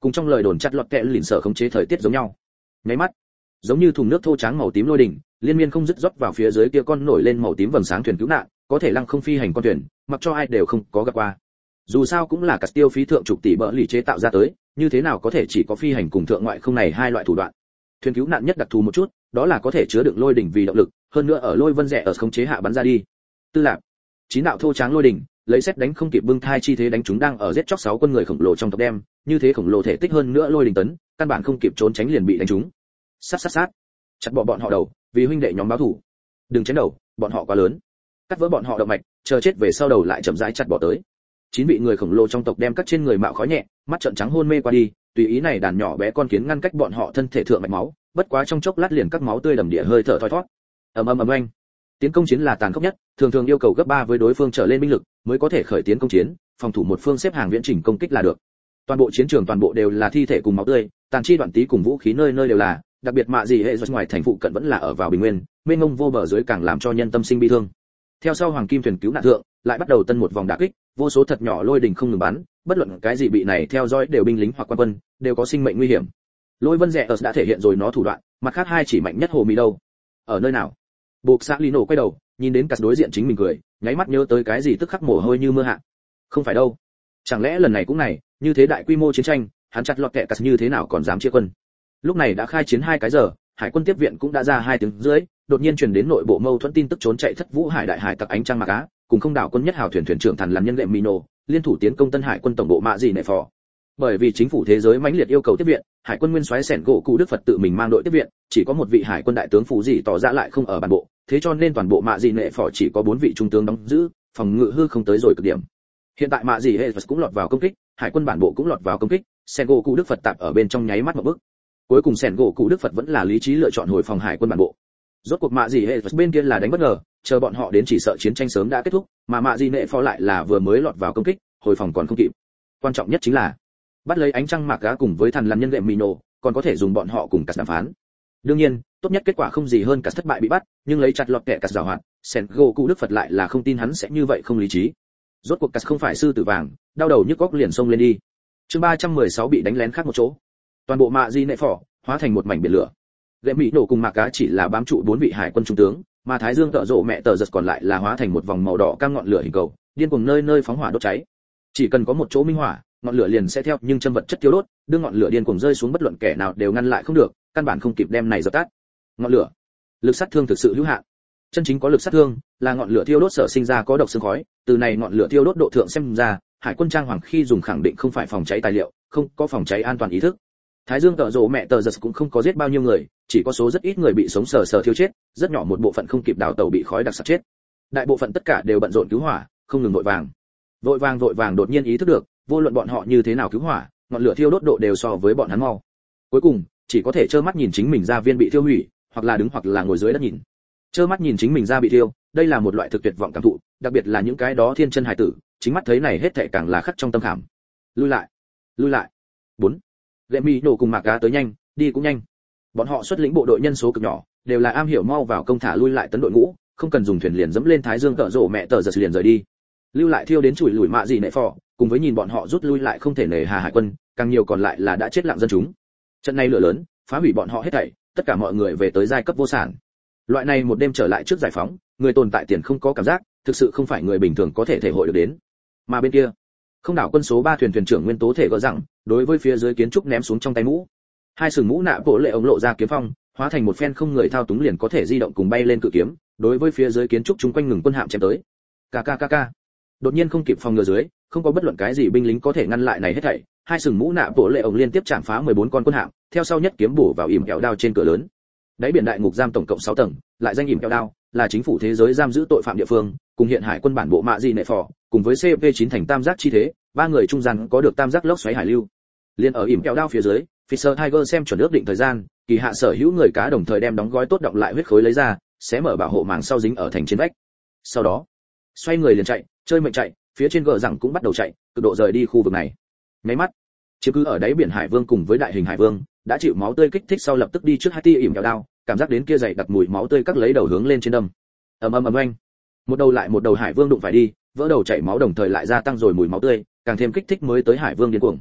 S1: cùng trong lời đồn chặt lọt kẹ lìn sở khống chế thời tiết giống nhau. Nháy mắt, giống như thùng nước thô trắng màu tím lôi đỉnh, liên miên không dứt rót vào phía dưới kia con nổi lên màu tím vầng sáng thuyền cứu nạn, có thể lăng không phi hành con thuyền, mặc cho ai đều không có gặp qua. Dù sao cũng là cả tiêu phí thượng chục tỷ bỡ lì chế tạo ra tới, như thế nào có thể chỉ có phi hành cùng thượng ngoại không này hai loại thủ đoạn. Thuyền cứu nạn nhất đặc thù một chút, đó là có thể chứa đựng lôi đỉnh vì động lực, hơn nữa ở lôi vân rẽ ở khống chế hạ bắn ra đi. Tư lạc, chín đạo thô tráng lôi đỉnh, lấy xét đánh không kịp bưng thai chi thế đánh chúng đang ở giết chóc 6 quân người khổng lồ trong tộc đem, như thế khổng lồ thể tích hơn nữa lôi đỉnh tấn, căn bản không kịp trốn tránh liền bị đánh trúng. Sát, chặt bỏ bọn họ đầu, vì huynh đệ nhóm báo thù. Đừng chém đầu, bọn họ quá lớn. Cắt vỡ bọn họ động mạch, chờ chết về sau đầu lại chậm rãi chặt bỏ tới. 9 vị người khổng lồ trong tộc đem cắt trên người mạo khói nhẹ, mắt trợn trắng hôn mê qua đi, tùy ý này đàn nhỏ bé con kiến ngăn cách bọn họ thân thể thượng mạch máu, bất quá trong chốc lát liền các máu tươi đầm địa hơi thở thoi thoát. Ầm oanh. Tiến công chiến là tàn khốc nhất, thường yêu cầu gấp 3 với đối phương trở lên binh lực mới có thể khởi tiến công chiến, phòng thủ một phương xếp hàng viễn chỉnh công kích là được. Toàn bộ chiến trường toàn bộ đều là thi thể cùng máu tươi, tàn chi đoạn tí cùng vũ khí nơi nơi đều là, đặc biệt mạ gì hệ do ngoài thành phụ cận vẫn là ở vào bình nguyên, mênh mông vô bờ dưới càng làm cho nhân tâm sinh bi thương. Theo sau hoàng kim thuyền cứu nạn thượng, lại bắt đầu tân một vòng đả kích, vô số thật nhỏ lôi đình không ngừng bắn, bất luận cái gì bị này theo dõi đều binh lính hoặc quan quân, đều có sinh mệnh nguy hiểm. Lôi vân rẽ đã thể hiện rồi nó thủ đoạn, mặt khác hai chỉ mạnh nhất hồ mỹ đâu? Ở nơi nào? Buộc xã Lino quay đầu, nhìn đến cả đối diện chính mình cười, nháy mắt nhớ tới cái gì tức khắc mồ hôi như mưa hạ. Không phải đâu? Chẳng lẽ lần này cũng này, như thế đại quy mô chiến tranh, hắn chặt lọt kẹ cả như thế nào còn dám chia quân? Lúc này đã khai chiến 2 cái giờ, hải quân tiếp viện cũng đã ra 2 tiếng rưỡi, đột nhiên truyền đến nội bộ mâu thuẫn tin tức trốn chạy thất vũ hải đại hải tặc ánh trăng mạc á, cùng không đảo quân nhất hào thuyền trưởng thần làm nhân lệ Mino, liên thủ tiến công Tân Hải quân tổng bộ mạ gì nệ phò. Bởi vì chính phủ thế giới mãnh liệt yêu cầu tiếp viện, hải quân nguyên soái sẻn gỗ cụ Đức Phật tự mình mang đội tiếp viện, chỉ có một vị hải quân đại tướng phụ gì tỏ ra lại không ở bản bộ, thế cho nên toàn bộ mạ gì nệ phò chỉ có 4 vị trung tướng đóng giữ, phòng ngự hư không tới rồi cực điểm. Hiện tại mạ gì hệ cũng lọt vào công kích, hải quân bản bộ cũng lọt vào công kích, sẻn gỗ cụ Đức Phật tạm ở bên trong nháy mắt một bước. Cuối cùng sẻn gỗ cụ Đức Phật vẫn là lý trí lựa chọn hồi phòng hải quân bản bộ. Rốt cuộc mạ gì hệ bên kia là đánh bất ngờ, chờ bọn họ đến chỉ sợ chiến tranh sớm đã kết thúc, mà mạ gì nệ phò lại là vừa mới lọt vào công kích, hồi phòng còn không kịp. Quan trọng nhất chính là bắt lấy ánh trăng mạc gá cùng với thần làm nhân lệ Mino, còn có thể dùng bọn họ cùng cả đàm phán. Đương nhiên, tốt nhất kết quả không gì hơn cả thất bại bị bắt, nhưng lấy chặt lọt kẻ cả giàu hoạt, sẻn gỗ cụ Đức Phật lại là không tin hắn sẽ như vậy không lý trí. Rốt cuộc cả không phải sư tử vàng, đau đầu nhức óc liền xông lên đi. Chương 316 bị đánh lén khác một chỗ. Toàn bộ mạ di nệ phò hóa thành một mảnh biển lửa. Lệ Mỹ nổ cùng mạc cá chỉ là bám trụ 4 vị hải quân trung tướng, mà Thái Dương tợ rộ mẹ tờ giật còn lại là hóa thành một vòng màu đỏ cam ngọn lửa hình cầu, điên cuồng nơi nơi phóng hỏa đốt cháy. Chỉ cần có một chỗ minh hỏa, ngọn lửa liền sẽ theo nhưng châm vật chất tiêu đốt, đưa ngọn lửa điên cuồng rơi xuống bất luận kẻ nào đều ngăn lại không được, căn bản không kịp đem này dập tắt. Ngọn lửa, lực sát thương thực sự hữu hạn. Chân chính có lực sát thương là ngọn lửa thiêu đốt sở sinh ra có độc sương khói, từ này ngọn lửa thiêu đốt độ thượng xem ra, hải quân trang hoàng khi dùng khẳng định không phải phòng cháy tài liệu, không có phòng cháy an toàn ý thức. Thái Dương tợ rộ mẹ tờ giật cũng không có giết bao nhiêu người, chỉ có số rất ít người bị sống sờ sờ thiêu chết, rất nhỏ một bộ phận không kịp đào tàu bị khói đặc sặc chết. Đại bộ phận tất cả đều bận rộn cứu hỏa, không ngừng vội vàng đột nhiên ý thức được, vô luận bọn họ như thế nào cứu hỏa, ngọn lửa thiêu đốt độ đều so với bọn hắn mau. Cuối cùng, chỉ có thể trơ mắt nhìn chính mình gia viên bị thiêu hủy, hoặc là đứng hoặc là ngồi dưới đất nhìn. Trơ mắt nhìn chính mình gia bị thiêu, đây là một loại thực tuyệt vọng cảm thụ, đặc biệt là những cái đó thiên chân hải tử, chính mắt thấy này hết thảy càng là khắc trong tâm khảm. Lui lại. 4. Lệ Mỹ nổ cùng mạc cá tới nhanh, đi cũng nhanh. Bọn họ xuất lĩnh bộ đội nhân số cực nhỏ, đều là am hiểu mau vào công thả lui lại tấn đội ngũ, không cần dùng thuyền liền dẫm lên Thái Dương tợ rộ mẹ tờ giật liền rời đi. Lưu lại thiêu đến chùi lùi mạ gì nệ phò, cùng với nhìn bọn họ rút lui lại không thể nề hà hải quân, càng nhiều còn lại là đã chết lặng dân chúng. Trận này lửa lớn, phá hủy bọn họ hết thảy, tất cả mọi người về tới giai cấp vô sản. Loại này một đêm trở lại trước giải phóng, người tồn tại tiền không có cảm giác, thực sự không phải người bình thường có thể thể hội được đến. Mà bên kia, không đảo quân số 3 thuyền trưởng Nguyên Tố thể gỡ rằng, đối với phía dưới kiến trúc ném xuống trong tay mũ. Hai sừng mũ nạ bộ lệ ống lộ ra kiếm phong, hóa thành một phen không người thao túng liền có thể di động cùng bay lên cự kiếm, đối với phía dưới kiến trúc chúng quanh ngừng quân hạm chém tới. Kkkk. Đột nhiên không kịp phòng ngừa dưới, không có bất luận cái gì binh lính có thể ngăn lại này hết thảy, hai sừng mũ nạ bộ lệ ống liên tiếp chạm phá 14 con quân hạm, theo sau nhất kiếm bổ vào ỉm kẹo đao trên cửa lớn. Đáy biển đại ngục giam tổng cộng 6 tầng, lại danh ỉm kẹo đao, là chính phủ thế giới giam giữ tội phạm địa phương, cùng hiện hải quân bản bộ mạ gì nệ phò, cùng với CP9 thành tam giác chi thế, ba người trung gian có được tam giác lốc xoáy hải lưu. Liên ở ỉm kẹo đao phía dưới, Fisher Tiger xem chuẩn ước định thời gian, kỳ hạ sở hữu người cá đồng thời đem đóng gói tốt động lại huyết khối lấy ra, xé mở bảo hộ màng sau dính ở thành trên vách. Sau đó, xoay người liền chạy, chơi mệnh chạy, phía trên gờ rằng cũng bắt đầu chạy, cực độ rời đi khu vực này. Nháy mắt, chiếm cứ ở đáy biển hải vương cùng với đại hình hải vương, đã chịu máu tươi kích thích sau lập tức đi trước hai tia ỉm kẹo đao, cảm giác đến kia dày đặc mùi máu tươi các lấy đầu hướng lên trên đâm. Ầm oanh. Một đầu lại một đầu hải vương đụng phải đi, vỡ đầu chảy máu đồng thời lại gia tăng rồi mùi máu tươi, càng thêm kích thích mới tới hải vương điên cuồng.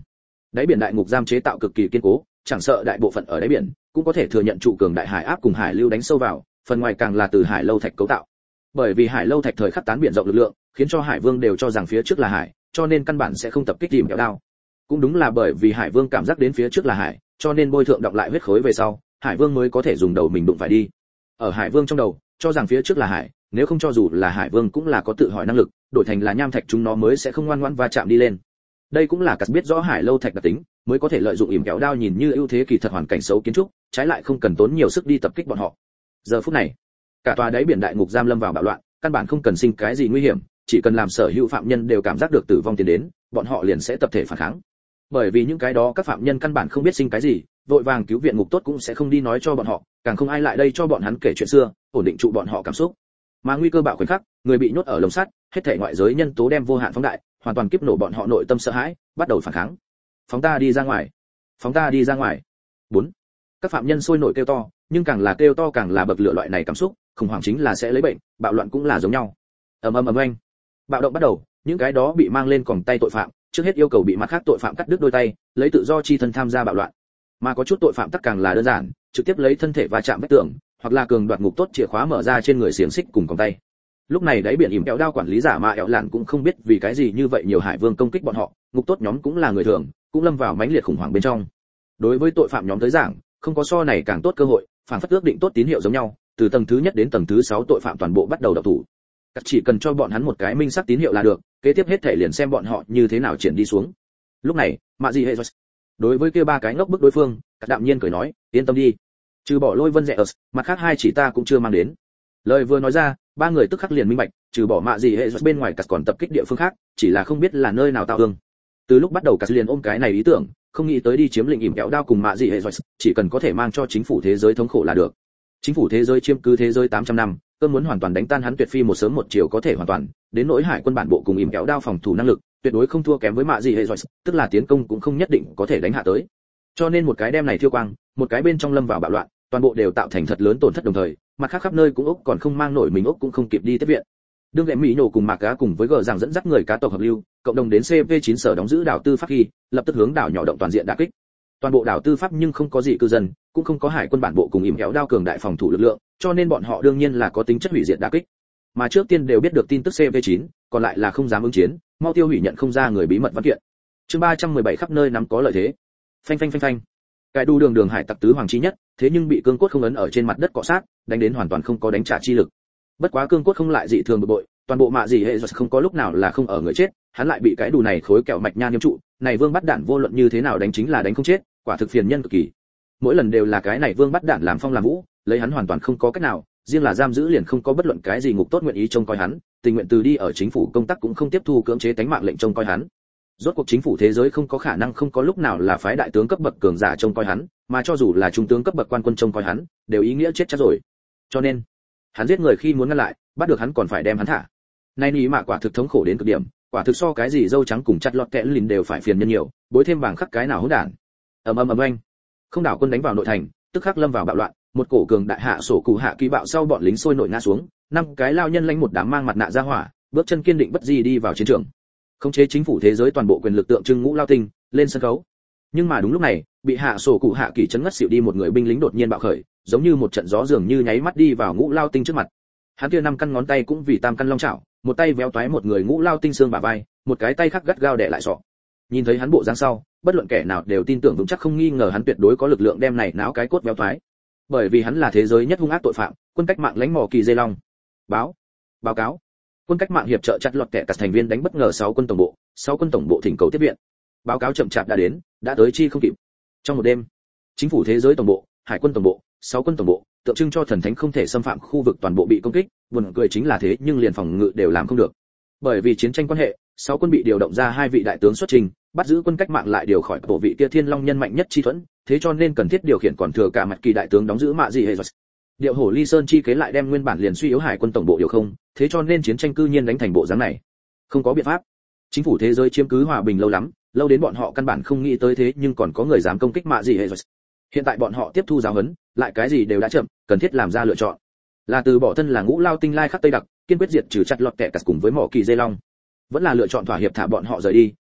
S1: Đáy biển đại ngục giam chế tạo cực kỳ kiên cố, chẳng sợ đại bộ phận ở đáy biển cũng có thể thừa nhận trụ cường đại hải áp cùng hải lưu đánh sâu vào, phần ngoài càng là từ hải lâu thạch cấu tạo. Bởi vì hải lâu thạch thời khắc tán biển rộng lực lượng, khiến cho hải vương đều cho rằng phía trước là hải, cho nên căn bản sẽ không tập kích tìm kéo đao. Cũng đúng là bởi vì hải vương cảm giác đến phía trước là hải, cho nên bôi thượng đọc lại huyết khối về sau, hải vương mới có thể dùng đầu mình đụng phải đi. Ở hải vương trong đầu, cho rằng phía trước là hải, nếu không cho dù là hải vương cũng là có tự hỏi năng lực, đổi thành là nham thạch chúng nó mới sẽ không ngoan ngoãn va chạm đi lên. Đây cũng là Cắt biết rõ hải lâu thạch đặc tính, mới có thể lợi dụng ỉm kéo đao nhìn như ưu thế kỳ thật hoàn cảnh xấu kiến trúc, trái lại không cần tốn nhiều sức đi tập kích bọn họ. Giờ phút này, cả tòa đáy biển đại ngục giam lâm vào bạo loạn, căn bản không cần sinh cái gì nguy hiểm, chỉ cần làm sở hữu phạm nhân đều cảm giác được tử vong tiến đến, bọn họ liền sẽ tập thể phản kháng. Bởi vì những cái đó các phạm nhân căn bản không biết sinh cái gì, vội vàng cứu viện ngục tốt cũng sẽ không đi nói cho bọn họ, càng không ai lại đây cho bọn hắn kể chuyện xưa, ổn định trụ bọn họ cảm xúc. Mà nguy cơ bạo khoảnh khắc, người bị nhốt ở lồng sắt, hết thảy ngoại giới nhân tố đem vô hạn phóng đại, hoàn toàn kiếp nổ bọn họ nội tâm sợ hãi, bắt đầu phản kháng. Phóng ta đi ra ngoài, phóng ta đi ra ngoài. 4. Các phạm nhân sôi nổi kêu to, nhưng càng là kêu to càng là bậc lửa loại này cảm xúc, khủng hoảng chính là sẽ lấy bệnh, bạo loạn cũng là giống nhau. Ầm ầm ầm oanh. Bạo động bắt đầu, những cái đó bị mang lên còng tay tội phạm, trước hết yêu cầu bị mặt khác tội phạm cắt đứt đôi tay, lấy tự do chi thân tham gia bạo loạn. Mà có chút tội phạm tất càng là đơn giản, trực tiếp lấy thân thể va chạm vách tường, hoặc là cường đoạt ngục tốt chìa khóa mở ra trên người xiềng xích cùng còng tay. Lúc này đáy biển ỉm kéo đao quản lý giả mà ẻo lạn cũng không biết vì cái gì như vậy nhiều hải vương công kích bọn họ, ngục tốt nhóm cũng là người thường, cũng lâm vào mãnh liệt khủng hoảng bên trong. Đối với tội phạm nhóm tới giảng, không có so này càng tốt cơ hội, phản phất ước định tốt tín hiệu giống nhau, từ tầng thứ nhất đến tầng thứ 6 tội phạm toàn bộ bắt đầu động thủ. Chỉ cần cho bọn hắn một cái minh xác tín hiệu là được, kế tiếp hết thể liền xem bọn họ như thế nào triển đi xuống. Lúc này, Mạ Dị Hệ đối với kia ba cái ngốc bức đối phương, các đạm nhiên cười nói, yên tâm đi, trừ bỏ Lôi Vân Rẻ ở, mặt khác hai chỉ ta cũng chưa mang đến. Lời vừa nói ra, ba người tức khắc liền minh bạch, trừ bỏ Mạ Dị Hệ bên ngoài cắt còn tập kích địa phương khác, chỉ là không biết là nơi nào tạo hương. Từ lúc bắt đầu cắt liền ôm cái này ý tưởng, không nghĩ tới đi chiếm lĩnh ỉm kéo đao cùng Mạ Dị Hệ, chỉ cần có thể mang cho chính phủ thế giới thống khổ là được. Chính phủ thế giới chiếm cứ thế giới 800 năm, cơn muốn hoàn toàn đánh tan hắn tuyệt phi một sớm một chiều có thể hoàn toàn, đến nỗi hải quân bản bộ cùng ỉm kéo đao phòng thủ năng lực, tuyệt đối không thua kém với Mạ Dị Hệ, tức là tiến công cũng không nhất định có thể đánh hạ tới. Cho nên một cái đem này thiêu quang, một cái bên trong lâm vào bạo loạn, toàn bộ đều tạo thành thật lớn tổn thất đồng thời, mặt khác khắp nơi cũng ốc còn không mang nổi mình ốc cũng không kịp đi tiếp viện. Đương lệ Mỹ nổ cùng Mạc Cá cùng với gờ rằng dẫn dắt người cá tộc hợp lưu, cộng đồng đến CV9 sở đóng giữ đảo Tư Pháp khi, lập tức hướng đảo nhỏ động toàn diện đả kích. Toàn bộ đảo Tư Pháp nhưng không có gì cư dân, cũng không có hải quân bản bộ cùng ỉm kéo đao cường đại phòng thủ lực lượng, cho nên bọn họ đương nhiên là có tính chất hủy diệt đả kích. Mà trước tiên đều biết được tin tức CV9, còn lại là không dám ứng chiến, mau tiêu hủy nhận không ra người bí mật văn kiện. Chương 317 khắp nơi nắm có lợi thế. Phanh phanh phanh phanh. Cái đu đường hải tặc tứ hoàng chi nhất, thế nhưng bị cương cốt không ấn ở trên mặt đất cọ sát, đánh đến hoàn toàn không có đánh trả chi lực. Bất quá cương cốt không lại dị thường bực bội, toàn bộ Mạ Dị Hệ không có lúc nào là không ở người chết, hắn lại bị cái đù này khối kẹo mạch nha niêm trụ, này vương bắt đạn vô luận như thế nào đánh chính là đánh không chết, quả thực phiền nhân cực kỳ. Mỗi lần đều là cái này vương bắt đạn làm phong làm vũ, lấy hắn hoàn toàn không có cách nào, riêng là giam giữ liền không có bất luận cái gì ngục tốt nguyện ý trông coi hắn, tình nguyện từ đi ở chính phủ công tác cũng không tiếp thu cưỡng chế tánh mạng lệnh trông coi hắn. Rốt cuộc chính phủ thế giới không có khả năng không có lúc nào là phái đại tướng cấp bậc cường giả trông coi hắn, mà cho dù là trung tướng cấp bậc quan quân trông coi hắn, đều ý nghĩa chết chắc rồi. Cho nên, hắn giết người khi muốn ngăn lại, bắt được hắn còn phải đem hắn thả. Nay ý mà quả thực thống khổ đến cực điểm, quả thực so cái gì dâu trắng cùng chặt lọt kẽ lìn đều phải phiền nhân nhiều, bối thêm bảng khắc cái nào hỗn đản. Ầm ầm ầm oanh. Không đảo quân đánh vào nội thành, tức khắc lâm vào bạo loạn, một cổ cường đại hạ sổ cụ hạ kỳ bạo sau bọn lính sôi nổi ngã xuống, năm cái lao nhân lãnh một đám mang mặt nạ ra hỏa, bước chân kiên định bất di đi vào chiến trường. Khống chế chính phủ thế giới toàn bộ quyền lực tượng trưng ngũ lao tinh, lên sân khấu. Nhưng mà đúng lúc này, bị hạ sổ cụ hạ kỳ chấn ngất xỉu đi một người binh lính đột nhiên bạo khởi, giống như một trận gió dường như nháy mắt đi vào ngũ lao tinh trước mặt. Hắn kia 5 căn ngón tay cũng vì tam căn long chảo, một tay véo toái một người ngũ lao tinh xương bả vai, một cái tay khác gắt gao đè lại sọ. Nhìn thấy hắn bộ dáng sau, bất luận kẻ nào đều tin tưởng vững chắc không nghi ngờ hắn tuyệt đối có lực lượng đem này náo cái cốt véo toái. Bởi vì hắn là thế giới nhất hung ác tội phạm, quân cách mạng lãnh mỏ kỳ dây long. Báo cáo. Quân cách mạng hiệp trợ chặt lọt kẻ cả thành viên đánh bất ngờ 6 quân tổng bộ, 6 quân tổng bộ thỉnh cầu tiếp viện. Báo cáo chậm chạp đã đến, đã tới chi không kịp. Trong một đêm, chính phủ thế giới tổng bộ, hải quân tổng bộ, 6 quân tổng bộ, tượng trưng cho thần thánh không thể xâm phạm khu vực toàn bộ bị công kích, buồn cười chính là thế nhưng liền phòng ngự đều làm không được. Bởi vì chiến tranh quan hệ, 6 quân bị điều động ra 2 vị đại tướng xuất trình, bắt giữ quân cách mạng lại điều khỏi bộ vị kia thiên long nhân mạnh nhất chi thuẫn, thế cho nên cần thiết điều khiển còn thừa cả mặt kỳ đại tướng đóng giữ Mạ Dị Hệ. Điệu hổ ly sơn chi kế lại đem nguyên bản liền suy yếu hải quân tổng bộ điều không, thế cho nên chiến tranh cư nhiên đánh thành bộ dáng này. Không có biện pháp. Chính phủ thế giới chiếm cứ hòa bình lâu lắm, lâu đến bọn họ căn bản không nghĩ tới thế nhưng còn có người dám công kích Mạ Dị Hệ. Hiện tại bọn họ tiếp thu giáo huấn, lại cái gì đều đã chậm, cần thiết làm ra lựa chọn. Là từ bỏ thân là ngũ lao tinh lai khắc tây đặc, kiên quyết diệt trừ chặt lọt kẻ cắt cùng với mỏ kỳ dây long. Vẫn là lựa chọn thỏa hiệp thả bọn họ rời đi,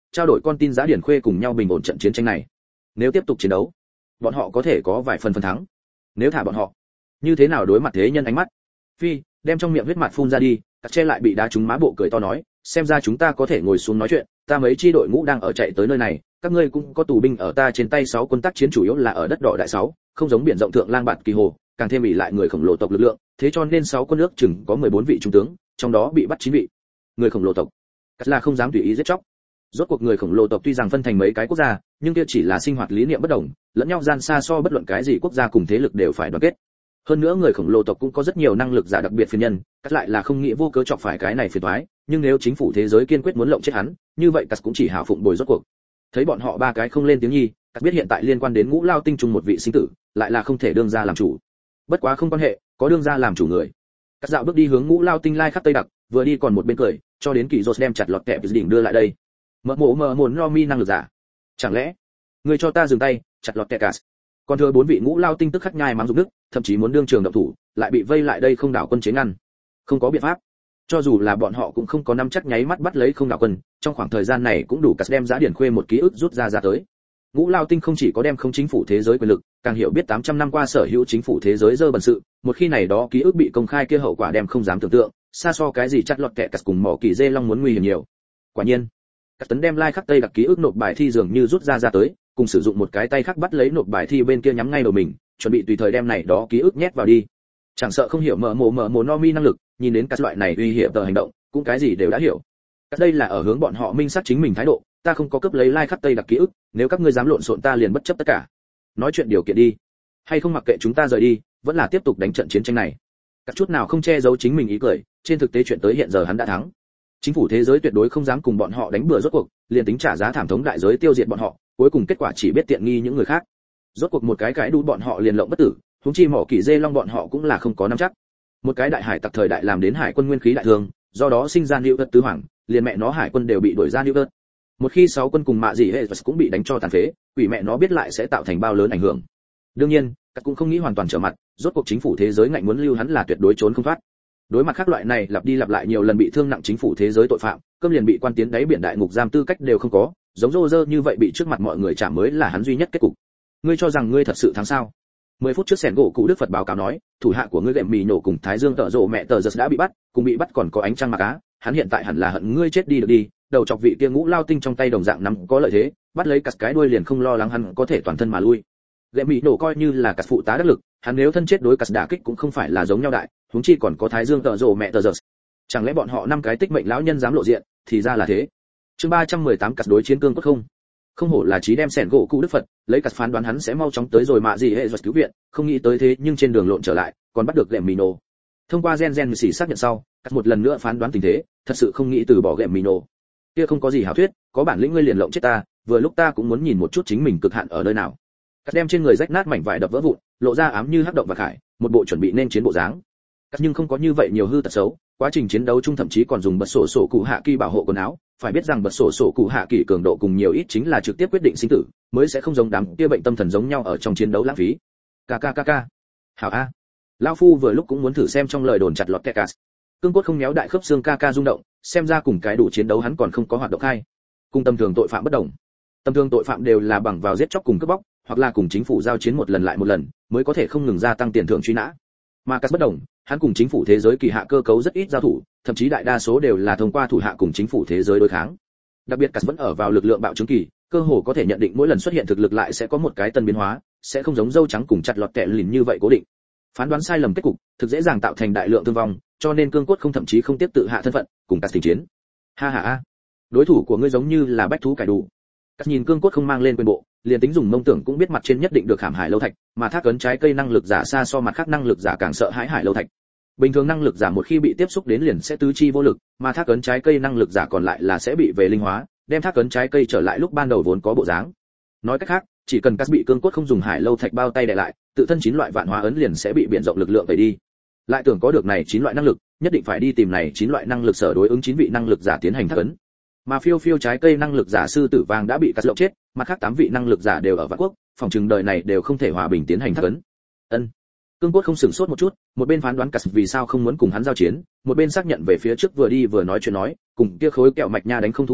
S1: trao đổi con tin giá điển khuê cùng nhau bình ổn trận chiến tranh này. Nếu tiếp tục chiến đấu, bọn họ có thể có vài phần thắng. Nếu thả bọn họ, như thế nào đối mặt thế nhân ánh mắt? Phi, đem trong miệng huyết mặt phun ra đi, cắt che lại bị đá trúng má bộ cười to nói, xem ra chúng ta có thể ngồi xuống nói chuyện, ta mấy chi đội ngũ đang ở chạy tới nơi này, các ngươi cũng có tù binh ở ta trên tay 6 quân tác chiến chủ yếu là ở đất đỏ đại 6, không giống biển rộng thượng lang bạt kỳ hồ, càng thêm bị lại người khổng lồ tộc lực lượng, thế cho nên 6 quân nước chừng có 14 vị trung tướng, trong đó bị bắt 9 vị. Người khổng lồ tộc, cắt là không dám tùy ý giết chóc. Rốt cuộc người khổng lồ tộc tuy rằng phân thành mấy cái quốc gia, nhưng kia chỉ là sinh hoạt lý niệm bất đồng, lẫn nhau gian xa so bất luận cái gì quốc gia cùng thế lực đều phải đoàn kết. Hơn nữa người khổng lồ tộc cũng có rất nhiều năng lực giả đặc biệt phiền nhân, cắt lại là không nghĩ vô cớ chọc phải cái này phiền toái, nhưng nếu chính phủ thế giới kiên quyết muốn lộng chết hắn, như vậy cắt cũng chỉ hảo phụng bồi rốt cuộc. Thấy bọn họ ba cái không lên tiếng nhi, cắt biết hiện tại liên quan đến Ngũ Lao Tinh trùng một vị sinh tử, lại là không thể đương ra làm chủ. Bất quá không quan hệ, có đương ra làm chủ người. Cắt dạo bước đi hướng Ngũ Lao Tinh lai khắp tây đặc, vừa đi còn một bên cười, cho đến Kỳ Rốt đem chặt lọt kẹp đỉnh đưa lại đây. Mợ mồn no mi năng lực giả. Chẳng lẽ ngươi cho ta dừng tay, chặt lọt kẹp cả. Còn thừa 4 vị Ngũ Lao Tinh tức khắc nhai mắng dục đức, thậm chí muốn đương trường động thủ, lại bị vây lại đây không đảo quân chế ngăn. Không có biện pháp. Cho dù là bọn họ cũng không có nắm chắc nháy mắt bắt lấy không đảo quân, trong khoảng thời gian này cũng đủ cắt đem giá điển khuê một ký ức rút ra tới. Ngũ Lao Tinh không chỉ có đem không chính phủ thế giới quyền lực, càng hiểu biết 800 năm qua sở hữu chính phủ thế giới dơ bẩn sự, một khi này đó ký ức bị công khai kia hậu quả đem không dám tưởng tượng, xa so cái gì chặt lọt kẹ cắt cùng mỏ kỳ dê long muốn nguy hiểm nhiều. Quả nhiên, cắt tấn đem lai khắc tây đặc ký ức nộp bài thi dường như rút ra tới, cùng sử dụng một cái tay khác bắt lấy nộp bài thi bên kia nhắm ngay đầu mình, chuẩn bị tùy thời đem này đó ký ức nhét vào đi. Chẳng sợ không hiểu mở mồ no mi năng lực, nhìn đến các loại này uy hiểm tờ hành động, cũng cái gì đều đã hiểu. Các đây là ở hướng bọn họ minh xác chính mình thái độ, ta không có cướp lấy lai khắc tây đặc ký ức, nếu các ngươi dám lộn xộn ta liền bất chấp tất cả. Nói chuyện điều kiện đi, hay không mặc kệ chúng ta rời đi, vẫn là tiếp tục đánh trận chiến tranh này. Các chút nào không che giấu chính mình ý cười, trên thực tế chuyện tới hiện giờ hắn đã thắng. Chính phủ thế giới tuyệt đối không dám cùng bọn họ đánh bừa rốt cuộc, liền tính trả giá thảm thống đại giới tiêu diệt bọn họ, cuối cùng kết quả chỉ biết tiện nghi những người khác. Rốt cuộc một cái đu bọn họ liền lộng bất tử, huống chi mỏ kỳ dê long bọn họ cũng là không có nắm chắc. Một cái đại hải tặc thời đại làm đến hải quân nguyên khí đại thương, do đó sinh ra New Earth tứ hoàng, liền mẹ nó hải quân đều bị đuổi ra New Earth. Một khi 6 quân cùng mạ gì hệ cũng bị đánh cho tàn phế, quỷ mẹ nó biết lại sẽ tạo thành bao lớn ảnh hưởng. Đương nhiên, các cũng không nghĩ hoàn toàn trở mặt, rốt cuộc chính phủ thế giới ngạnh muốn lưu hắn là tuyệt đối trốn không thoát. Đối mặt các loại này lặp đi lặp lại nhiều lần bị thương nặng chính phủ thế giới tội phạm, cơm liền bị quan tiến đáy biển đại ngục giam tư cách đều không có, giống rô rơ như vậy bị trước mặt mọi người chạm mới là hắn duy nhất kết cục. Ngươi cho rằng ngươi thật sự thắng sao? 10 phút trước sẻn gỗ cụ Đức Phật báo cáo nói, thủ hạ của ngươi gệm mì nổ cùng Thái Dương tợ rộ mẹ tờ giật đã bị bắt, cùng bị bắt còn có ánh trăng mặc á, hắn hiện tại hẳn là hận ngươi chết đi được đi, đầu chọc vị kia Ngũ Lao Tinh trong tay đồng dạng nắm có lợi thế, bắt lấy cắt cái đuôi liền không lo lắng hắn có thể toàn thân mà lui. Gệm mì nổ coi như là cắt phụ tá đắc lực, hắn nếu thân chết đối cắt đả kích cũng không phải là giống nhau đại, huống chi còn có Thái Dương tợ rộ mẹ tờ giật. Chẳng lẽ bọn họ 5 cái tích mệnh lão nhân dám lộ diện, thì ra là thế. Chương 318 cắt đối chiến cương cốt không. Không hổ là trí đem sẻn gỗ cụ Đức Phật, lấy cắt phán đoán hắn sẽ mau chóng tới rồi mạ gì hệ giật cứu viện, không nghĩ tới thế nhưng trên đường lộn trở lại, còn bắt được gệm mì nổ. Thông qua gen xỉ xác nhận sau, cắt một lần nữa phán đoán tình thế, thật sự không nghĩ từ bỏ gệm mì nổ. Kia không có gì hảo thuyết, có bản lĩnh ngươi liền lộng chết ta, vừa lúc ta cũng muốn nhìn một chút chính mình cực hạn ở nơi nào. Cắt đem trên người rách nát mảnh vải đập vỡ vụn, lộ ra ám như hắc động và khải, một bộ chuẩn bị nên chiến bộ dáng. Cắt nhưng không có như vậy nhiều hư tật xấu, quá trình chiến đấu chung thậm chí còn dùng bật sổ cụ hạ kỳ bảo hộ quần áo, phải biết rằng bật sổ cụ hạ kỳ cường độ cùng nhiều ít chính là trực tiếp quyết định sinh tử, mới sẽ không giống đám kia bệnh tâm thần giống nhau ở trong chiến đấu lãng phí. Kk. Hảo a. Lão phu vừa lúc cũng muốn thử xem trong lời đồn chặt lọt Tekas. Cương cốt không méo đại khớp xương Kk rung động, xem ra cùng cái đủ chiến đấu hắn còn không có hoạt động khai. Cùng tầm thường tội phạm bất đồng. Tầm thường tội phạm đều là bằng vào giết chóc cùng cướp bóc, hoặc là cùng chính phủ giao chiến một lần lại một lần, mới có thể không ngừng gia tăng tiền thưởng truy nã. Mà Cắt bất đồng, hắn cùng chính phủ thế giới kỳ hạ cơ cấu rất ít giao thủ, thậm chí đại đa số đều là thông qua thủ hạ cùng chính phủ thế giới đối kháng. Đặc biệt Cắt vẫn ở vào lực lượng bạo chứng kỳ, cơ hồ có thể nhận định mỗi lần xuất hiện thực lực lại sẽ có một cái tân biến hóa, sẽ không giống dâu trắng cùng chặt lọt kẹ lìn như vậy cố định. Phán đoán sai lầm kết cục, thực dễ dàng tạo thành đại lượng thương vong, cho nên cương cốt không thậm chí không tiếp tự hạ thân phận, cùng Cắt tình chiến. Ha ha a, đối thủ của ngươi giống như là bách thú cải đủ. Cắt nhìn cương cốt không mang lên quyền bộ, liền tính dùng mông tưởng cũng biết mặt trên nhất định được hàm hải lâu thạch, mà thác ấn trái cây năng lực giả xa so mặt khác năng lực giả càng sợ hãi hải lâu thạch. Bình thường năng lực giả một khi bị tiếp xúc đến liền sẽ tứ chi vô lực, mà thác ấn trái cây năng lực giả còn lại là sẽ bị về linh hóa, đem thác ấn trái cây trở lại lúc ban đầu vốn có bộ dáng. Nói cách khác, chỉ cần Cắt bị cương cốt không dùng hải lâu thạch bao tay đè lại, tự thân 9 loại vạn hóa ấn liền sẽ bị biển rộng lực lượng tẩy đi. Lại tưởng có được này 9 loại năng lực, nhất định phải đi tìm này 9 loại năng lực sở đối ứng 9 vị năng lực giả tiến hành thác ấn. Mà phiêu trái cây năng lực giả sư tử vàng đã bị Cắt lộng chết, mặt khác 8 vị năng lực giả đều ở vạn quốc, phòng trừng đời này đều không thể hòa bình tiến hành thác ấn. Ân. Cương cốt không sửng sốt một chút, một bên phán đoán Cắt vì sao không muốn cùng hắn giao chiến, một bên xác nhận về phía trước vừa đi vừa nói chuyện nói, cùng kia khối kẹo mạch nha đánh không thú vị,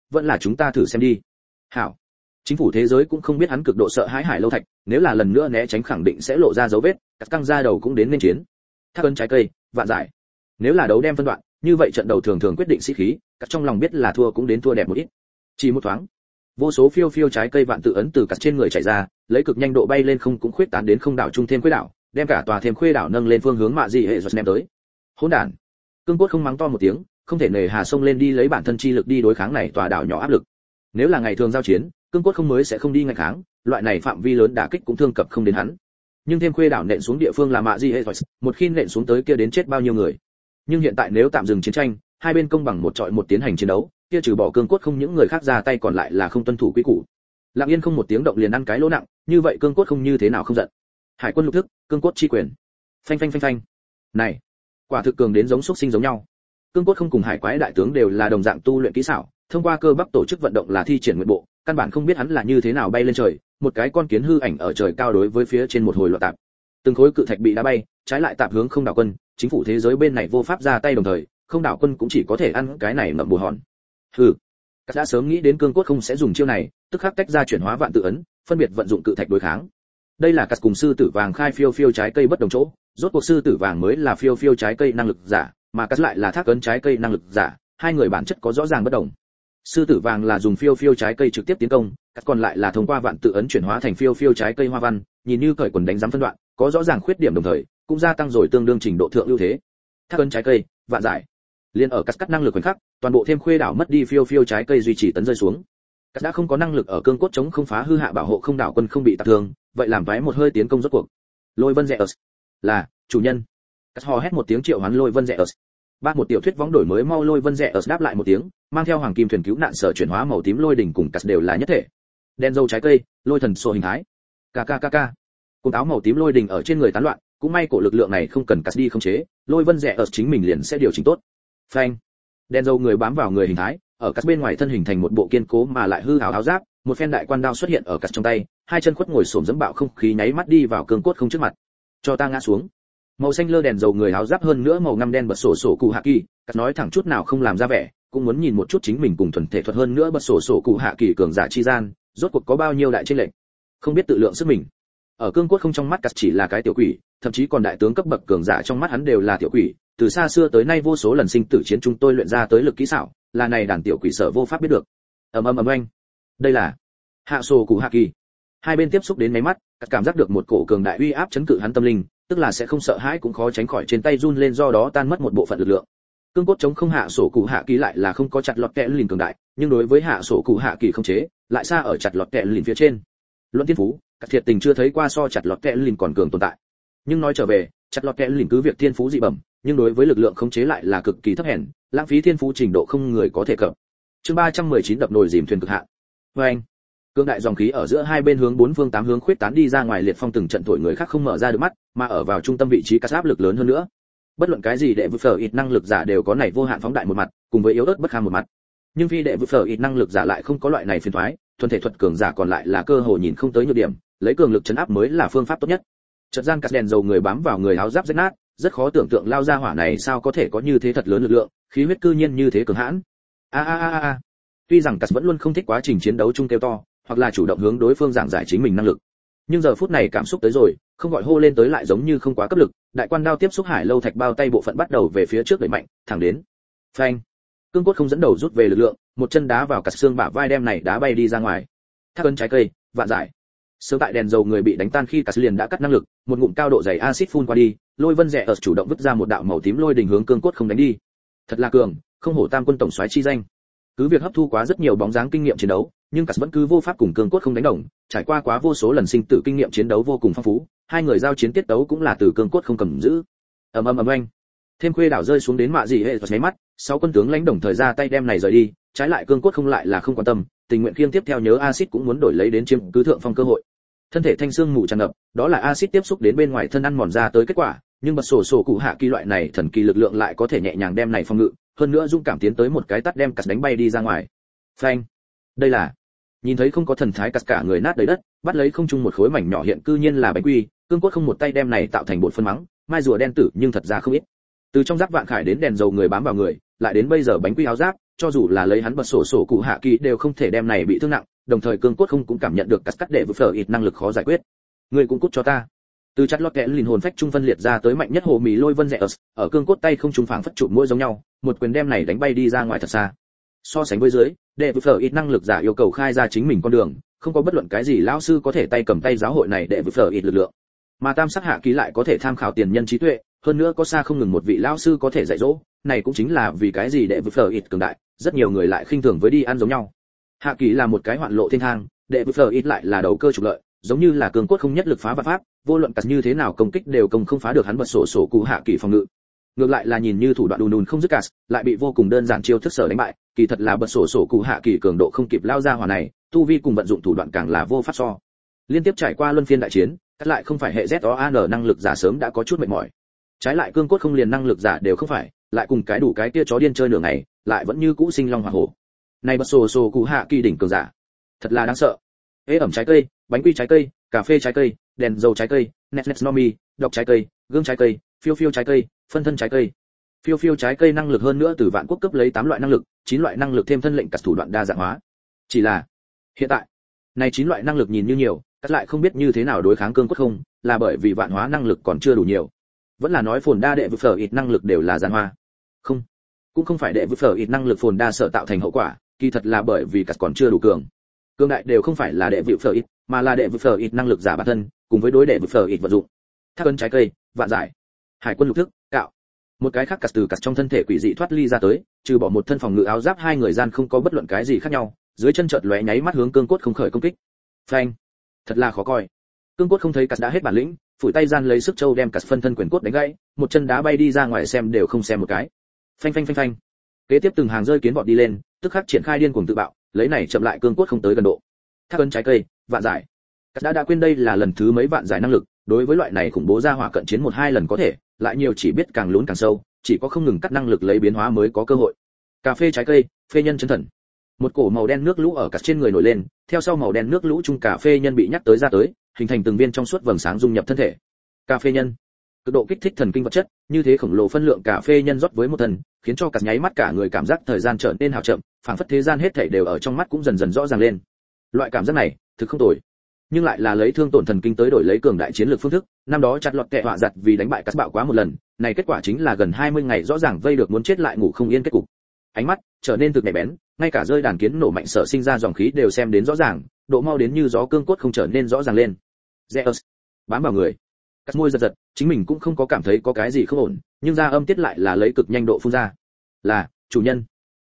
S1: vẫn là chúng ta thử xem đi. Hảo. Chính phủ thế giới cũng không biết hắn cực độ sợ hãi Hải Lâu Thạch, nếu là lần nữa né tránh khẳng định sẽ lộ ra dấu vết, cắt căng ra đầu cũng đến nên chiến. Thác ấn trái cây, vạn giải. Nếu là đấu đem phân đoạn, như vậy trận đầu thường thường quyết định sĩ khí, cắt trong lòng biết là thua cũng đến thua đẹp một ít. Chỉ một thoáng, vô số phiêu phiêu trái cây vạn tự ấn từ cắt trên người chạy ra, lấy cực nhanh độ bay lên không cũng khuyết tán đến không đảo trung thêm khuê đảo, đem cả tòa thêm khuê đảo nâng lên phương hướng mạ dị hệ giật ném tới. Hỗn đản. Cương Cốt không mắng to một tiếng, không thể nề hà xông lên đi lấy bản thân chi lực đi đối kháng này tòa đảo nhỏ áp lực. Nếu là ngày thường giao chiến, Cương Cốt không mới sẽ không đi ngăn kháng, loại này phạm vi lớn đả kích cũng thương cập không đến hắn. Nhưng thêm khuê đảo nện xuống địa phương là mạ dị hệ giật, một khi nện xuống tới kia đến chết bao nhiêu người. Nhưng hiện tại nếu tạm dừng chiến tranh, hai bên công bằng một trọi một tiến hành chiến đấu, kia trừ bỏ Cương Cốt không những người khác ra tay còn lại là không tuân thủ quy củ. Lặng yên không một tiếng động liền ăn cái lỗ nặng, như vậy Cương Cốt không như thế nào không giận. Hải quân lục thức, Cương Cốt chi quyền. Phanh phanh phanh phanh. Này, quả thực cường đến giống xúc sinh giống nhau. Cương Cốt không cùng hải quái đại tướng đều là đồng dạng tu luyện kỹ xảo, thông qua cơ bắp tổ chức vận động là thi triển nguyện bộ, căn bản không biết hắn là như thế nào bay lên trời, một cái con kiến hư ảnh ở trời cao đối với phía trên một hồi loạn tạp. Từng khối cự thạch bị đá bay, trái lại tạp hướng không đảo quân, chính phủ thế giới bên này vô pháp ra tay đồng thời, không đảo quân cũng chỉ có thể ăn cái này ngậm bù hòn. Hừ, các đã sớm nghĩ đến Cương Cốt không sẽ dùng chiêu này, tức khắc tách ra chuyển hóa vạn tự ấn, phân biệt vận dụng cự thạch đối kháng. Đây là cắt cùng sư tử vàng khai phiêu phiêu trái cây bất đồng chỗ, rốt cuộc sư tử vàng mới là phiêu phiêu trái cây năng lực giả, mà cắt lại là thác ấn trái cây năng lực giả, hai người bản chất có rõ ràng bất đồng. Sư tử vàng là dùng phiêu phiêu trái cây trực tiếp tiến công, cắt còn lại là thông qua vạn tự ấn chuyển hóa thành phiêu phiêu trái cây hoa văn, nhìn như cởi quần đánh giám phân đoạn, có rõ ràng khuyết điểm đồng thời, cũng gia tăng rồi tương đương trình độ thượng ưu thế. Thác ấn trái cây, vạn giải. Liên ở cắt năng lực khoảnh khắc, toàn bộ thêm khuê đảo mất đi phiêu phiêu trái cây duy trì tấn rơi xuống. Cắt đã không có năng lực ở Cương Cốt chống không phá hư hạ bảo hộ không đảo quân không bị tạc thương, vậy làm vái một hơi tiến công rốt cuộc. Lôi Vân Zeus, là chủ nhân. Cắt hò hét một tiếng triệu hoán Lôi Vân Zeus. Ba một tiểu thuyết võng đổi mới mau Lôi Vân Zeus đáp lại một tiếng, mang theo hoàng kim thuyền cứu nạn sở chuyển hóa màu tím lôi đỉnh cùng cắt đều là nhất thể. Đen dâu trái cây, lôi thần sổ hình thái. KKKK. Cùng áo màu tím lôi đỉnh ở trên người tán loạn, cũng may cổ lực lượng này không cần cắt đi không chế, Lôi Vân Zeus chính mình liền sẽ điều chỉnh tốt. Phanh. Đen dâu người bám vào người hình thái, ở cắt bên ngoài thân hình thành một bộ kiên cố mà lại hư hào áo giáp, một phen đại quan đao xuất hiện ở cắt trong tay, hai chân khuất ngồi xổm dẫm bạo không khí nháy mắt đi vào Cương Cốt không trước mặt. Cho ta ngã xuống. Màu xanh lơ đèn dầu người áo giáp hơn nữa màu ngăm đen bật sổ sổ cụ hạ kỳ, cắt nói thẳng chút nào không làm ra vẻ, cũng muốn nhìn một chút chính mình cùng thuần thể thuật hơn nữa bật sổ sổ cụ hạ kỳ cường giả chi gian, rốt cuộc có bao nhiêu đại chênh lệch. Không biết tự lượng sức mình. Ở Cương Cốt không trong mắt cắt chỉ là cái tiểu quỷ, thậm chí còn đại tướng cấp bậc cường giả trong mắt hắn đều là tiểu quỷ, từ xa xưa tới nay vô số lần sinh tử chiến chúng tôi luyện ra tới lực kỹ xảo, là này đàn tiểu quỷ sở vô pháp biết được. Ầm ầm ầm oanh. Đây là hạ sổ cụ hạ kỳ. Hai bên tiếp xúc đến mấy mắt, cắt cảm giác được một cổ cường đại uy áp chấn cự hắn tâm linh, tức là sẽ không sợ hãi cũng khó tránh khỏi trên tay run lên, do đó tan mất một bộ phận lực lượng. Cương Cốt chống không hạ sổ cụ hạ kỳ lại là không có chặt lọt kẽ lìn cường đại, nhưng đối với hạ sổ cụ hạ kỳ không chế, lại xa ở chặt lọt kẽ lìn phía trên. Luận thiên phú, cắt thiệt tình chưa thấy qua so chặt lọt kẽ lìn còn cường tồn tại. Nhưng nói trở về, chặt lọt kẽ lìn cứ việc thiên phú dị bẩm, nhưng đối với lực lượng khống chế lại là cực kỳ thấp hèn, lãng phí thiên phú trình độ không người có thể cập. Chương 319 đập nồi dìm thuyền cực hạn. Oanh. Cương đại dòng khí ở giữa hai bên hướng bốn phương tám hướng khuyết tán đi ra ngoài, liệt phong từng trận thổi người khác không mở ra được mắt, mà ở vào trung tâm vị trí cắt áp lực lớn hơn nữa. Bất luận cái gì đệ vượt phở ít năng lực giả đều có này vô hạn phóng đại một mặt, cùng với yếu ớt bất kham một mặt. Nhưng phi đệ vượt phở ít năng lực giả lại không có loại này phiền toái, thuần thể thuật cường giả còn lại là cơ hội nhìn không tới nhược điểm, lấy cường lực chấn áp mới là phương pháp tốt nhất. Chợt gian cắt đèn dầu người bám vào người áo giáp rách nát, rất khó tưởng tượng lao ra hỏa này sao có thể có như thế thật lớn lực lượng, khí huyết cư nhiên như thế cường hãn. A. Tuy rằng cắt vẫn luôn không thích quá trình chiến đấu chung kêu to, hoặc là chủ động hướng đối phương giảng giải chính mình năng lực, nhưng giờ phút này cảm xúc tới rồi, không gọi hô lên tới lại giống như không quá cấp lực, đại quan đao tiếp xúc hải lâu thạch bao tay bộ phận bắt đầu về phía trước đẩy mạnh, thẳng đến. Phanh. Cương Cốt không dẫn đầu rút về lực lượng, một chân đá vào cắt xương bả vai đem này đá bay đi ra ngoài. Thác ấn trái cây, vạn giải. Sớm tại đèn dầu người bị đánh tan khi cắt liền đã cắt năng lực, một ngụm cao độ dày axit phun qua đi, Lôi Vân Rẽ ở chủ động vứt ra một đạo màu tím lôi đỉnh hướng Cương Cốt không đánh đi. Thật là cường, không hổ tam quân tổng soái chi danh. Cứ việc hấp thu quá rất nhiều bóng dáng kinh nghiệm chiến đấu, nhưng cắt vẫn cứ vô pháp cùng Cương Cốt không đánh đồng, trải qua quá vô số lần sinh tử kinh nghiệm chiến đấu vô cùng phong phú, hai người giao chiến tiết đấu cũng là từ Cương Cốt không cầm giữ. Ầm ầm ầm oanh. Thêm khuê đảo rơi xuống đến mạ dị hệ và nháy mắt, sáu quân tướng lãnh đồng thời ra tay đem này rời đi, trái lại Cương Cốt không lại là không quan tâm, tình nguyện kiêng tiếp theo nhớ axit cũng muốn đổi lấy đến chiếm cứ thượng phong cơ hội. Thân thể thanh xương mù tràn ngập, đó là axit tiếp xúc đến bên ngoài thân ăn mòn ra tới kết quả, nhưng bật sổ sổ cụ hạ kỳ loại này thần kỳ lực lượng lại có thể nhẹ nhàng đem này phong ngự, hơn nữa dung cảm tiến tới một cái tát đem cắt đánh bay đi ra ngoài. Phanh. Đây là. Nhìn thấy không có thần thái cắt cả người nát đầy đất, bắt lấy không trung một khối mảnh nhỏ hiện cư nhiên là bánh quy, Cương Cốt không một tay đem này tạo thành bột phân mắng, mai rùa đen tử nhưng thật ra không ít. Từ trong giáp vạn khải đến đèn dầu người bám vào người, lại đến bây giờ bánh quy áo giáp, cho dù là lấy hắn bật sổ cụ hạ kỳ đều không thể đem này bị thương nặng, đồng thời cương cốt không cũng cảm nhận được cắt đệ phở ít năng lực khó giải quyết. Người cũng cút cho ta. Từ chặt lót kẽ linh hồn phách trung phân liệt ra tới mạnh nhất hồ mì lôi vân rẽ ở cương cốt tay không trúng phảng phất trụ mũi giống nhau, một quyền đem này đánh bay đi ra ngoài thật xa. So sánh với dưới, đệ phở ít năng lực giả yêu cầu khai ra chính mình con đường, không có bất luận cái gì lão sư có thể tay cầm tay giáo hội này đệ phở ít lực lượng. Mà tam sắc hạ ký lại có thể tham khảo tiền nhân trí tuệ, hơn nữa có xa không ngừng một vị lão sư có thể dạy dỗ, này cũng chính là vì cái gì đệ phở ít cường đại, rất nhiều người lại khinh thường với đi ăn giống nhau. Hạ kỳ là một cái hoạn lộ thiên thang, đệ phở ít lại là đầu cơ trục lợi, giống như là cường cốt không nhất lực phá vạn pháp, vô luận cắt như thế nào công kích đều công không phá được hắn bật sổ cụ hạ kỳ phòng ngự. Ngược lại là nhìn như thủ đoạn đùn không dứt cắt, lại bị vô cùng đơn giản chiêu thức sở đánh bại, kỳ thật là bật sổ cụ hạ kỳ cường độ không kịp lao ra hỏa này, tu vi cùng vận dụng thủ đoạn càng là vô pháp so. Liên tiếp trải qua luân phiên đại chiến, cắt lại không phải hệ ZOAN năng lực giả sớm đã có chút mệt mỏi. Trái lại cương cốt không liền năng lực giả đều không phải, lại cùng cái đủ cái kia chó điên chơi nửa ngày, lại vẫn như cũ sinh long hỏa hổ. Này bật sổ cụ hạ kỳ đỉnh cường giả, thật là đáng sợ. Ế ẩm trái cây, bánh quy trái cây, cà phê trái cây, đèn dầu trái cây, Nesnomi, độc trái cây, gương trái cây, phiêu trái cây, phân thân trái cây. Phiêu trái cây năng lực hơn nữa từ vạn quốc cấp lấy 8 loại năng lực, 9 loại năng lực thêm thân lệnh cắt thủ đoạn đa dạng hóa. Chỉ là hiện tại, này 9 loại năng lực nhìn như nhiều, cắt lại không biết như thế nào đối kháng cương cốt không, là bởi vì vạn hóa năng lực còn chưa đủ nhiều. Vẫn là nói phồn đa đệ vực phở ít năng lực đều là giàn hoa. Không, cũng không phải đệ vực phở ít năng lực phồn đa sợ tạo thành hậu quả, kỳ thật là bởi vì cắt còn chưa đủ cường. Cương đại đều không phải là đệ vực phở ít, mà là đệ vực phở ít năng lực giả bản thân, cùng với đối đệ vực phở ít vận dụng. Thác ấn trái cây, vạn giải, hải quân lục thức, cạo. Một cái khác cắt từ cắt trong thân thể quỷ dị thoát ly ra tới, trừ bỏ một thân phòng ngự áo giáp hai người gian không có bất luận cái gì khác nhau, dưới chân chợt lóe nháy mắt hướng cương cốt không khởi công kích. Phanh, thật là khó coi. Cương cốt không thấy cắt đã hết bản lĩnh, phủi tay gian lấy sức châu đem cắt phân thân quyền cốt đánh gãy, một chân đá bay đi ra ngoài xem đều không xem một cái. Phanh. Kế tiếp từng hàng rơi kiến vọt đi lên, tức khắc triển khai điên cuồng tự bạo, lấy này chậm lại cương cốt không tới gần độ. Thác ấn trái cây, vạn giải. Cắt đã quên đây là lần thứ mấy vạn giải năng lực, đối với loại này khủng bố ra hỏa cận chiến 1-2 lần có thể, lại nhiều chỉ biết càng lún càng sâu, chỉ có không ngừng cắt năng lực lấy biến hóa mới có cơ hội. Cà phê trái cây, phê nhân chân thần. Một cổ màu đen nước lũ ở cắt trên người nổi lên, theo sau màu đen nước lũ chung cà phê nhân bị nhắc tới ra tới, hình thành từng viên trong suốt vầng sáng dung nhập thân thể. Cà phê nhân, cực độ kích thích thần kinh vật chất, như thế khổng lồ phân lượng cà phê nhân rót với một thần, khiến cho cắt nháy mắt cả người cảm giác thời gian trở nên hào chậm, phảng phất thế gian hết thảy đều ở trong mắt cũng dần dần rõ ràng lên. Loại cảm giác này, thực không tồi, nhưng lại là lấy thương tổn thần kinh tới đổi lấy cường đại chiến lược phương thức. Năm đó chặt lọt kẹ họa giặt vì đánh bại cắt bạo quá một lần, này kết quả chính là gần 20 ngày rõ ràng vây được muốn chết lại ngủ không yên kết cục. Ánh mắt trở nên thực nhạy bén, ngay cả rơi đàn kiến nổ mạnh sở sinh ra dòng khí đều xem đến rõ ràng, độ mau đến như gió cương cốt không trở nên rõ ràng lên. Zeus bám vào người, cắt môi giật, chính mình cũng không có cảm thấy có cái gì không ổn, nhưng ra âm tiết lại là lấy cực nhanh độ phun ra. Là chủ nhân.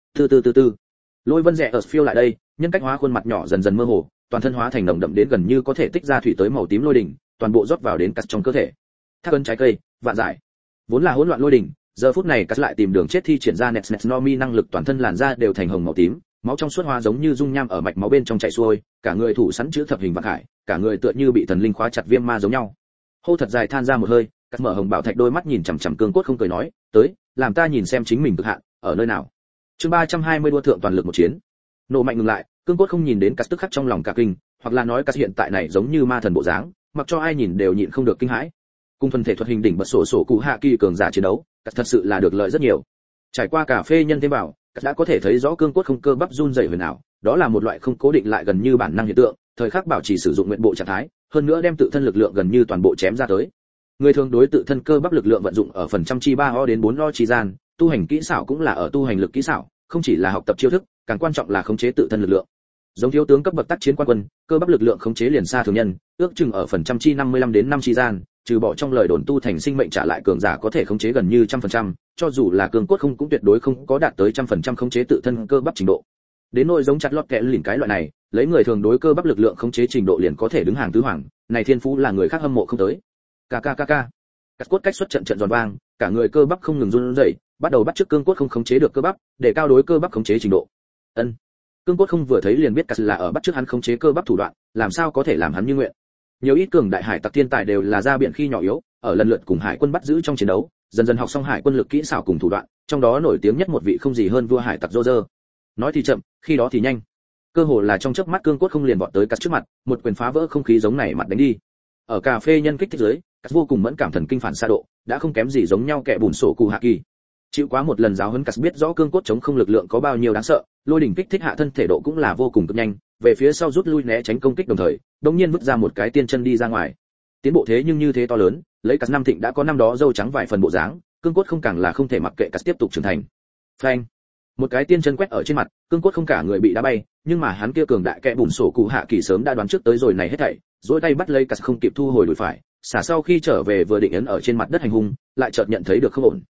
S1: Từ lôi vân Zeus phiêu lại đây, nhân cách hóa khuôn mặt nhỏ dần dần mơ hồ, toàn thân hóa thành nồng đậm đến gần như có thể tích ra thủy tới màu tím lôi đỉnh, toàn bộ rót vào đến cắt trong cơ thể. Thác ấn trái cây, vạn giải. Vốn là hỗn loạn lôi đỉnh, giờ phút này cắt lại tìm đường chết thi triển ra Nesnomi năng lực, toàn thân làn da đều thành hồng màu tím, máu trong suốt hoa giống như dung nham ở mạch máu bên trong chảy xuôi, cả người thủ sẵn chữ thập hình vạn hải, cả người tựa như bị thần linh khóa chặt viêm ma giống nhau. Hô thật dài than ra một hơi, cắt mở hồng bảo thạch đôi mắt nhìn chằm chằm cương cốt không cười nói, tới, làm ta nhìn xem chính mình cực hạn ở nơi nào. Chương 320 đua thượng toàn lực một chiến. Nổ mạnh ngừng lại, cương cốt không nhìn đến cắt tức khắc trong lòng cả kinh, hoặc là nói cắt hiện tại này giống như ma thần bộ dáng, mặc cho ai nhìn đều nhịn không được kinh hãi. Cùng thuần thể thuật hình đỉnh bật sổ cụ hạ kỳ cường giả chiến đấu, cắt thật sự là được lợi rất nhiều. Trải qua cà phê nhân thêm vào, cắt đã có thể thấy rõ cương cốt không cơ bắp run rẩy huyền ảo, đó là một loại không cố định lại gần như bản năng hiện tượng, thời khắc bảo trì sử dụng nguyện bộ trạng thái, hơn nữa đem tự thân lực lượng gần như toàn bộ chém ra tới. Người thường đối tự thân cơ bắp lực lượng vận dụng ở phần trăm chi 3 đến 4 chi gian, tu hành kỹ xảo cũng là ở tu hành lực kỹ xảo, không chỉ là học tập chiêu thức, càng quan trọng là khống chế tự thân lực lượng. Giống thiếu tướng cấp bậc tác chiến quan quân, cơ bắp lực lượng khống chế liền xa thường nhân, ước chừng ở phần trăm chi 55 đến 5 chi gian, trừ bỏ trong lời đồn tu thành sinh mệnh trả lại cường giả có thể khống chế gần như 100%, cho dù là cường cốt không cũng tuyệt đối không có đạt tới 100% khống chế tự thân cơ bắp trình độ. Đến nỗi giống chặt lót kẽ lỉnh cái loại này, lấy người thường đối cơ bắp lực lượng khống chế trình độ liền có thể đứng hàng tứ hoàng, này thiên phú là người khác hâm mộ không tới. Kkkk. Cắt cốt cách xuất trận giòn vang, cả người cơ bắp không ngừng run rẩy, bắt đầu bắt chước cương cốt không khống chế được cơ bắp, để cao đối cơ bắp khống chế trình độ. Ân. Cương cốt không vừa thấy liền biết cắt là ở bắt chước hắn khống chế cơ bắp thủ đoạn, làm sao có thể làm hắn như nguyện. Nhiều ít cường đại hải tặc thiên tài đều là ra biển khi nhỏ yếu, ở lần lượt cùng hải quân bắt giữ trong chiến đấu, dần dần học xong hải quân lực kỹ xảo cùng thủ đoạn, trong đó nổi tiếng nhất một vị không gì hơn vua hải tặc Roger. Nói thì chậm, khi đó thì nhanh. Cơ hồ là trong chớp mắt cương cốt không liền vọt tới cắt trước mặt, một quyền phá vỡ không khí giống này mặt đánh đi. Ở cà phê nhân kích thích dưới, cắt vô cùng mẫn cảm thần kinh phản xạ độ, đã không kém gì giống nhau kẻ bùn sổ cụ hạ kỳ. Chịu quá một lần giáo huấn, Cắt biết rõ cương cốt chống không lực lượng có bao nhiêu đáng sợ, lôi đỉnh kích thích hạ thân thể độ cũng là vô cùng cực nhanh, về phía sau rút lui né tránh công kích đồng thời, đột nhiên vứt ra một cái tiên chân đi ra ngoài. Tiến bộ thế nhưng như thế to lớn, lấy Cắt năm thịnh đã có năm đó râu trắng vài phần bộ dáng, cương cốt không càng là không thể mặc kệ Cắt tiếp tục trưởng thành. Phanh! Một cái tiên chân quét ở trên mặt, cương cốt không cả người bị đá bay, nhưng mà hắn kia cường đại kẽ bùn sổ cụ hạ kỳ sớm đã đoán trước tới rồi này hết thảy, duỗi tay bắt lấy Cắt không kịp thu hồi đùi phải, xả sau khi trở về vừa định ấn ở trên mặt đất hành hung, lại chợt nhận thấy được không ổn.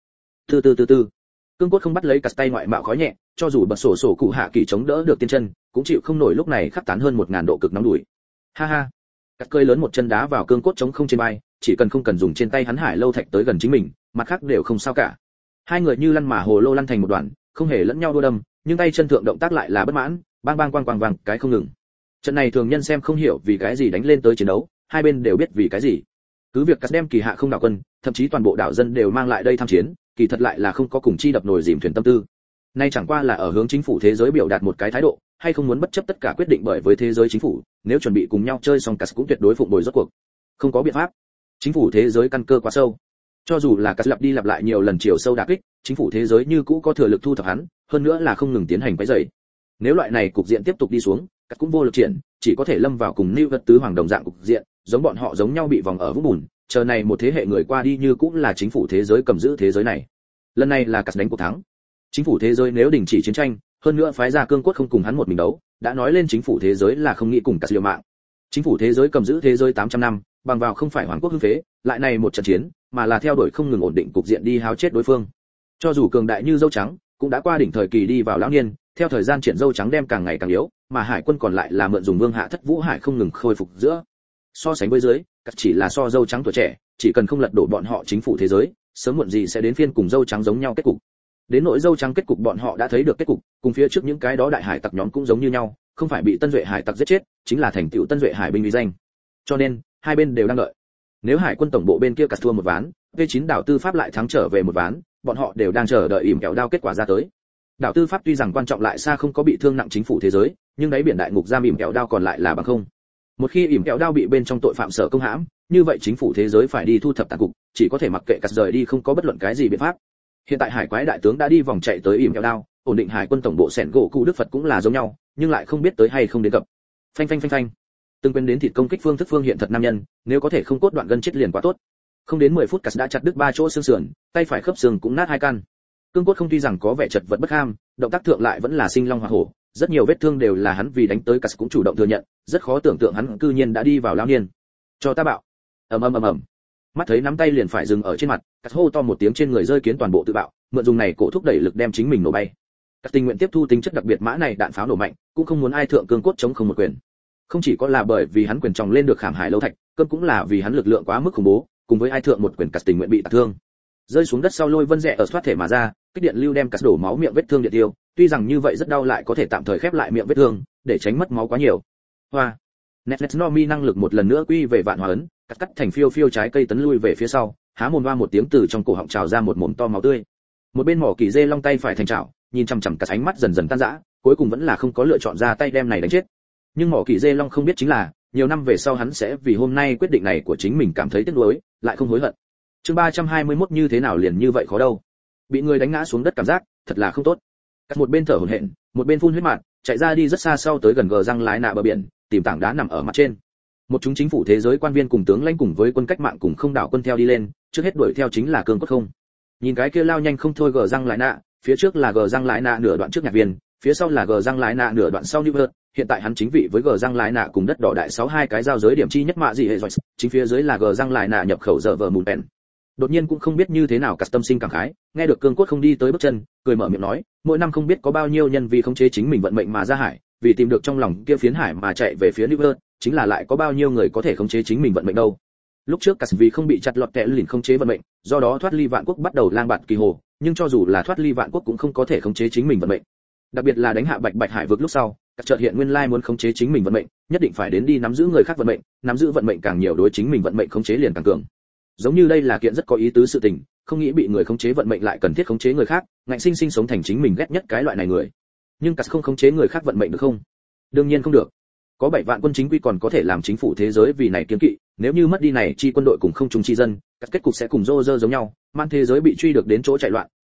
S1: Từ cương cốt không bắt lấy Cắt tay ngoại mạo khói nhẹ, cho dù bật sổ cụ hạ kỳ chống đỡ được tiên chân, cũng chịu không nổi lúc này khắc tán hơn 1000 độ cực nóng đùi. Ha ha! Cắt cơi lớn một chân đá vào cương cốt chống không trên vai, chỉ cần không cần dùng trên tay hắn hải lâu thạch tới gần chính mình, mặt khác đều không sao cả. Hai người như lăn mà hồ lô lăn thành một đoàn, không hề lẫn nhau đua đâm, nhưng tay chân thượng động tác lại là bất mãn, bang bang quang quang vàng cái không ngừng. Trận này thường nhân xem không hiểu vì cái gì đánh lên tới chiến đấu, hai bên đều biết vì cái gì. Cứ việc Cắt đem kỳ hạ không đảo quân, thậm chí toàn bộ đảo dân đều mang lại đây tham chiến, kỳ thật lại là không có cùng chi đập nồi dìm thuyền tâm tư. Nay chẳng qua là ở hướng chính phủ thế giới biểu đạt một cái thái độ, hay không muốn bất chấp tất cả quyết định bởi với thế giới chính phủ, nếu chuẩn bị cùng nhau chơi xong Cắt cũng tuyệt đối phụng bồi rốt cuộc. Không có biện pháp. Chính phủ thế giới căn cơ quá sâu. Cho dù là Cắt lặp đi lặp lại nhiều lần chiều sâu đả kích, chính phủ thế giới như cũ có thừa lực thu thập hắn, hơn nữa là không ngừng tiến hành quấy rầy. Nếu loại này cục diện tiếp tục đi xuống, Cắt cũng vô lực triển, chỉ có thể lâm vào cùng Lưu Vật tứ hoàng đồng dạng cục diện, giống bọn họ giống nhau bị vòng ở vũng bùn, chờ này một thế hệ người qua đi như cũng là chính phủ thế giới cầm giữ thế giới này. Lần này là Cắt đánh cuộc thắng. Chính phủ thế giới nếu đình chỉ chiến tranh, hơn nữa phái ra cương cốt không cùng hắn một mình đấu, đã nói lên chính phủ thế giới là không nghĩ cùng Cắt liều mạng. Chính phủ thế giới cầm giữ thế giới 800 năm, bằng vào không phải hoàng quốc hưng phế, lại này một trận chiến, mà là theo đuổi không ngừng ổn định cục diện đi háo chết đối phương. Cho dù cường đại như dâu trắng, cũng đã qua đỉnh thời kỳ đi vào lão niên, theo thời gian triển dâu trắng đem càng ngày càng yếu, mà hải quân còn lại là mượn dùng vương hạ thất vũ hải không ngừng khôi phục giữa. So sánh với dưới, Cắt chỉ là so dâu trắng tuổi trẻ, chỉ cần không lật đổ bọn họ chính phủ thế giới, sớm muộn gì sẽ đến phiên cùng dâu trắng giống nhau kết cục. Đến nỗi dâu trắng kết cục bọn họ đã thấy được kết cục, cùng phía trước những cái đó đại hải tặc nhóm cũng giống như nhau, không phải bị Tân Duệ hải tặc giết chết, chính là thành tựu Tân Duệ hải binh uy danh. Cho nên, hai bên đều đang đợi. Nếu hải quân tổng bộ bên kia Cắt thua một ván, V9 đảo tư pháp lại thắng trở về một ván, bọn họ đều đang chờ đợi ỉm kẹo đao kết quả ra tới. Đảo tư pháp tuy rằng quan trọng lại xa không có bị thương nặng chính phủ thế giới, nhưng đáy biển đại ngục giam ỉm kẹo đao còn lại là bằng không. Một khi ỉm kẹo đao bị bên trong tội phạm sở công hãm, như vậy chính phủ thế giới phải đi thu thập tàn cục, chỉ có thể mặc kệ Cắt rời đi không có bất luận cái gì biện pháp. Hiện tại hải quái đại tướng đã đi vòng chạy tới ỉm kẹo đao, ổn định hải quân tổng bộ sẻn gỗ cụ Đức Phật cũng là giống nhau, nhưng lại không biết tới hay không đến gặp. Phanh. Từng quên đến thịt công kích phương thức phương hiện thật nam nhân, nếu có thể không cốt đoạn gân chết liền quá tốt. Không đến 10 phút Cắt đã chặt đứt 3 chỗ xương sườn, tay phải khớp xương cũng nát 2 căn. Cương cốt không tuy rằng có vẻ chật vật bất ham, động tác thượng lại vẫn là sinh long hỏa hổ, rất nhiều vết thương đều là hắn vì đánh tới Cắt cũng chủ động thừa nhận, rất khó tưởng tượng hắn cư nhiên đã đi vào lão niên. Cho ta bạo. Ầm. Mắt thấy nắm tay liền phải dừng ở trên mặt, Cắt hô to một tiếng trên người rơi kiến toàn bộ tự bạo, mượn dùng này cổ thúc đẩy lực đem chính mình nổ bay. Cắt tình nguyện tiếp thu tính chất đặc biệt mã này đạn pháo nổ mạnh, cũng không muốn ai thượng cương cốt chống không một quyền. Không chỉ có là bởi vì hắn quyền tròng lên được khảm hải lâu thạch, cơm cũng là vì hắn lực lượng quá mức khủng bố, cùng với ai thượng một quyền Cắt tình nguyện bị tạc thương. Rơi xuống đất sau lôi vân rẽ ở thoát thể mà ra, kích điện lưu đem Cắt đổ máu miệng vết thương điện tiêu, tuy rằng như vậy rất đau lại có thể tạm thời khép lại miệng vết thương, để tránh mất máu quá nhiều. Hoa. Netflix Nomi năng lực một lần nữa quy về vạn hòa ấn, cắt thành phiêu trái cây tấn lui về phía sau, há mồm hoa một tiếng từ trong cổ họng trào ra một mồm to máu tươi. Một bên mỏ kỳ dê long tay phải thành chảo, nhìn chằm chằm Cắt ánh mắt dần dần tan rã, cuối cùng vẫn là không có lựa chọn ra tay đem này đánh chết. Nhưng mỏ kỳ dê long không biết chính là, nhiều năm về sau hắn sẽ vì hôm nay quyết định này của chính mình cảm thấy tiếc nuối, lại không hối hận. Chương 321 như thế nào liền như vậy khó đâu. Bị người đánh ngã xuống đất cảm giác, thật là không tốt. Cắt một bên thở hổn hển, một bên phun huyết mạt, chạy ra đi rất xa sau tới gần gờ răng lái nạ bờ biển, tìm tảng đá nằm ở mặt trên. Một chúng chính phủ thế giới quan viên cùng tướng lãnh cùng với quân cách mạng cùng không đảo quân theo đi lên, trước hết đuổi theo chính là cương cốt không. Nhìn cái kia lao nhanh không thôi gờ răng lái nạ, phía trước là gờ răng lái nạ nửa đoạn trước nhạc viên, phía sau là gờ răng lái nạ nửa đoạn sau New hiện tại hắn chính vị với gờ răng lái nạ cùng đất đỏ đại 62 cái giao giới điểm chi nhất mạ gì hệ rồi, chính phía dưới là gờ răng lái nạ nhập khẩu giờ vờ mùn pen. Đột nhiên cũng không biết như thế nào cả tâm sinh cảm khái, nghe được cương cốt không đi tới bước chân, cười mở miệng nói, mỗi năm không biết có bao nhiêu nhân vì khống chế chính mình vận mệnh mà ra hải, vì tìm được trong lòng kia phiến hải mà chạy về phía New chính là lại có bao nhiêu người có thể khống chế chính mình vận mệnh đâu. Lúc trước cả vì không bị chặt lọt kẽ lìn khống chế vận mệnh, do đó thoát ly vạn quốc bắt đầu lang bạt kỳ hồ, nhưng cho dù là thoát ly vạn quốc cũng không có thể khống chế chính mình vận mệnh. Đặc biệt là đánh hạ bạch hải vực lúc sau, các chợt hiện nguyên lai muốn khống chế chính mình vận mệnh, nhất định phải đến đi nắm giữ người khác vận mệnh, nắm giữ vận mệnh càng nhiều đối chính mình vận mệnh khống chế liền càng cường. Giống như đây là kiện rất có ý tứ sự tình, không nghĩ bị người khống chế vận mệnh lại cần thiết khống chế người khác, ngạnh sinh sinh sống thành chính mình ghét nhất cái loại này người. Nhưng cắt không khống chế người khác vận mệnh được không? Đương nhiên không được. Có 7 vạn quân chính quy còn có thể làm chính phủ thế giới vì này kiêng kỵ, nếu như mất đi này chi quân đội cùng không trung chi dân, các kết cục sẽ cùng Roger giống nhau, man thế giới bị truy được đến chỗ chạy loạn,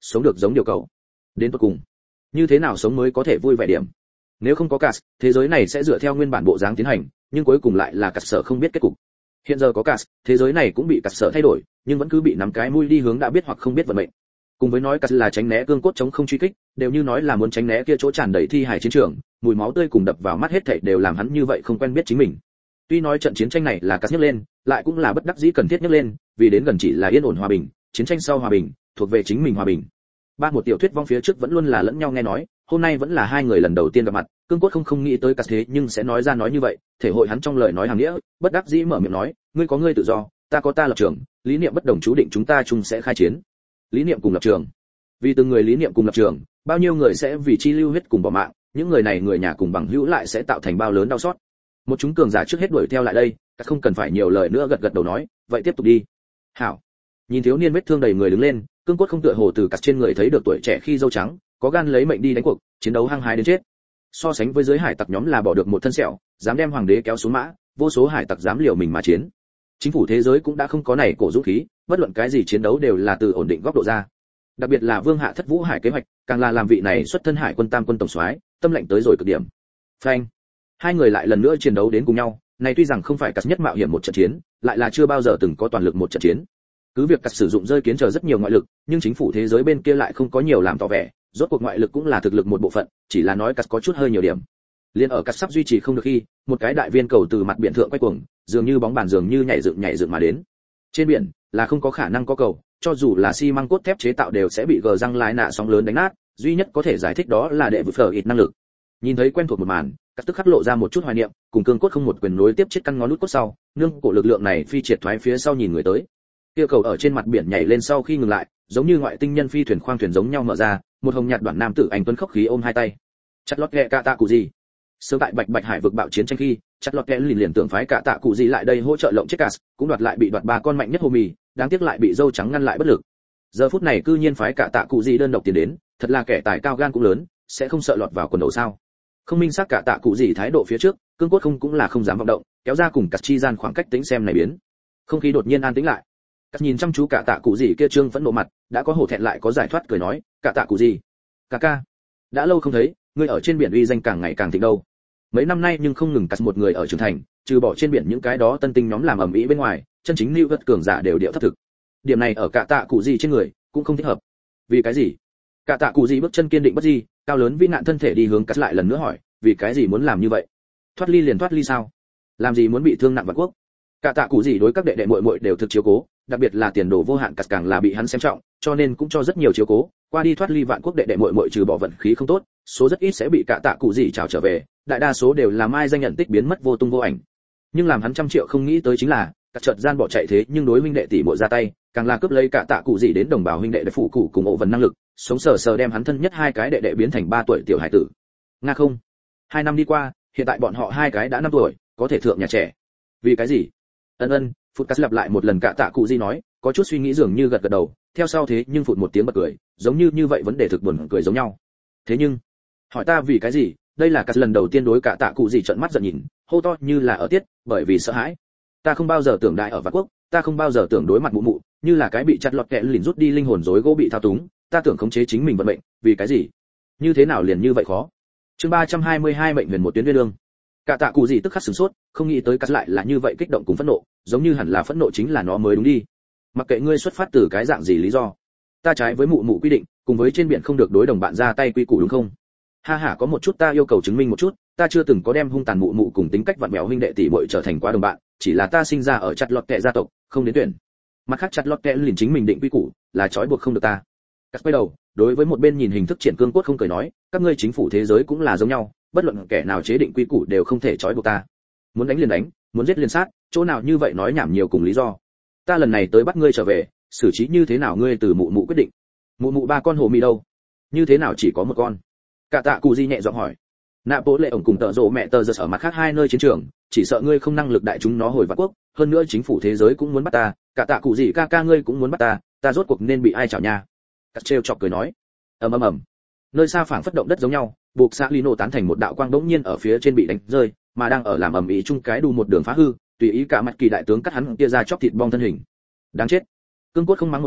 S1: sống được giống điều cậu. Đến cuối cùng, như thế nào sống mới có thể vui vẻ điểm? Nếu không có Cát, thế giới này sẽ dựa theo nguyên bản bộ dáng tiến hành, nhưng cuối cùng lại là Cát sở không biết kết cục. Hiện giờ có Cát, thế giới này cũng bị Cát sở thay đổi, nhưng vẫn cứ bị nắm cái mũi đi hướng đã biết hoặc không biết vận mệnh. Cùng với nói Cát là tránh né cương cốt chống không truy kích, đều như nói là muốn tránh né kia chỗ tràn đầy thi hài chiến trường, mùi máu tươi cùng đập vào mắt hết thảy đều làm hắn như vậy không quen biết chính mình. Tuy nói trận chiến tranh này là Cát nhấc lên, lại cũng là bất đắc dĩ cần thiết nhấc lên, vì đến gần chỉ là yên ổn hòa bình, chiến tranh sau hòa bình, thuộc về chính mình hòa bình. Một tiểu thuyết vong phía trước vẫn luôn là lẫn nhau nghe nói, hôm nay vẫn là hai người lần đầu tiên gặp mặt, cương cốt không nghĩ tới Cát thế nhưng sẽ nói ra nói như vậy, thể hội hắn trong lời nói hàng nghĩa, bất đắc dĩ mở miệng nói, ngươi có ngươi tự do, ta có ta lập trường, lý niệm bất đồng chú định chúng ta chung sẽ khai chiến. Lý niệm cùng lập trường. Vì từng người lý niệm cùng lập trường, bao nhiêu người sẽ vì chi lưu huyết cùng bỏ mạng, những người này người nhà cùng bằng hữu lại sẽ tạo thành bao lớn đau xót. Một chúng cường giả trước hết đuổi theo lại đây, Cát không cần phải nhiều lời nữa gật gật đầu nói, vậy tiếp tục đi. Hảo. Nhìn thiếu niên vết thương đầy người đứng lên, cương cốt không tựa hồ từ Cát trên người thấy được tuổi trẻ khi dâu trắng, có gan lấy mệnh đi đánh cuộc, chiến đấu hăng hái đến chết. So sánh với giới hải tặc nhóm là bỏ được một thân sẹo, dám đem hoàng đế kéo xuống mã, vô số hải tặc dám liều mình mà chiến. Chính phủ thế giới cũng đã không có này cổ dũng khí, bất luận cái gì chiến đấu đều là từ ổn định góc độ ra. Đặc biệt là Vương Hạ Thất Vũ Hải kế hoạch, càng là làm vị này xuất thân hải quân tam quân tổng soái, tâm lệnh tới rồi cực điểm. Phanh. Hai người lại lần nữa chiến đấu đến cùng nhau, này tuy rằng không phải Cát nhất mạo hiểm một trận chiến, lại là chưa bao giờ từng có toàn lực một trận chiến. Cứ việc Cát sử dụng rơi kiến chờ rất nhiều ngoại lực, nhưng chính phủ thế giới bên kia lại không có nhiều làm tỏ vẻ, rốt cuộc ngoại lực cũng là thực lực một bộ phận, chỉ là nói Cát có chút hơi nhiều điểm. Liên ở Cát sắp duy trì không được khi, một cái đại viên cầu từ mặt biển thượng quay cuồng, dường như bóng bàn dường như nhảy dựng mà đến. Trên biển là không có khả năng có cầu, cho dù là xi măng cốt thép chế tạo đều sẽ bị gờ răng lái nạ sóng lớn đánh nát, duy nhất có thể giải thích đó là đệ vực phở ít năng lực. Nhìn thấy quen thuộc một màn, Cát tức khắc lộ ra một chút hoài niệm, cùng cương cốt không một quyền nối tiếp chết căn ngón nút cốt sau, nương cổ lực lượng này phi triệt thoái phía sau nhìn người tới. Kia cầu ở trên mặt biển nhảy lên sau khi ngừng lại, giống như ngoại tinh nhân phi thuyền khoang thuyền giống nhau mở ra, một hồng nhạt đoạn nam tử anh tuấn khốc khí ôm hai tay. Chặt lót kẹ cạ tạ cụ gì? Sớm tại Bạch Bạch Hải vực bạo chiến tranh khi, chặt lót kẹ liền tưởng phái cạ tạ cụ gì lại đây hỗ trợ lộng chết Cát, cũng đoạt lại bị đoạt ba con mạnh nhất hồ mì, đáng tiếc lại bị dâu trắng ngăn lại bất lực. Giờ phút này cư nhiên phái cạ tạ cụ gì đơn độc tiến đến, thật là kẻ tài cao gan cũng lớn, sẽ không sợ lọt vào quần đầu sao? Không minh xác cạ tạ cụ gì thái độ phía trước, cương cốt không cũng là không dám vọng động, kéo ra cùng Cát chi gian khoảng cách tính xem này biến. Không khí đột nhiên an tĩnh lại. Cát nhìn chăm chú cạ tạ cụ gì kia trương phẫn nộ mặt, đã có hổ thẹn lại có giải thoát cười nói, cạ tạ cụ gì, ca ca, đã lâu không thấy, ngươi ở trên biển uy danh càng ngày càng thịnh đâu. Mấy năm nay nhưng không ngừng Cát một người ở trưởng thành, trừ bỏ trên biển những cái đó tân tinh nhóm làm ầm ĩ bên ngoài, chân chính lưu vật cường giả đều điệu thấp thực. Điểm này ở cạ tạ cụ gì trên người cũng không thích hợp. Vì cái gì? Cạ tạ cụ gì bước chân kiên định bất di, cao lớn vĩ nạn thân thể đi hướng Cát lại lần nữa hỏi, vì cái gì muốn làm như vậy? Thoát ly liền thoát ly sao? Làm gì muốn bị thương nặng vạn quốc? Cạ tạ cụ gì đối các đệ đệ muội muội đều thực chiếu cố, đặc biệt là tiền đồ vô hạn Cát càng là bị hắn xem trọng, cho nên cũng cho rất nhiều chiếu cố, qua đi thoát ly vạn quốc đệ đệ muội muội trừ bỏ vận khí không tốt, số rất ít sẽ bị cạ tạ cụ gì chào trở về, đại đa số đều là mai danh nhận tích biến mất vô tung vô ảnh. Nhưng làm hắn trăm triệu không nghĩ tới chính là, Cát chợt gian bỏ chạy thế nhưng đối huynh đệ tỷ muội ra tay, càng là cướp lấy cạ tạ cụ gì đến đồng bào huynh đệ để phụ cụ cùng ổ vần năng lực, sống sờ sờ đem hắn thân nhất hai cái đệ đệ biến thành 3 tuổi tiểu hải tử. Nga không? 2 năm đi qua, hiện tại bọn họ hai cái đã 5 tuổi, có thể thượng nhà trẻ. Vì cái gì? Phụt Cát lặp lại một lần cạ tạ cụ gì nói, có chút suy nghĩ dường như gật gật đầu, theo sau thế nhưng phụt một tiếng bật cười, giống như vậy vấn đề thực buồn cười giống nhau. Thế nhưng, hỏi ta vì cái gì? Đây là Cát lần đầu tiên đối cạ tạ cụ gì trợn mắt giận nhìn, hô to như là ở tiết, bởi vì sợ hãi. Ta không bao giờ tưởng đại ở vạn quốc, ta không bao giờ tưởng đối mặt mụ mụ, như là cái bị chặt lọt kẹ lìn rút đi linh hồn rối gỗ bị thao túng, ta tưởng khống chế chính mình vận mệnh, vì cái gì? Như thế nào liền như vậy khó? Chương 322 mệnh huyền một tuyến nguyên lương. Cạ tạ cụ gì tức khắc sửng sốt, không nghĩ tới Cát lại là như vậy kích động cùng phẫn nộ, giống như hẳn là phẫn nộ chính là nó mới đúng đi. Mặc kệ ngươi xuất phát từ cái dạng gì lý do, ta trái với mụ mụ quy định, cùng với trên biển không được đối đồng bạn ra tay quy củ đúng không? Ha ha, có một chút ta yêu cầu chứng minh một chút, ta chưa từng có đem hung tàn mụ mụ cùng tính cách vặn vẹo huynh đệ tỷ muội trở thành quá đồng bạn, chỉ là ta sinh ra ở chặt lọt kẹ gia tộc, không đến tuyển. Mặt khác chặt lọt kẹ liền chính mình định quy củ, là trói buộc không được ta. Cát quay đầu, đối với một bên nhìn hình thức triển cương cốt không cười nói, các ngươi chính phủ thế giới cũng là giống nhau, bất luận kẻ nào chế định quy củ đều không thể trói buộc ta. Muốn đánh liền đánh, muốn giết liền sát, chỗ nào như vậy nói nhảm nhiều cùng lý do. Ta lần này tới bắt ngươi trở về, xử trí như thế nào ngươi từ mụ mụ quyết định. Mụ mụ 3 con hồ mì đâu? Như thế nào chỉ có 1 con? Cạ tạ cụ gì nhẹ giọng hỏi. Nạp Bố Lệ ổng cùng tợ rộ mẹ tờ giờ ở mặt khác 2 nơi chiến trường, chỉ sợ ngươi không năng lực đại chúng nó hồi vạn quốc, hơn nữa chính phủ thế giới cũng muốn bắt ta, Cạ tạ cụ gì ca ca ngươi cũng muốn bắt ta, ta rốt cuộc nên bị ai chảo nha? Cát trêu chọc cười nói. Ầm. Nơi xa phảng phất động đất giống nhau, buộc xạ Lino tán thành một đạo quang bỗng nhiên ở phía trên bị đánh rơi, mà đang ở làm ầm ĩ chung cái đu một đường phá hư, tùy ý cả mặt kỳ đại tướng cắt hắn kia ra chóc thịt bong thân hình. Đáng chết. Cương cốt không mắng một tiếng,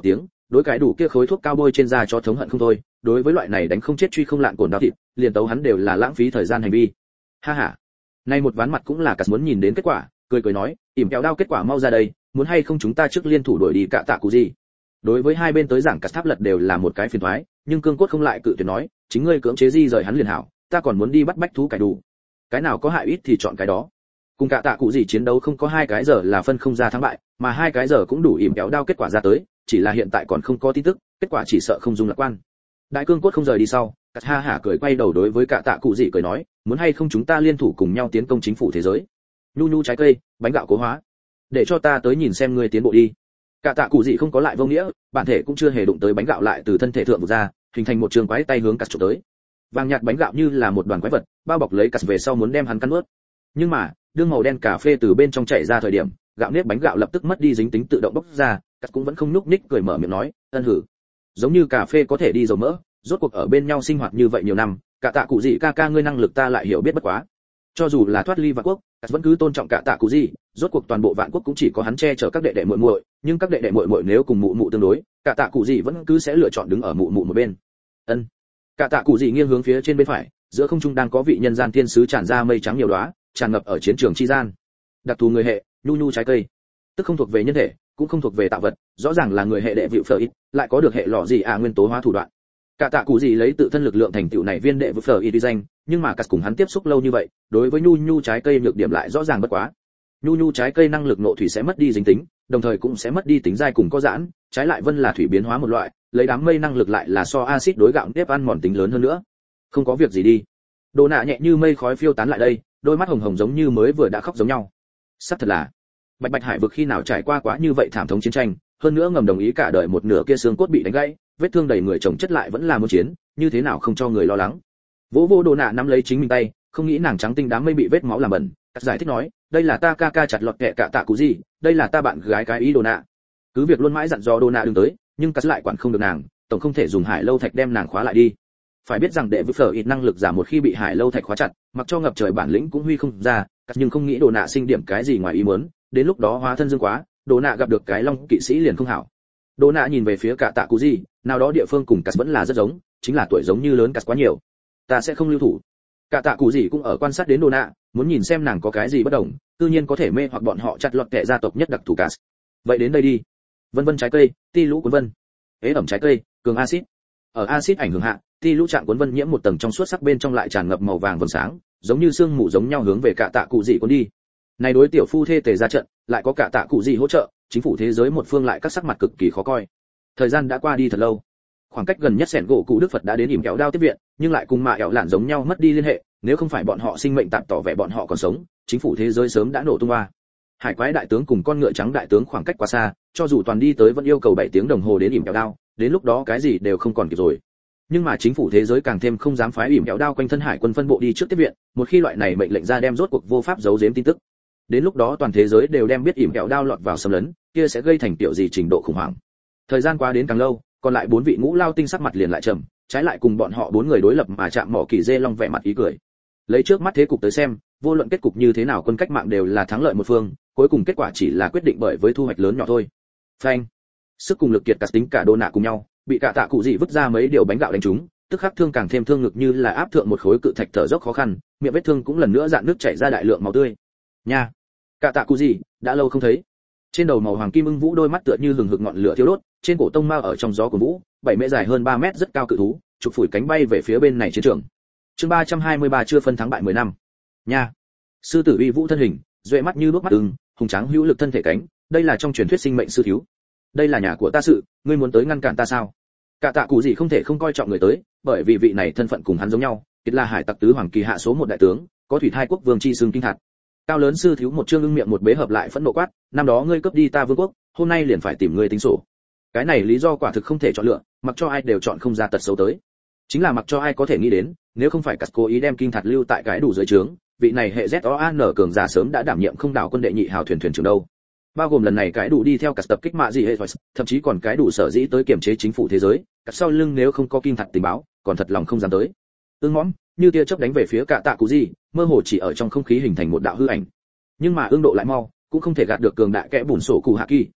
S1: đối cái đủ kia khối thuốc cao bôi trên da cho thống hận không thôi, đối với loại này đánh không chết truy không lạn cồn đau thịt, liền tấu hắn đều là lãng phí thời gian hành vi. Ha ha. Nay một ván mặt cũng là cả muốn nhìn đến kết quả, cười nói, ỉm kéo đao kết quả mau ra đây, muốn hay không chúng ta trước liên thủ đuổi đi cả tạ cụ gì. Đối với hai bên tới giảng cả tháp lật đều là một cái phiền toái, nhưng cương cốt không lại cự tuyệt nói, chính ngươi cưỡng chế di rời hắn liền hảo, ta còn muốn đi bắt bách thú cải đủ. Cái nào có hại ít thì chọn cái đó. Cùng cả tạ cụ gì chiến đấu không có 2 cái giờ là phân không ra thắng bại, mà 2 cái giờ cũng đủ ỉm kéo đao kết quả ra tới, chỉ là hiện tại còn không có tin tức, kết quả chỉ sợ không dung lạc quan. Đại cương cốt không rời đi sau, cắt ha hả cười quay đầu đối với cả tạ cụ gì cười nói, muốn hay không chúng ta liên thủ cùng nhau tiến công chính phủ thế giới. Nhu nhu trái cây, bánh gạo cố hóa, để cho ta tới nhìn xem ngươi tiến bộ đi. Cả tạ cụ gì không có lại vô nghĩa, bản thể cũng chưa hề đụng tới bánh gạo lại từ thân thể thượng vụt ra, hình thành một trường quái tay hướng cắt chụp tới. Vàng nhạt bánh gạo như là một đoàn quái vật, bao bọc lấy cắt về sau muốn đem hắn cắn nuốt. Nhưng mà, đương màu đen cà phê từ bên trong chảy ra thời điểm, gạo nếp bánh gạo lập tức mất đi dính tính tự động bốc ra, cắt cũng vẫn không nhúc nhích cười mở miệng nói, ân hử. Giống như cà phê có thể đi dầu mỡ, rốt cuộc ở bên nhau sinh hoạt như vậy nhiều năm, cả tạ cụ gì ca ca ngươi năng lực ta lại hiểu biết bất quá. Cho dù là thoát ly vạn quốc, cắt vẫn cứ tôn trọng cả tạ cụ gì, rốt cuộc toàn bộ vạn quốc cũng chỉ có hắn che chở các đệ đệ muội muội, nhưng các đệ đệ muội muội nếu cùng mụ mụ tương đối, cả tạ cụ gì vẫn cứ sẽ lựa chọn đứng ở mụ mụ một bên. Ân. Cả tạ cụ gì nghiêng hướng phía trên bên phải, giữa không trung đang có vị nhân gian thiên sứ tràn ra mây trắng nhiều đóa, tràn ngập ở chiến trường chi gian. Đặc thù người hệ, nhu nhu trái cây, tức không thuộc về nhân thể, cũng không thuộc về tạo vật, rõ ràng là người hệ đệ vịu phở ít, lại có được hệ lọ gì nguyên tố hóa thủ đoạn. Cả tạ cụ gì lấy tự thân lực lượng thành tựu này viên đệ vịu phở ít đi danh, nhưng mà cắt cùng hắn tiếp xúc lâu như vậy, đối với nhu nhu trái cây nhược điểm lại rõ ràng bất quá. Nhu nhu trái cây năng lực nộ thủy sẽ mất đi dính tính, đồng thời cũng sẽ mất đi tính dai cùng có giãn, trái lại vân là thủy biến hóa một loại, lấy đám mây năng lực lại là so axit đối gạo nếp ăn mòn tính lớn hơn nữa. Không có việc gì đi. Đồ nạ nhẹ như mây khói phiêu tán lại đây, đôi mắt hồng hồng giống như mới vừa đã khóc giống nhau. Sắp thật là Bạch Bạch Hải vực khi nào trải qua quá như vậy thảm thống chiến tranh, hơn nữa ngầm đồng ý cả đời một nửa kia xương cốt bị đánh gãy, vết thương đầy người chồng chất lại vẫn là muốn chiến, như thế nào không cho người lo lắng. Vỗ vô Đồ nạ nắm lấy chính mình tay, không nghĩ nàng trắng tinh đám mây bị vết máu làm bẩn, cắt giải thích nói, đây là ta ca ca chặt lọt kẹ cả tạ cụ gì, đây là ta bạn gái cái ý Đồ nạ. Cứ việc luôn mãi dặn dò Đồ nạ đừng tới, nhưng cắt lại quản không được nàng, tổng không thể dùng hải lâu thạch đem nàng khóa lại đi. Phải biết rằng đệ vự phở ít năng lực giảm một khi bị hải lâu thạch khóa chặt, mặc cho ngập trời bản lĩnh cũng huy không ra, nhưng không nghĩ Đồ nạ sinh điểm cái gì ngoài ý muốn, đến lúc đó hóa thân dương quá, Đồ nạ gặp được cái long kỵ sĩ liền không hảo. Đồ nạ nhìn về phía cả tạ cụ gì, nào đó địa phương cùng cắt vẫn là rất giống, chính là tuổi giống như lớn cắt quá nhiều. Ta sẽ không lưu thủ. Cả tạ cụ gì cũng ở quan sát đến Đồ nạ, muốn nhìn xem nàng có cái gì bất đồng, tự nhiên có thể mê hoặc bọn họ chặt lọt kẻ gia tộc nhất đặc thù cắt. Vậy đến đây đi. Vân vân trái cây, ti lũ cuốn vân. Ế ẩm trái cây, cường axit. Ở axit ảnh hưởng hạ, ti lũ trạng cuốn vân nhiễm một tầng trong suốt sắc bên trong lại tràn ngập màu vàng vầng sáng, giống như sương mù giống nhau hướng về cả tạ cụ gì cuốn đi. Này đối tiểu phu thê tề ra trận, lại có cả tạ cụ gì hỗ trợ, chính phủ thế giới một phương lại các sắc mặt cực kỳ khó coi. Thời gian đã qua đi thật lâu. Khoảng cách gần nhất sẻn gỗ cụ Đức Phật đã đến ỉm kéo đao tiếp viện, nhưng lại cùng mạ ẻo lạn giống nhau mất đi liên hệ, nếu không phải bọn họ sinh mệnh tạm tỏ vẻ bọn họ còn sống, chính phủ thế giới sớm đã nổ tung ba. Hải quái đại tướng cùng con ngựa trắng đại tướng khoảng cách quá xa, cho dù toàn đi tới vẫn yêu cầu 7 tiếng đồng hồ đến ỉm kéo đao, đến lúc đó cái gì đều không còn kịp rồi. Nhưng mà chính phủ thế giới càng thêm không dám phái ỉm kéo đao quanh thân hải quân phân bộ đi trước tiếp viện, một khi loại này mệnh lệnh ra đem rốt cuộc vô pháp giấu giếm tin tức. Đến lúc đó toàn thế giới đều đem biết ỉm kéo đao lọt vào xâm lấn, kia sẽ gây thành tiểu gì trình độ khủng hoảng. Thời gian qua đến càng lâu, còn lại 4 vị ngũ lao tinh sắc mặt liền lại trầm, trái lại cùng bọn họ 4 người đối lập mà chạm mỏ kỳ dê long vẻ mặt ý cười. Lấy trước mắt thế cục tới xem, vô luận kết cục như thế nào quân cách mạng đều là thắng lợi một phương, cuối cùng kết quả chỉ là quyết định bởi với thu hoạch lớn nhỏ thôi. Phanh. Sức cùng lực kiệt cả tính cả Đồ nạ cùng nhau, bị cả tạ cụ dị vứt ra mấy điều bánh gạo đánh trúng, tức khắc thương càng thêm thương ngực như là áp thượng một khối cự thạch thở dốc khó khăn, miệng vết thương cũng lần nữa dạn nước chảy ra đại lượng máu tươi. Nha. Cả tạ cụ dị, đã lâu không thấy. Trên đầu màu hoàng kim ưng vũ đôi mắt tựa như hừng hực ngọn lửa thiêu đốt, trên cổ tông mao ở trong gió của vũ, 7 mễ dài hơn 3 mét rất cao cự thú, chụp phủi cánh bay về phía bên này chiến trường. Chương 323 chưa phân thắng bại 10 năm. Nha. Sư tử uy vũ thân hình, duệ mắt như đuốc mắt ưng, hùng tráng hữu lực thân thể cánh, đây là trong truyền thuyết sinh mệnh sư thiếu. Đây là nhà của ta sự, ngươi muốn tới ngăn cản ta sao? Cả tạ cụ gì không thể không coi trọng người tới, bởi vì vị này thân phận cùng hắn giống nhau, kết là hải tặc tứ hoàng kỳ hạ số 1 đại tướng, có thủy thai quốc vương chi xương kinh hạt. Cao lớn sư thiếu một trương ưng miệng một bế hợp lại phẫn nộ quát, năm đó ngươi cướp đi ta vương quốc, hôm nay liền phải tìm ngươi tính sổ. Cái này lý do quả thực không thể chọn lựa, mặc cho ai đều chọn không ra tật xấu tới. Chính là mặc cho ai có thể nghĩ đến, nếu không phải cắt cố ý đem kinh thạt lưu tại cái đủ dưới trướng, vị này hệ ZOAN cường giả sớm đã đảm nhiệm không đảo quân đệ nhị hào thuyền trưởng đâu. Bao gồm lần này cái đủ đi theo cắt tập kích mạ gì hệ, thậm chí còn cái đủ sở dĩ tới kiểm chế chính phủ thế giới, cắt sau lưng nếu không có kinh thạt tình báo, còn thật lòng không dám tới. Ưng mõm, như tia chớp đánh về phía cả tạ cụ gì, mơ hồ chỉ ở trong không khí hình thành một đạo hư ảnh. Nhưng mà ương độ lại mau, cũng không thể gạt được cường đại kẽ bùn sổ cụ hạ kỳ,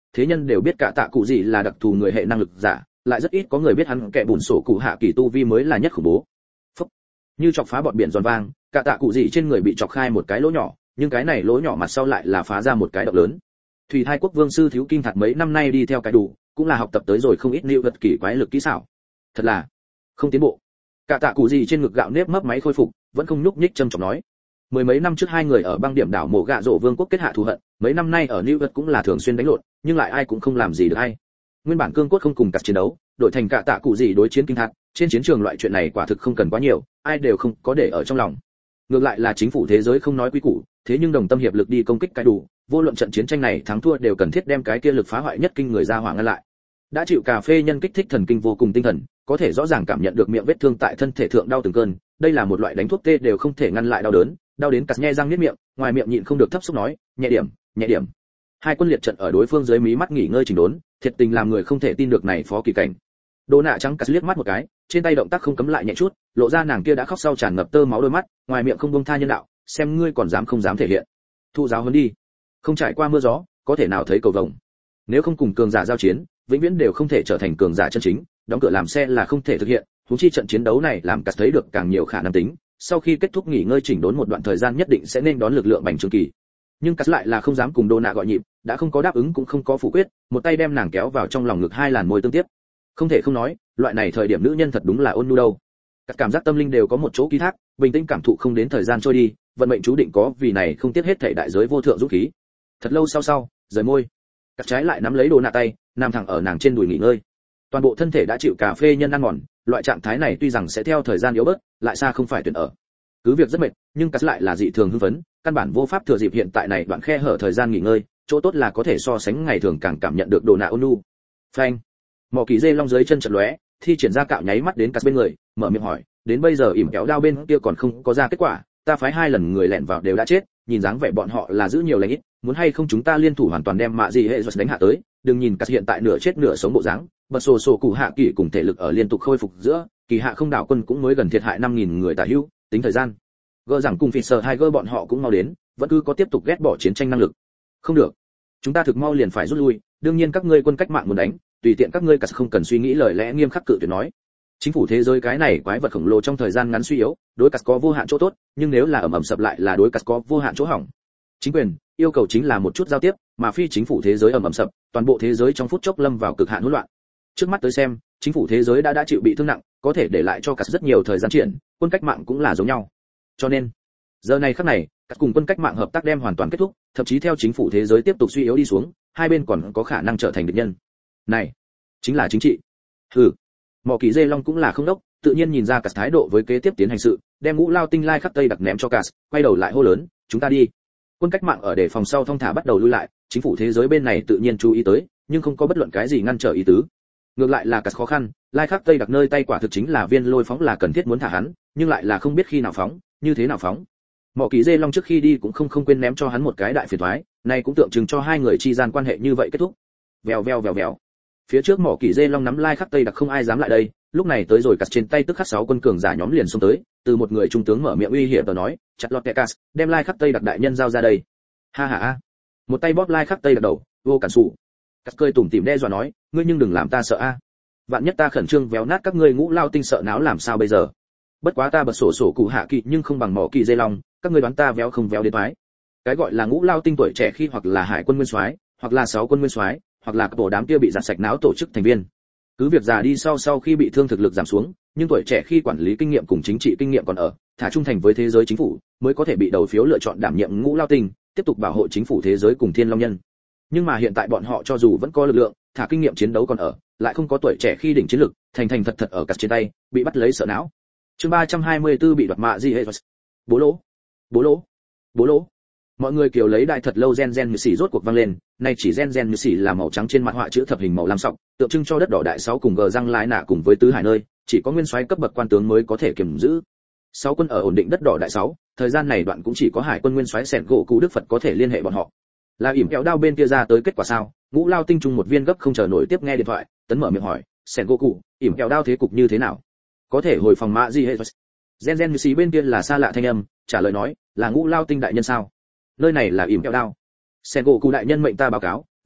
S1: thế nhân đều biết cả tạ cụ gì là đặc thù người hệ năng lực giả, lại rất ít có người biết hắn kẻ bùn sổ cụ hạ kỳ tu vi mới là nhất khủng bố. Phúc. Như chọc phá bọt biển giòn vang, cả tạ cụ gì trên người bị chọc khai một cái lỗ nhỏ, nhưng cái này lỗ nhỏ mặt sau lại là phá ra một cái động lớn. Thủy Thai quốc vương sư thiếu kim thạch mấy năm nay đi theo cái đủ, cũng là học tập tới rồi không ít lưu vật kỳ quái lực kỹ xảo. Thật là không tiến bộ. Cả tạ cụ gì trên ngực gạo nếp mấp máy khôi phục, vẫn không nhúc nhích trầm trọng nói. Mười mấy năm trước hai người ở băng điểm đảo mộ gạ rổ vương quốc kết hạ thù hận, mấy năm nay ở New York cũng là thường xuyên đánh lộn, nhưng lại ai cũng không làm gì được ai. Nguyên bản cương cốt không cùng cắt chiến đấu, đội thành cả tạ cụ gì đối chiến kinh thạc, trên chiến trường loại chuyện này quả thực không cần quá nhiều, ai đều không có để ở trong lòng. Ngược lại là chính phủ thế giới không nói quy củ, thế nhưng đồng tâm hiệp lực đi công kích cái đủ, vô luận trận chiến tranh này thắng thua đều cần thiết đem cái kia lực phá hoại nhất kinh người ra hỏa ngăn lại. Đã chịu cà phê nhân kích thích thần kinh vô cùng tinh thần, có thể rõ ràng cảm nhận được miệng vết thương tại thân thể thượng đau từng cơn, đây là một loại đánh thuốc tê đều không thể ngăn lại đau đớn, đau đến cắt nhe răng niết miệng, ngoài miệng nhịn không được thấp xúc nói, nhẹ điểm, nhẹ điểm. Hai quân liệt trận ở đối phương dưới mí mắt nghỉ ngơi chỉnh đốn, thiệt tình làm người không thể tin được này phó kỳ cảnh. Đồ nạ trắng cắt liếc mắt một cái, trên tay động tác không cấm lại nhẹ chút, lộ ra nàng kia đã khóc sau tràn ngập tơ máu đôi mắt, ngoài miệng không buông tha nhân đạo, xem ngươi còn dám không dám thể hiện. Thu giáo huấn đi. Không trải qua mưa gió, có thể nào thấy cầu vồng. Nếu không cùng cường giả giao chiến, vĩnh viễn đều không thể trở thành cường giả chân chính, đóng cửa làm xe là không thể thực hiện, huống chi trận chiến đấu này làm cắt thấy được càng nhiều khả năng tính, sau khi kết thúc nghỉ ngơi chỉnh đốn một đoạn thời gian nhất định sẽ nên đón lực lượng bành trướng kỳ. Nhưng cắt lại là không dám cùng Đô nạ gọi nhịp, đã không có đáp ứng cũng không có phủ quyết, một tay đem nàng kéo vào trong lòng ngực hai làn môi tương tiếp. Không thể không nói, loại này thời điểm nữ nhân thật đúng là ôn nhu đâu. Các cảm giác tâm linh đều có một chỗ ký thác, bình tĩnh cảm thụ không đến thời gian trôi đi, vận mệnh chú định có vì này không tiếc hết thảy đại giới vô thượng dũng khí. Thật lâu sau, rời môi, cắt trái lại nắm lấy Đồ nạ tay, nằm thẳng ở nàng trên đùi nghỉ ngơi. Toàn bộ thân thể đã chịu cà phê nhân ăn mòn, loại trạng thái này tuy rằng sẽ theo thời gian yếu bớt, lại xa không phải tuyệt ở. Cứ việc rất mệt, nhưng cắt lại là dị thường hưng phấn, căn bản vô pháp thừa dịp hiện tại này đoạn khe hở thời gian nghỉ ngơi, chỗ tốt là có thể so sánh ngày thường càng cảm nhận được Đồ nạ ôn nhu. Phanh. Mỏ kỳ dê long dưới chân chợt lóe, thi triển ra cạo nháy mắt đến cắt bên người, mở miệng hỏi, đến bây giờ ỉm kéo đao bên kia còn không có ra kết quả, ta phái hai lần người lẻn vào đều đã chết, nhìn dáng vẻ bọn họ là giữ nhiều lành ít, muốn hay không chúng ta liên thủ hoàn toàn đem mạ gì hệ đánh hạ tới, đừng nhìn cắt hiện tại nửa chết nửa sống bộ dáng, bật sổ cụ hạ kỳ cùng thể lực ở liên tục khôi phục giữa, kỳ hạ không đảo quân cũng mới gần thiệt hại 5000 người tả hữu, tính thời gian. Gỡ rằng cùng Fisher hai gỡ bọn họ cũng mau đến, vẫn cứ có tiếp tục ghét bỏ chiến tranh năng lực. Không được, chúng ta thực mau liền phải rút lui, đương nhiên các ngươi quân cách mạng muốn đánh, tùy tiện các ngươi cả không cần suy nghĩ lời lẽ nghiêm khắc cự tuyệt nói. Chính phủ thế giới cái này quái vật khổng lồ trong thời gian ngắn suy yếu, đối cắt có vô hạn chỗ tốt, nhưng nếu là ầm sập lại là đối cắt có vô hạn chỗ hỏng. Chính quyền yêu cầu chính là một chút giao tiếp, mà phi chính phủ thế giới ầm sập, toàn bộ thế giới trong phút chốc lâm vào cực hạn hỗn loạn. Trước mắt tới xem, chính phủ thế giới đã chịu bị thương nặng, có thể để lại cho cắt rất nhiều thời gian triển, quân cách mạng cũng là giống nhau. Cho nên, giờ này khắc này, cắt cùng quân cách mạng hợp tác đem hoàn toàn kết thúc, thậm chí theo chính phủ thế giới tiếp tục suy yếu đi xuống, hai bên còn có khả năng trở thành địch nhân. Này, chính là chính trị. Hừ. Mỏ kỳ dê long cũng là không đốc, tự nhiên nhìn ra cắt thái độ với kế tiếp tiến hành sự, đem ngũ lao tinh lai khắp tây đặc ném cho cắt, quay đầu lại hô lớn, chúng ta đi. Quân cách mạng ở để phòng sau thông thả bắt đầu lui lại, chính phủ thế giới bên này tự nhiên chú ý tới, nhưng không có bất luận cái gì ngăn trở ý tứ. Ngược lại là cắt khó khăn, lai khắp tây đặc nơi tay quả thực chính là viên lôi phóng là cần thiết muốn thả hắn, nhưng lại là không biết khi nào phóng, như thế nào phóng. Mỏ kỳ dê long trước khi đi cũng không quên ném cho hắn một cái đại phiền toái, này cũng tượng trưng cho hai người chi gian quan hệ như vậy kết thúc. Vèo vèo vèo vèo. Phía trước mỏ kỳ dê long nắm lai khắc tây đặc không ai dám lại đây, lúc này tới rồi cắt trên tay tức khắc 6 quân cường giả nhóm liền xông tới, từ một người trung tướng mở miệng uy hiểm tờ nói, chặt lọt Tekas, đem lai khắc tây đặc đại nhân giao ra đây. Ha ha ha. Một tay bóp lai khắc tây đặc đầu, vô cản sụ. Cắt cười tủm tỉm đe dọa nói, ngươi nhưng đừng làm ta sợ a. Vạn nhất ta khẩn trương véo nát các ngươi ngũ lao tinh sợ não làm sao bây giờ? Bất quá ta bật sổ cụ hạ kỳ nhưng không bằng mỏ kỳ dê long, các ngươi đoán ta véo không véo đến toái. Cái gọi là ngũ lao tinh tuổi trẻ khi hoặc là hải quân nguyên soái, hoặc là 6 quân nguyên soái, hoặc là bộ đám kia bị giặt sạch não tổ chức thành viên. Cứ việc già đi sau khi bị thương thực lực giảm xuống, nhưng tuổi trẻ khi quản lý kinh nghiệm cùng chính trị kinh nghiệm còn ở, thả trung thành với thế giới chính phủ, mới có thể bị đầu phiếu lựa chọn đảm nhiệm ngũ lao tinh, tiếp tục bảo hộ chính phủ thế giới cùng thiên long nhân. Nhưng mà hiện tại bọn họ cho dù vẫn có lực lượng, thả kinh nghiệm chiến đấu còn ở, lại không có tuổi trẻ khi đỉnh chiến lực, thành thật ở cắt trên tay, bị bắt lấy sợ não. Chương 324 bị đoạt mạ gì hết. Bố lỗ, bố lỗ, bố lỗ. Mọi người kiều lấy đại thật lâu gen như xỉ rốt cuộc vang lên, nay chỉ gen như xỉ là màu trắng trên mặt họa chữ thập hình màu lam sọc, tượng trưng cho đất đỏ đại 6 cùng gờ răng lái nạ cùng với tứ hải nơi, chỉ có nguyên soái cấp bậc quan tướng mới có thể kiểm giữ. 6 quân ở ổn định đất đỏ đại 6, thời gian này đoạn cũng chỉ có hải quân nguyên soái sẹn gỗ cụ đức Phật có thể liên hệ bọn họ. Là ỉm kéo đao bên kia ra tới kết quả sao? Ngũ lao tinh trung một viên gấp không chờ nổi tiếp nghe điện thoại, tấn mở miệng hỏi, sẹn gỗ cụ, ỉm kéo đao thế cục như thế nào? Có thể hồi phòng mạ gì hết. Gen như xỉ bên kia là xa lạ thanh âm, trả lời nói, là ngũ lao tinh đại nhân sao? Nơi này là ỉm kéo đao. Sengoku đại nhân mệnh ta báo cáo,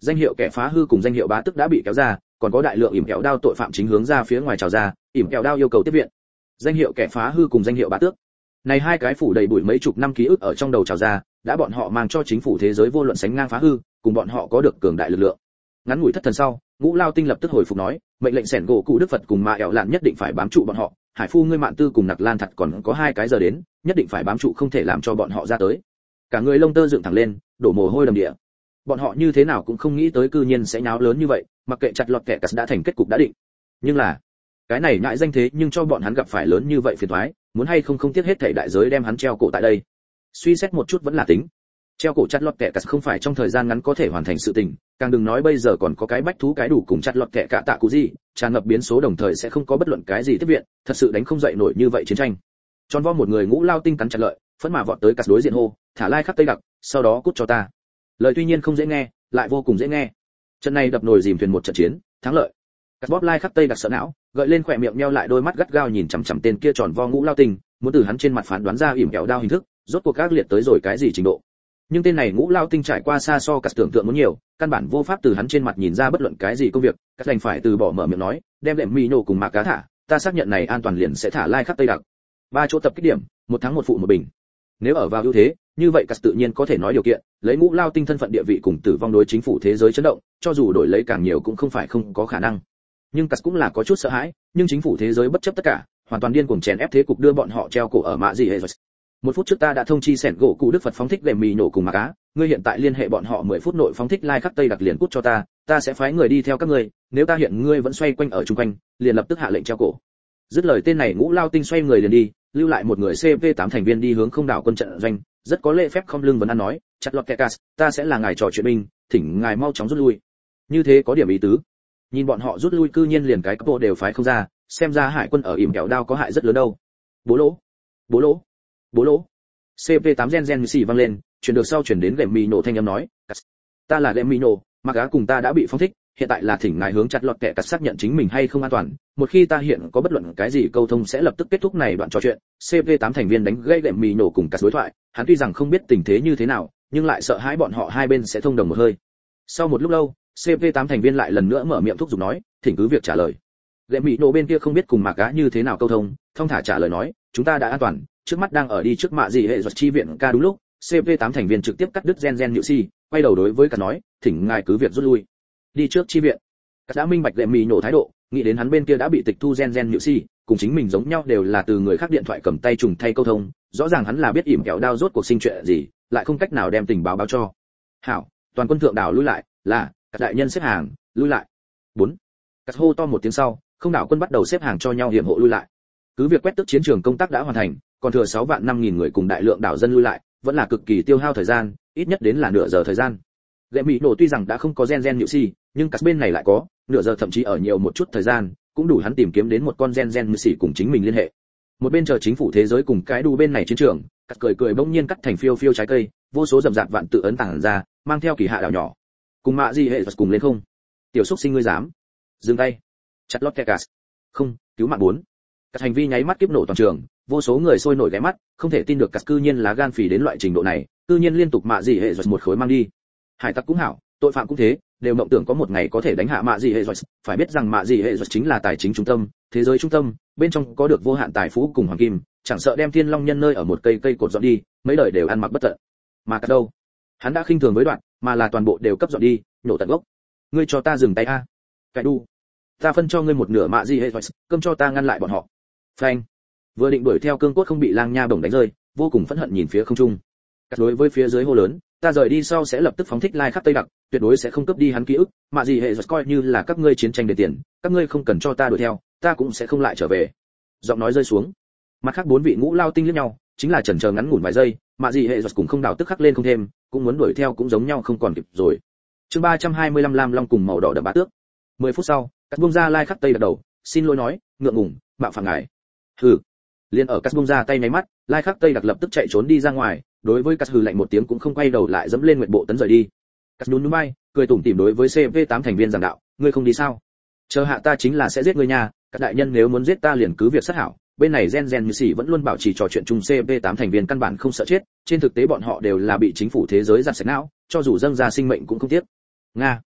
S1: danh hiệu kẻ phá hư cùng danh hiệu bá tước đã bị kéo ra, còn có đại lượng ỉm kẹo đao tội phạm chính hướng ra phía ngoài trào ra, ỉm kẹo đao yêu cầu tiếp viện. Danh hiệu kẻ phá hư cùng danh hiệu bá tước, này hai cái phủ đầy bụi mấy chục năm ký ức ở trong đầu trào ra, đã bọn họ mang cho chính phủ thế giới vô luận sánh ngang phá hư, cùng bọn họ có được cường đại lực lượng. Ngắn ngủi thất thần sau, Ngũ Lao Tinh lập tức hồi phục nói, mệnh lệnh sẻn gỗ cụ Đức Phật cùng Ma ẻo lạn nhất định phải bám trụ bọn họ, Hải Phu ngươi Mạn Tư cùng Nặc Lan Thật còn có 2 cái giờ đến, nhất định phải bám trụ không thể làm cho bọn họ ra tới. Cả người lông tơ dựng thẳng lên, đổ mồ hôi đầm địa. Bọn họ như thế nào cũng không nghĩ tới cư nhiên sẽ nháo lớn như vậy, mặc kệ chặt lọt kẻ cắt đã thành kết cục đã định. Nhưng là, cái này nhại danh thế nhưng cho bọn hắn gặp phải lớn như vậy phiền toái, muốn hay không tiếc hết thảy đại giới đem hắn treo cổ tại đây. Suy xét một chút vẫn là tính. Treo cổ chặt lọt kẻ cắt không phải trong thời gian ngắn có thể hoàn thành sự tình, càng đừng nói bây giờ còn có cái bách thú cái đủ cùng chặt lọt kẻ cả tạ cụ gì, tràn ngập biến số đồng thời sẽ không có bất luận cái gì tiếp viện, thật sự đánh không dậy nổi như vậy chiến tranh. Tròn vo một người Ngũ Lao Tinh cắn chặt lợi, phẫn mà vọt tới cắt đối diện hô, thả lai khắp tây đặc, sau đó cút cho ta. Lời tuy nhiên không dễ nghe, lại vô cùng dễ nghe. Trận này đập nồi dìm thuyền một trận chiến, thắng lợi. Cắt bóp lai khắp tây đặc sợ não, gợi lên khỏe miệng nheo lại đôi mắt gắt gao nhìn chằm chằm tên kia tròn vo Ngũ Lao Tinh, muốn từ hắn trên mặt phán đoán ra ỉm kẹo đao hình thức, rốt cuộc các liệt tới rồi cái gì trình độ. Nhưng tên này Ngũ Lao Tinh trải qua xa so cắt tưởng tượng muốn nhiều, căn bản vô pháp từ hắn trên mặt nhìn ra bất luận cái gì công việc, cắt đành phải từ bỏ mở miệng nói, đem đệm mì nổ cùng mạc cá thả, ta xác nhận này an toàn liền sẽ thả lai khắp tây đặc. 3 chỗ tập kích điểm, 1 thắng 1 phụ 1 bình. Nếu ở vào ưu thế, như vậy cắt tự nhiên có thể nói điều kiện, lấy Ngũ Lao Tinh thân phận địa vị cùng tử vong đối chính phủ thế giới chấn động, cho dù đổi lấy càng nhiều cũng không phải không có khả năng. Nhưng cắt cũng là có chút sợ hãi, nhưng chính phủ thế giới bất chấp tất cả, hoàn toàn điên cuồng chèn ép thế cục đưa bọn họ treo cổ ở mạ gì hệ rồi. 1 phút trước ta đã thông chi sẻn gỗ cụ Đức Phật phóng thích đệm mì nổ cùng mạc cá, ngươi hiện tại liên hệ bọn họ 10 phút nội phóng thích lai khắc tây đặc liền cút cho ta sẽ phái người đi theo các ngươi, nếu ta hiện ngươi vẫn xoay quanh ở chung quanh, liền lập tức hạ lệnh treo cổ. Dứt lời tên này Ngũ Lao Tinh xoay người liền đi, lưu lại một người CP8 thành viên đi hướng không đảo quân trận doanh, rất có lễ phép không lưng vấn an nói, chặt lọt Kẹcas, ta sẽ là ngài trò chuyện binh, thỉnh ngài mau chóng rút lui. Như thế có điểm ý tứ. Nhìn bọn họ rút lui cư nhiên liền cái cấp bộ đều phái không ra, xem ra hải quân ở ỉm kẹo đao có hại rất lớn đâu. Bố lỗ, bố lỗ, bố lỗ. CP8 gen xì vang lên, truyền được sau truyền đến gệm mì nổ thanh âm nói, ta là gệm mì nổ, mà cá cùng ta đã bị phóng thích, hiện tại là thỉnh ngài hướng chặt lọt kẻ cắt xác nhận chính mình hay không an toàn, một khi ta hiện có bất luận cái gì câu thông sẽ lập tức kết thúc này đoạn trò chuyện. CP8 thành viên đánh gây gệm mì nổ cùng cắt đối thoại, hắn tuy rằng không biết tình thế như thế nào, nhưng lại sợ hãi bọn họ hai bên sẽ thông đồng một hơi. Sau một lúc lâu, CP8 thành viên lại lần nữa mở miệng thúc giục nói, thỉnh cứ việc trả lời. Gệm mì nổ bên kia không biết cùng mạc cá như thế nào câu thông, thông thả trả lời nói, chúng ta đã an toàn, trước mắt đang ở đi trước mạ gì hệ giật chi viện ca đúng lúc. CP8 thành viên trực tiếp cắt đứt gen nhự si, quay đầu đối với cả nói, thỉnh ngài cứ việc rút lui. Đi trước chi viện. Cả đã minh bạch lệ mì nổ thái độ, nghĩ đến hắn bên kia đã bị tịch thu gen nhự si, cùng chính mình giống nhau đều là từ người khác điện thoại cầm tay trùng thay câu thông, rõ ràng hắn là biết ỉm kẹo đao rốt cuộc sinh chuyện gì, lại không cách nào đem tình báo báo cho. Hảo, toàn quân thượng đảo lui lại, là, các đại nhân xếp hàng, lui lại. 4. Cắt hô to một tiếng sau, không đảo quân bắt đầu xếp hàng cho nhau hiểm hộ lui lại. Cứ việc quét tước chiến trường công tác đã hoàn thành, còn thừa 6 vạn 5.000 người cùng đại lượng đảo dân lui lại, vẫn là cực kỳ tiêu hao thời gian, ít nhất đến là nửa giờ thời gian. Gệm mì nổ tuy rằng đã không có gen nhự si, nhưng các bên này lại có, nửa giờ thậm chí ở nhiều một chút thời gian, cũng đủ hắn tìm kiếm đến một con gen nhự si cùng chính mình liên hệ. Một bên chờ chính phủ thế giới cùng cái đu bên này chiến trường, cắt cười bỗng nhiên cắt thành phiêu phiêu trái cây, vô số rậm rạp vạn tự ấn tàng ra, mang theo kỳ hạ đảo nhỏ. Cùng mạ gì hệ cùng lên không? Tiểu xúc sinh ngươi dám? Dừng tay. Chặt lót Kẹcas. Không, cứu mạng 4. Các hành vi nháy mắt kiếp nổ toàn trường, vô số người sôi nổi ghé mắt, không thể tin được cắt cư nhiên lá gan phì đến loại trình độ này, cư nhiên liên tục mạ gì hệ giật một khối mang đi. Hải tặc cũng hảo, tội phạm cũng thế, đều mộng tưởng có một ngày có thể đánh hạ mạ gì hệ giật, phải biết rằng mạ gì hệ giật chính là tài chính trung tâm, thế giới trung tâm, bên trong có được vô hạn tài phú cùng hoàng kim, chẳng sợ đem thiên long nhân nơi ở một cây cột dọn đi, mấy đời đều ăn mặc bất tận. Mà cắt đâu? Hắn đã khinh thường với đoạn, mà là toàn bộ đều cấp dọn đi, nhổ tận gốc. Ngươi cho ta dừng tay a. Cái đu. Ta phân cho ngươi một nửa mạ gì hệ giật, cơm cho ta ngăn lại bọn họ. Phanh. Vừa định đuổi theo cương cốt không bị lang nha bổng đánh rơi, vô cùng phẫn hận nhìn phía không trung. Cắt đối với phía dưới hô lớn, ta rời đi sau sẽ lập tức phóng thích lai khắp tây đặc, tuyệt đối sẽ không cướp đi hắn ký ức, mà gì hệ giật coi như là các ngươi chiến tranh để tiền, các ngươi không cần cho ta đuổi theo, ta cũng sẽ không lại trở về. Giọng nói rơi xuống, mặt khác 4 vị Ngũ Lao Tinh liếc nhau, chính là chần chờ ngắn ngủn vài giây, mà gì hệ giật cũng không đảo tức khắc lên không thêm, cũng muốn đuổi theo cũng giống nhau không còn kịp rồi. Chương 325 Lam Long cùng màu đỏ đậm bá tước. 10 phút sau, cắt buông ra lai khắp tây đặc đầu, xin lỗi nói, ngượng ngùng, mạo phạm ngài. Hừ. Liên ở cắt buông ra tay nháy mắt, lai khắc tây đặc lập tức chạy trốn đi ra ngoài, đối với cắt hừ lạnh một tiếng cũng không quay đầu lại dẫm lên nguyệt bộ tấn rời đi. Cắt nhún nhún vai, cười tủm tỉm đối với CV8 thành viên giảng đạo, ngươi không đi sao? Chờ hạ ta chính là sẽ giết ngươi nha, các đại nhân nếu muốn giết ta liền cứ việc sát hảo. Bên này gen như xỉ vẫn luôn bảo trì trò chuyện chung, CV8 thành viên căn bản không sợ chết, trên thực tế bọn họ đều là bị chính phủ thế giới giặt sạch não, cho dù dâng ra sinh mệnh cũng không tiếc. Nga,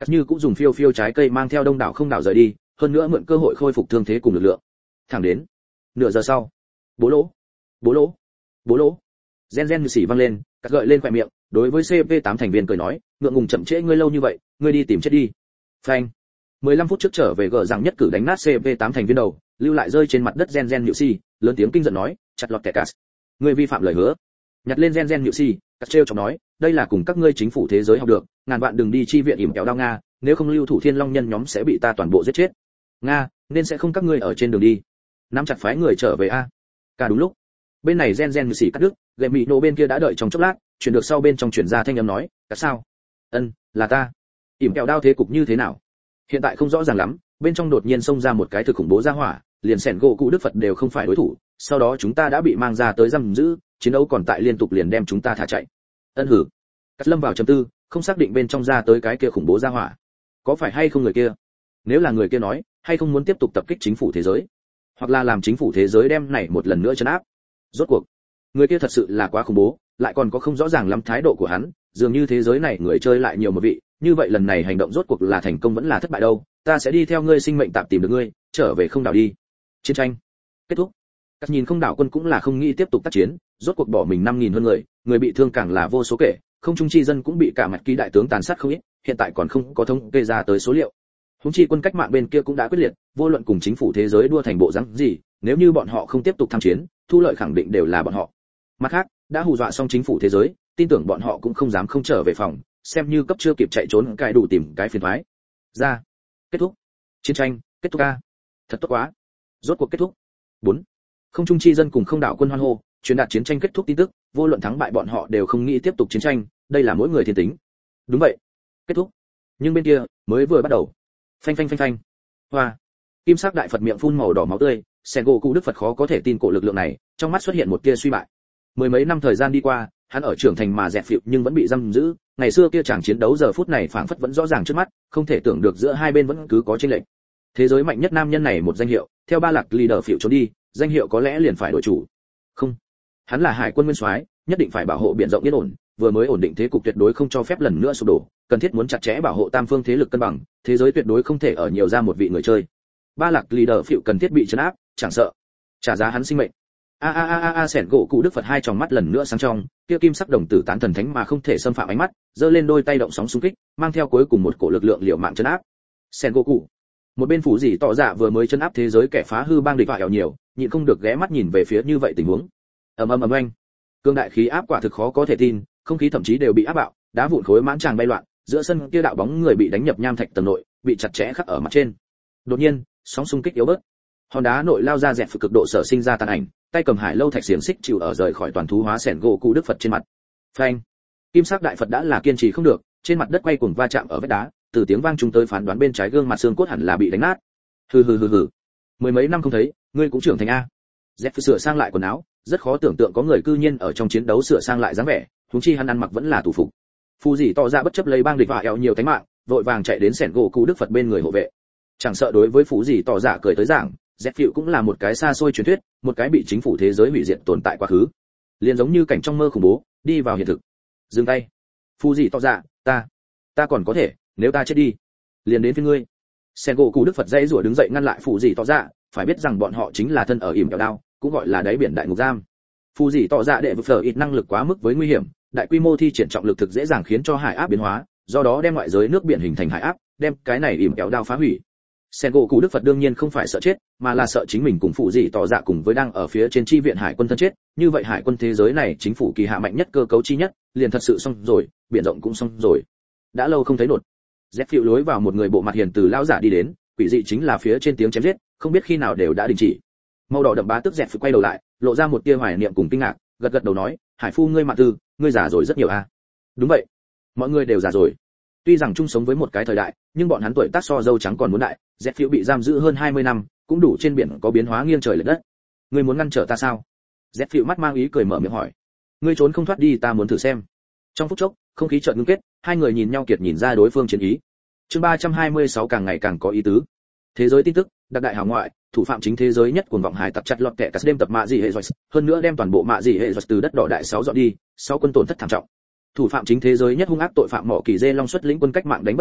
S1: Cắt như cũng dùng phiêu phiêu trái cây mang theo đông đảo không đảo rời đi, hơn nữa mượn cơ hội khôi phục thương thế cùng lực lượng. Thẳng đến nửa giờ sau, bố lỗ, bố lỗ, bố lỗ, gen như xỉ vang lên, Cắt gợi lên khóe miệng, đối với CP8 thành viên cười nói, ngượng ngùng chậm trễ ngươi lâu như vậy, ngươi đi tìm chết đi. Phanh. 15 phút trước trở về gờ rằng nhất cử đánh nát CP8 thành viên đầu, lưu lại rơi trên mặt đất gen nhự si, lớn tiếng kinh giận nói, chặt lọt kẻ cát, ngươi vi phạm lời hứa. Nhặt lên gen nhự si, Cắt trêu chọc nói, đây là cùng các ngươi chính phủ thế giới học được, ngàn vạn đừng đi chi viện ỉm kéo đao Nga, nếu không lưu thủ thiên long nhân nhóm sẽ bị ta toàn bộ giết chết. Nga, nên sẽ không các ngươi ở trên đường đi. Nắm chặt phái người trở về a. Cả đúng lúc, bên này gen nhự si cắt đứt, gậy mị nổ bên kia đã đợi trong chốc lát, chuyển được sau bên trong chuyển ra thanh âm nói, "Cả sao? Là ta. Ỉm kéo đao thế cục như thế nào?" Hiện tại không rõ ràng lắm, bên trong đột nhiên xông ra một cái thực khủng bố ra hỏa, liền sẻn gỗ cụ đức Phật đều không phải đối thủ, sau đó chúng ta đã bị mang ra tới giam giữ, chiến đấu còn tại liên tục liền đem chúng ta thả chạy. Hử. Cắt lâm vào trầm tư, không xác định bên trong ra tới cái kia khủng bố ra hỏa, có phải hay không người kia? Nếu là người kia nói, hay không muốn tiếp tục tập kích chính phủ thế giới, hoặc là làm chính phủ thế giới đem này một lần nữa trấn áp. Rốt cuộc, người kia thật sự là quá khủng bố, lại còn có không rõ ràng lắm thái độ của hắn, dường như thế giới này người chơi lại nhiều một vị, như vậy lần này hành động rốt cuộc là thành công vẫn là thất bại đâu, ta sẽ đi theo ngươi sinh mệnh tạm tìm được ngươi, trở về không đảo đi. Chiến tranh kết thúc. Các nhìn không đảo quân cũng là không nghĩ tiếp tục tác chiến, rốt cuộc bỏ mình 5000 hơn người bị thương càng là vô số kể, không trung chi dân cũng bị cả mặt ký đại tướng tàn sát không ít, hiện tại còn không có thống kê ra tới số liệu. Huống chi quân cách mạng bên kia cũng đã quyết liệt, vô luận cùng chính phủ thế giới đua thành bộ dáng gì, nếu như bọn họ không tiếp tục tham chiến, thu lợi khẳng định đều là bọn họ. Mặt khác, đã hù dọa xong chính phủ thế giới, tin tưởng bọn họ cũng không dám không trở về phòng, xem như cấp chưa kịp chạy trốn cái đủ tìm cái phiền toái. Ra. Kết thúc. Chiến tranh kết thúc a. Thật tốt quá. Rốt cuộc kết thúc. 4. Không trung chi dân cùng không đảo quân hoan hô, truyền đạt chiến tranh kết thúc tin tức, vô luận thắng bại bọn họ đều không nghĩ tiếp tục chiến tranh, đây là mỗi người thiên tính. Đúng vậy. Kết thúc. Nhưng bên kia, mới vừa bắt đầu. Phanh phanh phanh phanh. Hoa. Kim sắc đại Phật miệng phun màu đỏ máu tươi, Sengoku Đức Phật khó có thể tin cổ lực lượng này, trong mắt xuất hiện một tia suy bại. Mười mấy năm thời gian đi qua, hắn ở trưởng thành mà dẹp phịu nhưng vẫn bị giam giữ, ngày xưa kia chàng chiến đấu giờ phút này phảng phất vẫn rõ ràng trước mắt, không thể tưởng được giữa hai bên vẫn cứ có chênh lệch. Thế giới mạnh nhất nam nhân này một danh hiệu, theo ba lạc leader phịu trốn đi, danh hiệu có lẽ liền phải đổi chủ. Không, hắn là hải quân nguyên soái, nhất định phải bảo hộ biển rộng yên ổn, vừa mới ổn định thế cục tuyệt đối không cho phép lần nữa sụp đổ, cần thiết muốn chặt chẽ bảo hộ tam phương thế lực cân bằng, thế giới tuyệt đối không thể ở nhiều ra một vị người chơi. Ba lạc leader phịu cần thiết bị trấn áp, chẳng sợ trả giá hắn sinh mệnh. Sẻn gỗ cụ Đức Phật hai tròng mắt lần nữa sáng trong, kia kim sắc đồng tử tán thần thánh mà không thể xâm phạm ánh mắt, giơ lên đôi tay động sóng xung kích, mang theo cuối cùng một cổ lực lượng liều mạng trấn áp. Sẻn gỗ cụ. Một bên phủ gì tỏ dạ vừa mới trấn áp thế giới kẻ phá hư bang địch vạ ẻo nhiều, nhịn không được ghé mắt nhìn về phía như vậy tình huống. Ầm ầm ầm oanh. Cương đại khí áp quả thực khó có thể tin, không khí thậm chí đều bị áp bạo, đá vụn khối mãn tràng bay loạn, giữa sân kia đạo bóng người bị đánh nhập nham thạch tầng nội, bị chặt chẽ khắc ở mặt trên. Đột nhiên, sóng xung kích yếu bớt. Hòn đá nội lao ra dẹp phực cực độ sở sinh ra tàn ảnh, tay cầm hải lâu thạch xiềng xích chịu ở rời khỏi toàn thú hóa sẻn gỗ cụ Đức Phật trên mặt. Phanh. Kim sắc đại Phật đã là kiên trì không được, trên mặt đất quay cuồng va chạm ở vách đá, từ tiếng vang chúng tới phán đoán bên trái gương mặt xương cốt hẳn là bị đánh nát. Hừ. Mười mấy năm không thấy, ngươi cũng trưởng thành a. Dẹp sửa sang lại quần áo, rất khó tưởng tượng có người cư nhiên ở trong chiến đấu sửa sang lại dáng vẻ, huống chi hắn ăn mặc vẫn là tù phục. Phu dì tỏ ra bất chấp lấy bang địch vạ eo nhiều thánh mạng, vội vàng chạy đến sẻn gỗ cụ Đức Phật bên người hộ vệ. Chẳng sợ đối với phú dì tỏ dạ cười tới giảng, dẹp phiệu cũng là một cái xa xôi truyền thuyết, một cái bị chính phủ thế giới hủy diệt tồn tại quá khứ, liền giống như cảnh trong mơ khủng bố đi vào hiện thực. Dừng tay. Phu dì tỏ dạ, ta còn có thể, nếu ta chết đi liền đến với ngươi. Sen gỗ cụ Đức Phật dãy rủa đứng dậy ngăn lại phù dì tỏ dạ, phải biết rằng bọn họ chính là thân ở ỉm kẹo đao, cũng gọi là đáy biển đại ngục giam. Phù dì tỏ dạ đệ vực phở ít năng lực quá mức với nguy hiểm, đại quy mô thi triển trọng lực thực dễ dàng khiến cho hải áp biến hóa, do đó đem ngoại giới nước biển hình thành hải áp, đem cái này ỉm kẹo đao phá hủy. Sen gỗ cụ Đức Phật đương nhiên không phải sợ chết, mà là sợ chính mình cùng phụ dị tỏ dạ cùng với đang ở phía trên chi viện hải quân thân chết, như vậy hải quân thế giới này chính phủ kỳ hạ mạnh nhất cơ cấu chi nhất, liền thật sự xong rồi, biển rộng cũng xong rồi. Đã lâu không thấy nột. Dép phiêu lối vào một người bộ mặt hiền từ lão giả đi đến, quỷ dị chính là phía trên tiếng chém giết, không biết khi nào đều đã đình chỉ. Màu đỏ đậm bá tức dẹp phiêu quay đầu lại, lộ ra một tia hoài niệm cùng kinh ngạc, gật gật đầu nói, hải phu ngươi mạng tư, ngươi già rồi rất nhiều a. Đúng vậy, mọi người đều già rồi. Tuy rằng chung sống với một cái thời đại, nhưng bọn hắn tuổi tác so dâu trắng còn muốn đại, dẹp phiêu bị giam giữ hơn 20 năm, cũng đủ trên biển có biến hóa nghiêng trời lệch đất. Ngươi muốn ngăn trở ta sao? Dẹp phiêu mắt mang ý cười mở miệng hỏi. Ngươi trốn không thoát đi, ta muốn thử xem. Trong phút chốc, không khí chợt ngưng kết, hai người nhìn nhau kiệt nhìn ra đối phương chiến ý. Chương 326 càng ngày càng có ý tứ. Thế giới tin tức, đặc đại hào ngoại, thủ phạm chính thế giới nhất cuồng vọng hải tặc chặt lọt kẻ cắt đêm tập mạ dị hệ rồi, hơn nữa đem toàn bộ mạ dị hệ rồi từ đất đỏ đại 6 dọn đi, 6 quân tổn thất thảm trọng. Thủ phạm chính thế giới nhất hung ác tội phạm mỏ kỳ dê long xuất lĩnh quân cách mạng đánh bất ngờ,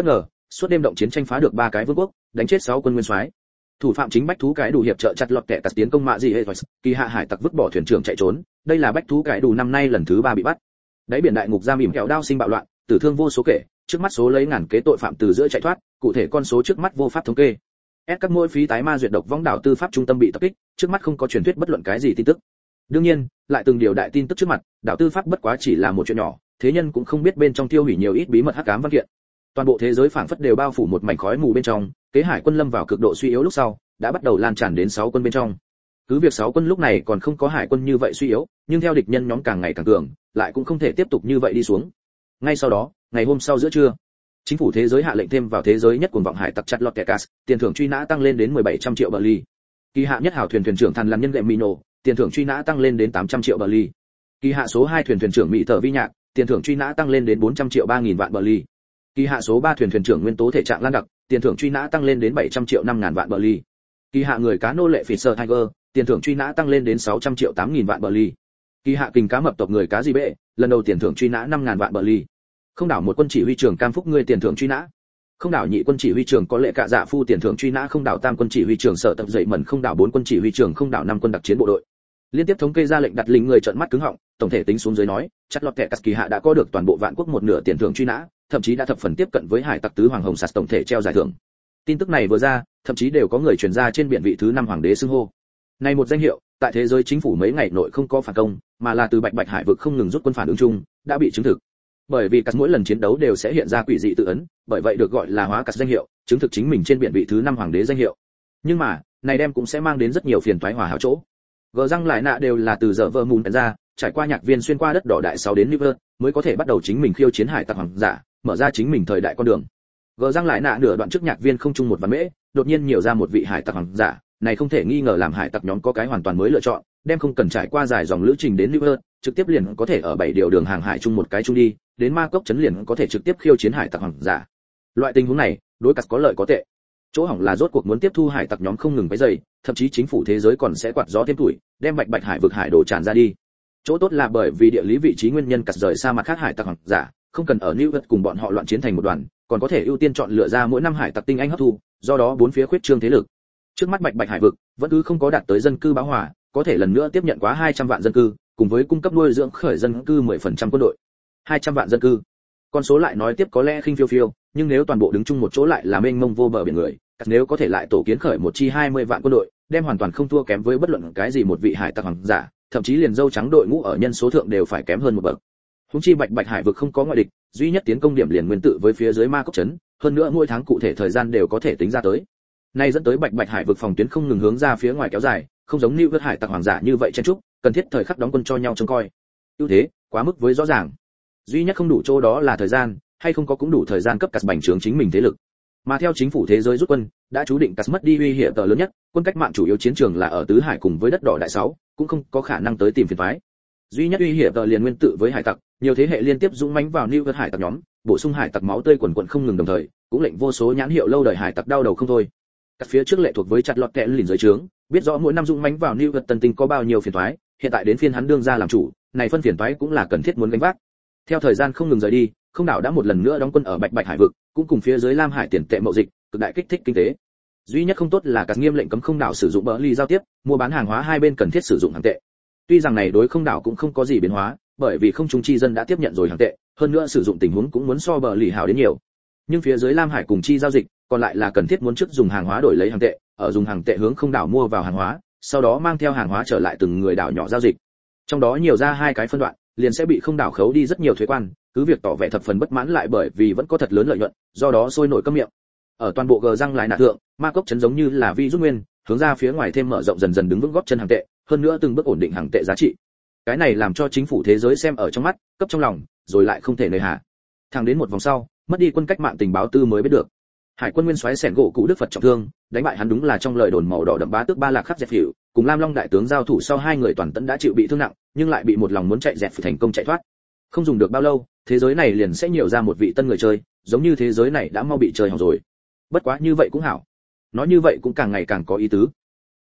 S1: Suốt đêm động chiến tranh phá được 3 cái vương quốc, đánh chết 6 quân nguyên soái. Thủ phạm chính bách thú cái đủ hiệp trợ chặt lọt kẻ cắt tiến công mạ gì hệ, kỳ hạ hải tặc vứt bỏ thuyền trưởng chạy trốn, đây là bách thú cái đủ năm nay lần thứ 3 bị bắt. Đáy biển đại ngục giam ỉm kẹo đao sinh bạo loạn, tử thương vô số kể, trước mắt số lấy ngàn kế tội phạm từ giữa chạy thoát, cụ thể con số trước mắt vô pháp thống kê. Các mỗi phí tái ma duyệt độc vong đảo tư pháp trung tâm bị tập kích, trước mắt không có truyền thuyết bất luận cái gì tin tức. Đương nhiên, lại từng điều đại tin tức trước mặt, đảo tư pháp bất quá chỉ là một chuyện nhỏ, thế nhân cũng không biết bên trong tiêu hủy nhiều ít bí mật hắc ám văn kiện. Toàn bộ thế giới phảng phất đều bao phủ một mảnh khói mù bên trong, kế hải quân lâm vào cực độ suy yếu lúc sau, đã bắt đầu lan tràn đến 6 quân bên trong. Cứ việc 6 quân lúc này còn không có hải quân như vậy suy yếu, nhưng theo địch nhân nhóm càng ngày càng cường, lại cũng không thể tiếp tục như vậy đi xuống. Ngay sau đó, ngày hôm sau giữa trưa, chính phủ thế giới hạ lệnh thêm vào thế giới nhất cuồng vọng hải tặc chặt lọt kẻ cas, tiền thưởng truy nã tăng lên đến 1700 triệu bờ ly. Kỳ hạ nhất hảo thuyền thuyền trưởng thần làm nhân lệ Mino, tiền thưởng truy nã tăng lên đến 800 triệu bờ ly. Kỳ hạ số 2 thuyền thuyền trưởng Mỹ Tở Vi Nhạc, tiền thưởng truy nã tăng lên đến 400 triệu 3000 vạn bờ ly. Kỳ hạ số 3 thuyền thuyền trưởng Nguyên tố thể trạng Lan Đặc, tiền thưởng truy nã tăng lên đến 700 triệu 5000 vạn bờ ly. Kỳ hạ người cá nô lệ Fisher Tiger, tiền thưởng truy nã tăng lên đến 600 triệu 8000 vạn bờ ly. Kỳ hạ kình cá mập tộc người cá gì bệ, lần đầu tiền thưởng truy nã 5000 vạn bờ ly. Không đảo một quân chỉ huy trưởng Cam Phúc người tiền thưởng truy nã. Không đảo nhị quân chỉ huy trưởng có lệ cạ dạ phu tiền thưởng truy nã, không đảo tam quân chỉ huy trưởng sở tập dậy mẩn, không đảo 4 quân chỉ huy trưởng, không đảo 5 quân đặc chiến bộ đội. Liên tiếp thống kê ra lệnh đặt lính người trợn mắt cứng họng, tổng thể tính xuống dưới nói, chặt lọt kẻ cắt kỳ hạ đã có được toàn bộ vạn quốc một nửa tiền thưởng truy nã, thậm chí đã thập phần tiếp cận với hải tặc tứ hoàng hồng sạt tổng thể treo giải thưởng. Tin tức này vừa ra, thậm chí đều có người truyền ra trên biển vị thứ 5 hoàng đế xưng hô. Này một danh hiệu, tại thế giới chính phủ mấy ngày nội không có phản công, mà là từ Bạch Bạch Hải vực không ngừng rút quân phản ứng chung, đã bị chứng thực. Bởi vì cắt mỗi lần chiến đấu đều sẽ hiện ra quỷ dị tự ấn, bởi vậy được gọi là hóa cắt danh hiệu, chứng thực chính mình trên biển vị thứ 5 hoàng đế danh hiệu. Nhưng mà, này đem cũng sẽ mang đến rất nhiều phiền toái hòa hảo chỗ. Gờ răng lại nạ đều là từ giờ vơ mùn ra, trải qua nhạc viên xuyên qua đất đỏ đại 6 đến River, mới có thể bắt đầu chính mình khiêu chiến hải tặc hoàng giả, mở ra chính mình thời đại con đường. Gờ răng lại nạ nửa đoạn trước nhạc viên không chung một vạn mễ, đột nhiên nhiều ra một vị hải tặc hoàng giả, này không thể nghi ngờ làm hải tặc nhóm có cái hoàn toàn mới lựa chọn, đem không cần trải qua dài dòng lữ trình đến River, trực tiếp liền có thể ở 7 điều đường hàng hải chung một cái chung đi, đến ma cốc trấn liền có thể trực tiếp khiêu chiến hải tặc hoàng giả. Loại tình huống này, đối cắt có lợi có tệ. Chỗ hỏng là rốt cuộc muốn tiếp thu hải tặc nhóm không ngừng váy dày, thậm chí chính phủ thế giới còn sẽ quạt gió thêm tuổi, đem Bạch Bạch Hải vực hải đồ tràn ra đi. Chỗ tốt là bởi vì địa lý vị trí nguyên nhân cắt rời xa mặt khác hải tặc hoàng giả, không cần ở New York cùng bọn họ loạn chiến thành một đoàn, còn có thể ưu tiên chọn lựa ra mỗi năm hải tặc tinh anh hấp thu, do đó bốn phía khuyết trương thế lực. Trước mắt Bạch Bạch Hải vực vẫn cứ không có đạt tới dân cư bão hòa, có thể lần nữa tiếp nhận quá 200 vạn dân cư, cùng với cung cấp nuôi dưỡng khởi dân cư 10% quân đội. 200 vạn dân cư. Con số lại nói tiếp có lẽ khinh phiêu phiêu, nhưng nếu toàn bộ đứng chung một chỗ lại là mênh mông vô bờ biển người, nếu có thể lại tổ kiến khởi một chi 20 vạn quân đội, đem hoàn toàn không thua kém với bất luận cái gì một vị hải tặc hoàng giả, thậm chí liền dâu trắng đội ngũ ở nhân số thượng đều phải kém hơn một bậc. Húng chi Bạch Bạch Hải vực không có ngoại địch, duy nhất tiến công điểm liền nguyên tự với phía dưới ma cốc trấn, hơn nữa mỗi tháng cụ thể thời gian đều có thể tính ra tới. Nay dẫn tới Bạch Bạch Hải vực phòng tuyến không ngừng hướng ra phía ngoài kéo dài, không giống như vớt hải tặc hoàng giả như vậy chen trúc, cần thiết thời khắc đóng quân cho nhau trông coi. Ưu thế quá mức với rõ ràng. Duy nhất không đủ chỗ đó là thời gian, hay không có cũng đủ thời gian cấp cắt bành trướng chính mình thế lực. Mà theo chính phủ thế giới rút quân, đã chú định cắt mất đi uy hiểm tờ lớn nhất, quân cách mạng chủ yếu chiến trường là ở tứ hải cùng với đất đỏ đại 6, cũng không có khả năng tới tìm phiền toái. Duy nhất uy hiểm tờ liền nguyên tự với hải tặc, nhiều thế hệ liên tiếp dũng mãnh vào New York hải tặc nhóm, bổ sung hải tặc máu tươi quần quần không ngừng đồng thời, cũng lệnh vô số nhãn hiệu lâu đời hải tặc đau đầu không thôi. Các phía trước lệ thuộc với chặt lọt kẽ lìn dưới trướng, biết rõ mỗi năm dũng mãnh vào New York tân tinh có bao nhiêu phiền toái, hiện tại đến phiên hắn đương ra làm chủ, này phân phiền toái cũng là cần thiết muốn gánh vác. Theo thời gian không ngừng rời đi, không đảo đã một lần nữa đóng quân ở Bạch Bạch Hải vực, cũng cùng phía dưới Lam Hải tiền tệ mậu dịch, cực đại kích thích kinh tế. Duy nhất không tốt là các nghiêm lệnh cấm không đảo sử dụng bờ ly giao tiếp, mua bán hàng hóa hai bên cần thiết sử dụng hàng tệ. Tuy rằng này đối không đảo cũng không có gì biến hóa, bởi vì không trung chi dân đã tiếp nhận rồi hàng tệ, hơn nữa sử dụng tình huống cũng muốn so bờ lì hảo đến nhiều. Nhưng phía dưới Lam Hải cùng chi giao dịch, còn lại là cần thiết muốn trước dùng hàng hóa đổi lấy hàng tệ, ở dùng hàng tệ hướng không đảo mua vào hàng hóa, sau đó mang theo hàng hóa trở lại từng người đảo nhỏ giao dịch. Trong đó nhiều ra hai cái phân đoạn, liền sẽ bị không đảo khấu đi rất nhiều thuế quan, cứ việc tỏ vẻ thập phần bất mãn lại bởi vì vẫn có thật lớn lợi nhuận, do đó sôi nổi câm miệng. Ở toàn bộ gờ răng lại nạ thượng, ma cốc chấn giống như là vi rút nguyên, hướng ra phía ngoài thêm mở rộng dần dần đứng vững góp chân hàng tệ, hơn nữa từng bước ổn định hàng tệ giá trị. Cái này làm cho chính phủ thế giới xem ở trong mắt, cấp trong lòng, rồi lại không thể nơi hạ. Thẳng đến một vòng sau, mất đi quân cách mạng tình báo tư mới biết được. Hải quân nguyên soái Sẻn gỗ cụ Đức Phật trọng thương, đánh bại hắn đúng là trong lời đồn màu đỏ đậm bá tước Ba Lạc Khắc Dẹp Phỉu, cùng Lam Long đại tướng giao thủ sau hai người toàn tẫn đã chịu bị thương nặng, nhưng lại bị một lòng muốn chạy Dẹp Phỉu thành công chạy thoát. Không dùng được bao lâu, thế giới này liền sẽ nhiều ra một vị tân người chơi, giống như thế giới này đã mau bị chơi hỏng rồi. Bất quá như vậy cũng hảo. Nói như vậy cũng càng ngày càng có ý tứ.